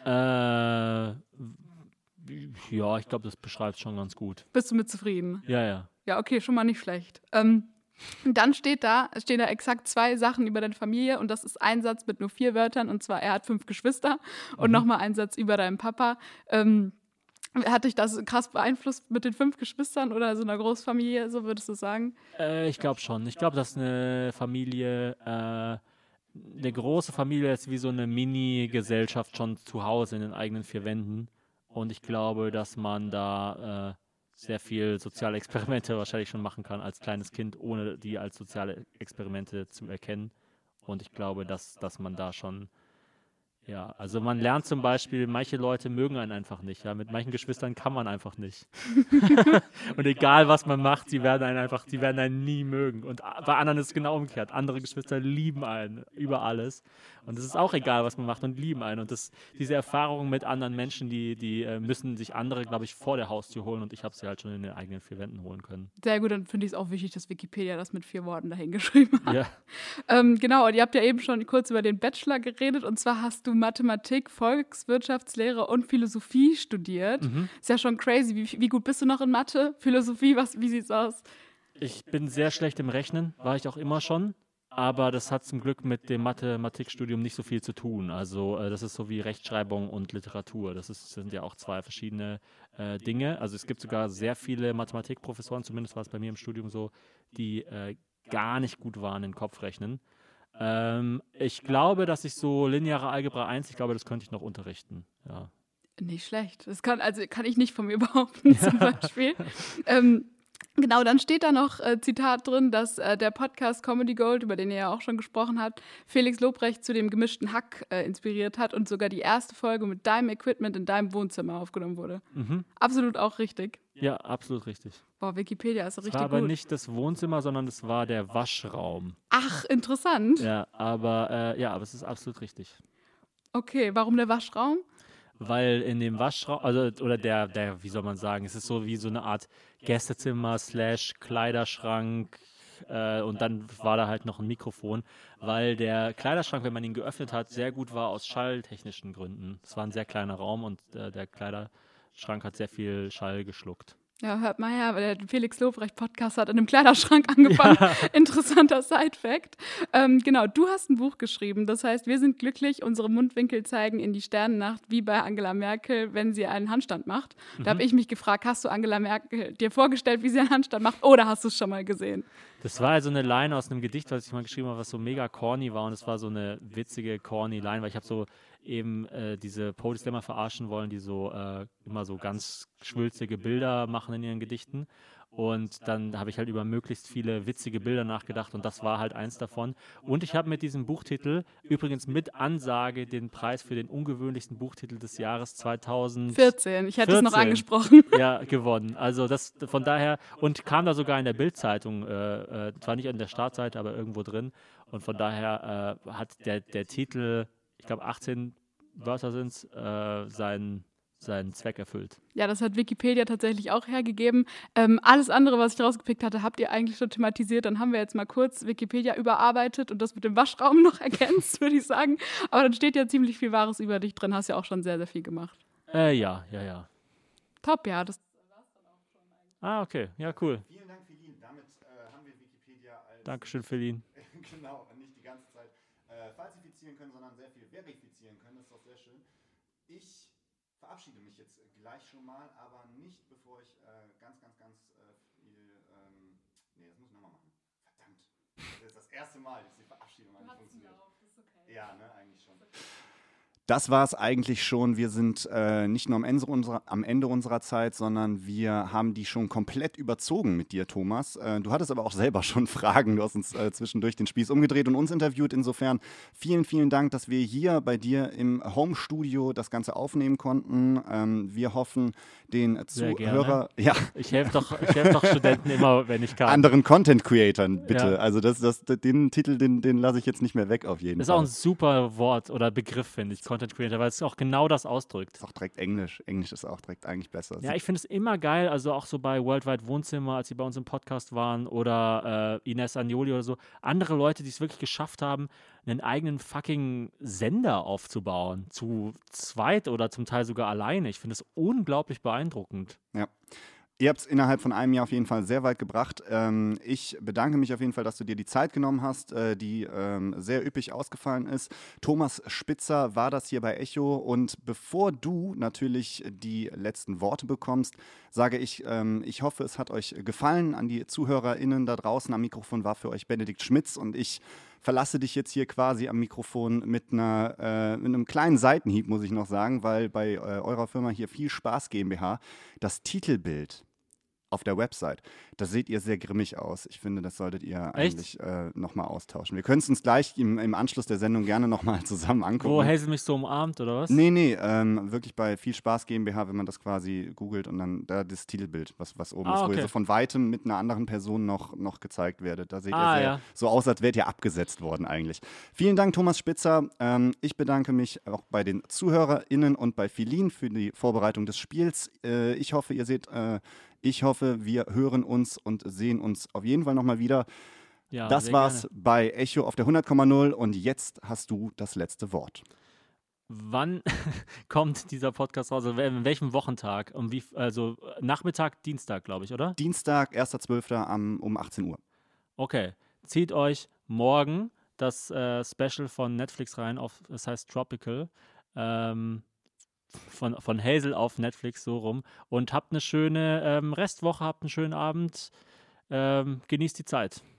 Äh, ja, ich glaube, das beschreibt schon ganz gut. Bist du mit zufrieden? Ja, ja. Ja, okay, schon mal nicht schlecht. Ähm, dann steht da, stehen da exakt zwei Sachen über deine Familie und das ist ein Satz mit nur vier Wörtern und zwar, er hat fünf Geschwister und Mhm. nochmal ein Satz über deinen Papa. Ähm, hat dich das krass beeinflusst mit den fünf Geschwistern oder so einer Großfamilie, so würdest du sagen? Äh, ich glaube schon. Ich glaube, dass eine Familie, äh, eine große Familie ist wie so eine Mini-Gesellschaft schon zu Hause in den eigenen vier Wänden. Und ich glaube, dass man da äh, sehr viel soziale Experimente wahrscheinlich schon machen kann als kleines Kind, ohne die als soziale Experimente zu erkennen. Und ich glaube, dass, dass man da schon, ja, also man lernt zum Beispiel, manche Leute mögen einen einfach nicht. Ja, mit manchen Geschwistern kann man einfach nicht. Und egal was man macht, sie werden einen einfach, die werden einen nie mögen. Und bei anderen ist es genau umgekehrt. Andere Geschwister lieben einen über alles. Und es ist auch egal, was man macht und lieben einen. Und das, diese Erfahrungen mit anderen Menschen, die, die äh, müssen sich andere, glaube ich, vor der Haustür holen. Und ich habe sie halt schon in den eigenen vier Wänden holen können. Sehr gut, dann finde ich es auch wichtig, dass Wikipedia das mit vier Worten dahingeschrieben hat. Ja. Ähm, genau, und ihr habt ja eben schon kurz über den Bachelor geredet und zwar hast du Mathematik, Volkswirtschaftslehre und Philosophie studiert. Mhm. Ist ja schon crazy. Wie, wie gut bist du noch in Mathe, Philosophie? Was, wie sieht's aus? Ich bin sehr schlecht im Rechnen, war ich auch immer schon. Aber das hat zum Glück mit dem Mathematikstudium nicht so viel zu tun. Also äh, das ist so wie Rechtschreibung und Literatur. Das ist, sind ja auch zwei verschiedene äh, Dinge. Also es gibt sogar sehr viele Mathematikprofessoren, zumindest war es bei mir im Studium so, die äh, gar nicht gut waren in Kopfrechnen. Ähm, ich glaube, dass ich so lineare Algebra eins, ich glaube, das könnte ich noch unterrichten. Ja. Nicht schlecht. Das kann, also kann ich nicht von mir behaupten, zum Beispiel. Ähm, Genau, dann steht da noch äh, Zitat drin, dass äh, der Podcast Comedy Gold, über den ihr ja auch schon gesprochen habt, Felix Lobrecht zu dem gemischten Hack äh, inspiriert hat und sogar die erste Folge mit deinem Equipment in deinem Wohnzimmer aufgenommen wurde. Mhm. Absolut auch richtig. Ja, absolut richtig. Boah, Wikipedia ist Es richtig war aber gut. nicht das Wohnzimmer, sondern es war der Waschraum. Ach, interessant. Ja, aber äh, ja, aber es ist absolut richtig. Okay, warum der Waschraum? Weil in dem Waschraum, also oder der, der, wie soll man sagen, es ist so wie so eine Art Gästezimmer slash Kleiderschrank äh, und dann war da halt noch ein Mikrofon, weil der Kleiderschrank, wenn man ihn geöffnet hat, sehr gut war aus schalltechnischen Gründen. Es war ein sehr kleiner Raum und äh, der Kleiderschrank hat sehr viel Schall geschluckt. Ja, hört mal her, weil der Felix Lobrecht-Podcast hat in einem Kleiderschrank angefangen. Ja. Interessanter Side-Fact. Ähm, genau, du hast ein Buch geschrieben. Das heißt, wir sind glücklich, unsere Mundwinkel zeigen in die Sternennacht, wie bei Angela Merkel, wenn sie einen Handstand macht. Mhm. Da habe ich mich gefragt, hast du Angela Merkel dir vorgestellt, wie sie einen Handstand macht, oder hast du es schon mal gesehen? Das war also eine Line aus einem Gedicht, was ich mal geschrieben habe, was so mega corny war. Und es war so eine witzige, corny Line, weil ich habe so eben äh, diese Poetry Slammer verarschen wollen, die so äh, immer so ganz schwülzige Bilder machen in ihren Gedichten. Und dann habe ich halt über möglichst viele witzige Bilder nachgedacht und das war halt eins davon. Und ich habe mit diesem Buchtitel, übrigens mit Ansage, den Preis für den ungewöhnlichsten Buchtitel des Jahres zweitausendvierzehn, ich hätte es noch angesprochen. Ja, gewonnen. Also das von daher, und kam da sogar in der Bild-Zeitung, äh, äh, zwar nicht an der Startseite, aber irgendwo drin. Und von daher äh, hat der, der Titel, ich glaube achtzehn Wörter sind es, äh, seinen seinen Zweck erfüllt. Ja, das hat Wikipedia tatsächlich auch hergegeben. Ähm, alles andere, was ich rausgepickt hatte, habt ihr eigentlich schon thematisiert. Dann haben wir jetzt mal kurz Wikipedia überarbeitet und das mit dem Waschraum noch ergänzt, würde ich sagen. Aber dann steht ja ziemlich viel Wahres über dich drin. Hast ja auch schon sehr, sehr viel gemacht. Äh, ja, ja, ja. Top, ja. Das war's dann auch schon eigentlich. Ah, okay. Ja, cool. Vielen Dank, Feline. Damit äh, haben wir Wikipedia als... Dankeschön, Feline. Genau, nicht die ganze Zeit äh, falsifizieren können, sondern sehr viel verifizieren können. Das ist doch sehr schön. Ich verabschiede mich jetzt gleich schon mal, aber nicht bevor ich äh, ganz, ganz, ganz äh, viel. Ähm, nee, das muss ich nochmal machen. Verdammt. Das ist das erste Mal, dass die Verabschiedung mal nicht funktioniert. Auch, das ist okay. Ja, ne, eigentlich schon. Das war es eigentlich schon. Wir sind äh, nicht nur am Ende, unserer, am Ende unserer Zeit, sondern wir haben die schon komplett überzogen mit dir, Thomas. Äh, du hattest aber auch selber schon Fragen. Du hast uns äh, zwischendurch den Spieß umgedreht und uns interviewt. Insofern vielen, vielen Dank, dass wir hier bei dir im Home-Studio das Ganze aufnehmen konnten. Ähm, wir hoffen, den Sehr Zuhörer... Ja. Ich helfe doch, ich helf doch Studenten immer, wenn ich kann. Anderen Content-Creatern, bitte. Ja. Also das, das, den Titel, den, den lasse ich jetzt nicht mehr weg auf jeden das Fall. Das ist auch ein super Wort oder Begriff, finde ich, Content Creator, weil es auch genau das ausdrückt. Das ist auch direkt Englisch. Englisch ist auch direkt eigentlich besser. Ja, ich finde es immer geil, also auch so bei Worldwide Wohnzimmer, als sie bei uns im Podcast waren oder äh, Ines Agnoli oder so, andere Leute, die es wirklich geschafft haben, einen eigenen fucking Sender aufzubauen, zu zweit oder zum Teil sogar alleine. Ich finde es unglaublich beeindruckend. Ja. Ihr habt es innerhalb von einem Jahr auf jeden Fall sehr weit gebracht. Ähm, ich bedanke mich auf jeden Fall, dass du dir die Zeit genommen hast, äh, die ähm, sehr üppig ausgefallen ist. Thomas Spitzer war das hier bei Echo. Und bevor du natürlich die letzten Worte bekommst, sage ich, ähm, ich hoffe, es hat euch gefallen. An die ZuhörerInnen da draußen am Mikrofon war für euch Benedikt Schmitz und ich verlasse dich jetzt hier quasi am Mikrofon mit, einer, äh, mit einem kleinen Seitenhieb, muss ich noch sagen, weil bei äh, eurer Firma hier Viel Spaß GmbH das Titelbild auf der Website, da seht ihr sehr grimmig aus. Ich finde, das solltet ihr Echt? eigentlich äh, nochmal austauschen. Wir können es uns gleich im, im Anschluss der Sendung gerne nochmal zusammen angucken. Wo Hazel mich so umarmt, oder was? Nee, nee, ähm, wirklich bei Viel Spaß GmbH, wenn man das quasi googelt und dann da das Titelbild, was, was oben Ah, ist, wo okay. ihr so von Weitem mit einer anderen Person noch, noch gezeigt werdet. Da seht Ah, ihr sehr, ja. so aus, als wärt ihr abgesetzt worden eigentlich. Vielen Dank, Thomas Spitzer. Ähm, ich bedanke mich auch bei den ZuhörerInnen und bei Feline für die Vorbereitung des Spiels. Äh, ich hoffe, ihr seht, äh, ich hoffe, wir hören uns und sehen uns auf jeden Fall nochmal wieder. Ja, Das sehr war's gerne. bei Echo auf der hundert Komma null und jetzt hast du das letzte Wort. Wann kommt dieser Podcast raus? Also in welchem Wochentag? Um wie, also Nachmittag, Dienstag, glaube ich, oder? Dienstag, erster zwölfter Um, um achtzehn Uhr. Okay. Zieht euch morgen das äh, Special von Netflix rein, auf, das heißt Tropical. Ähm, von, von Hazel auf Netflix, so rum. Und habt eine schöne ähm, Restwoche, habt einen schönen Abend. Ähm, genießt die Zeit.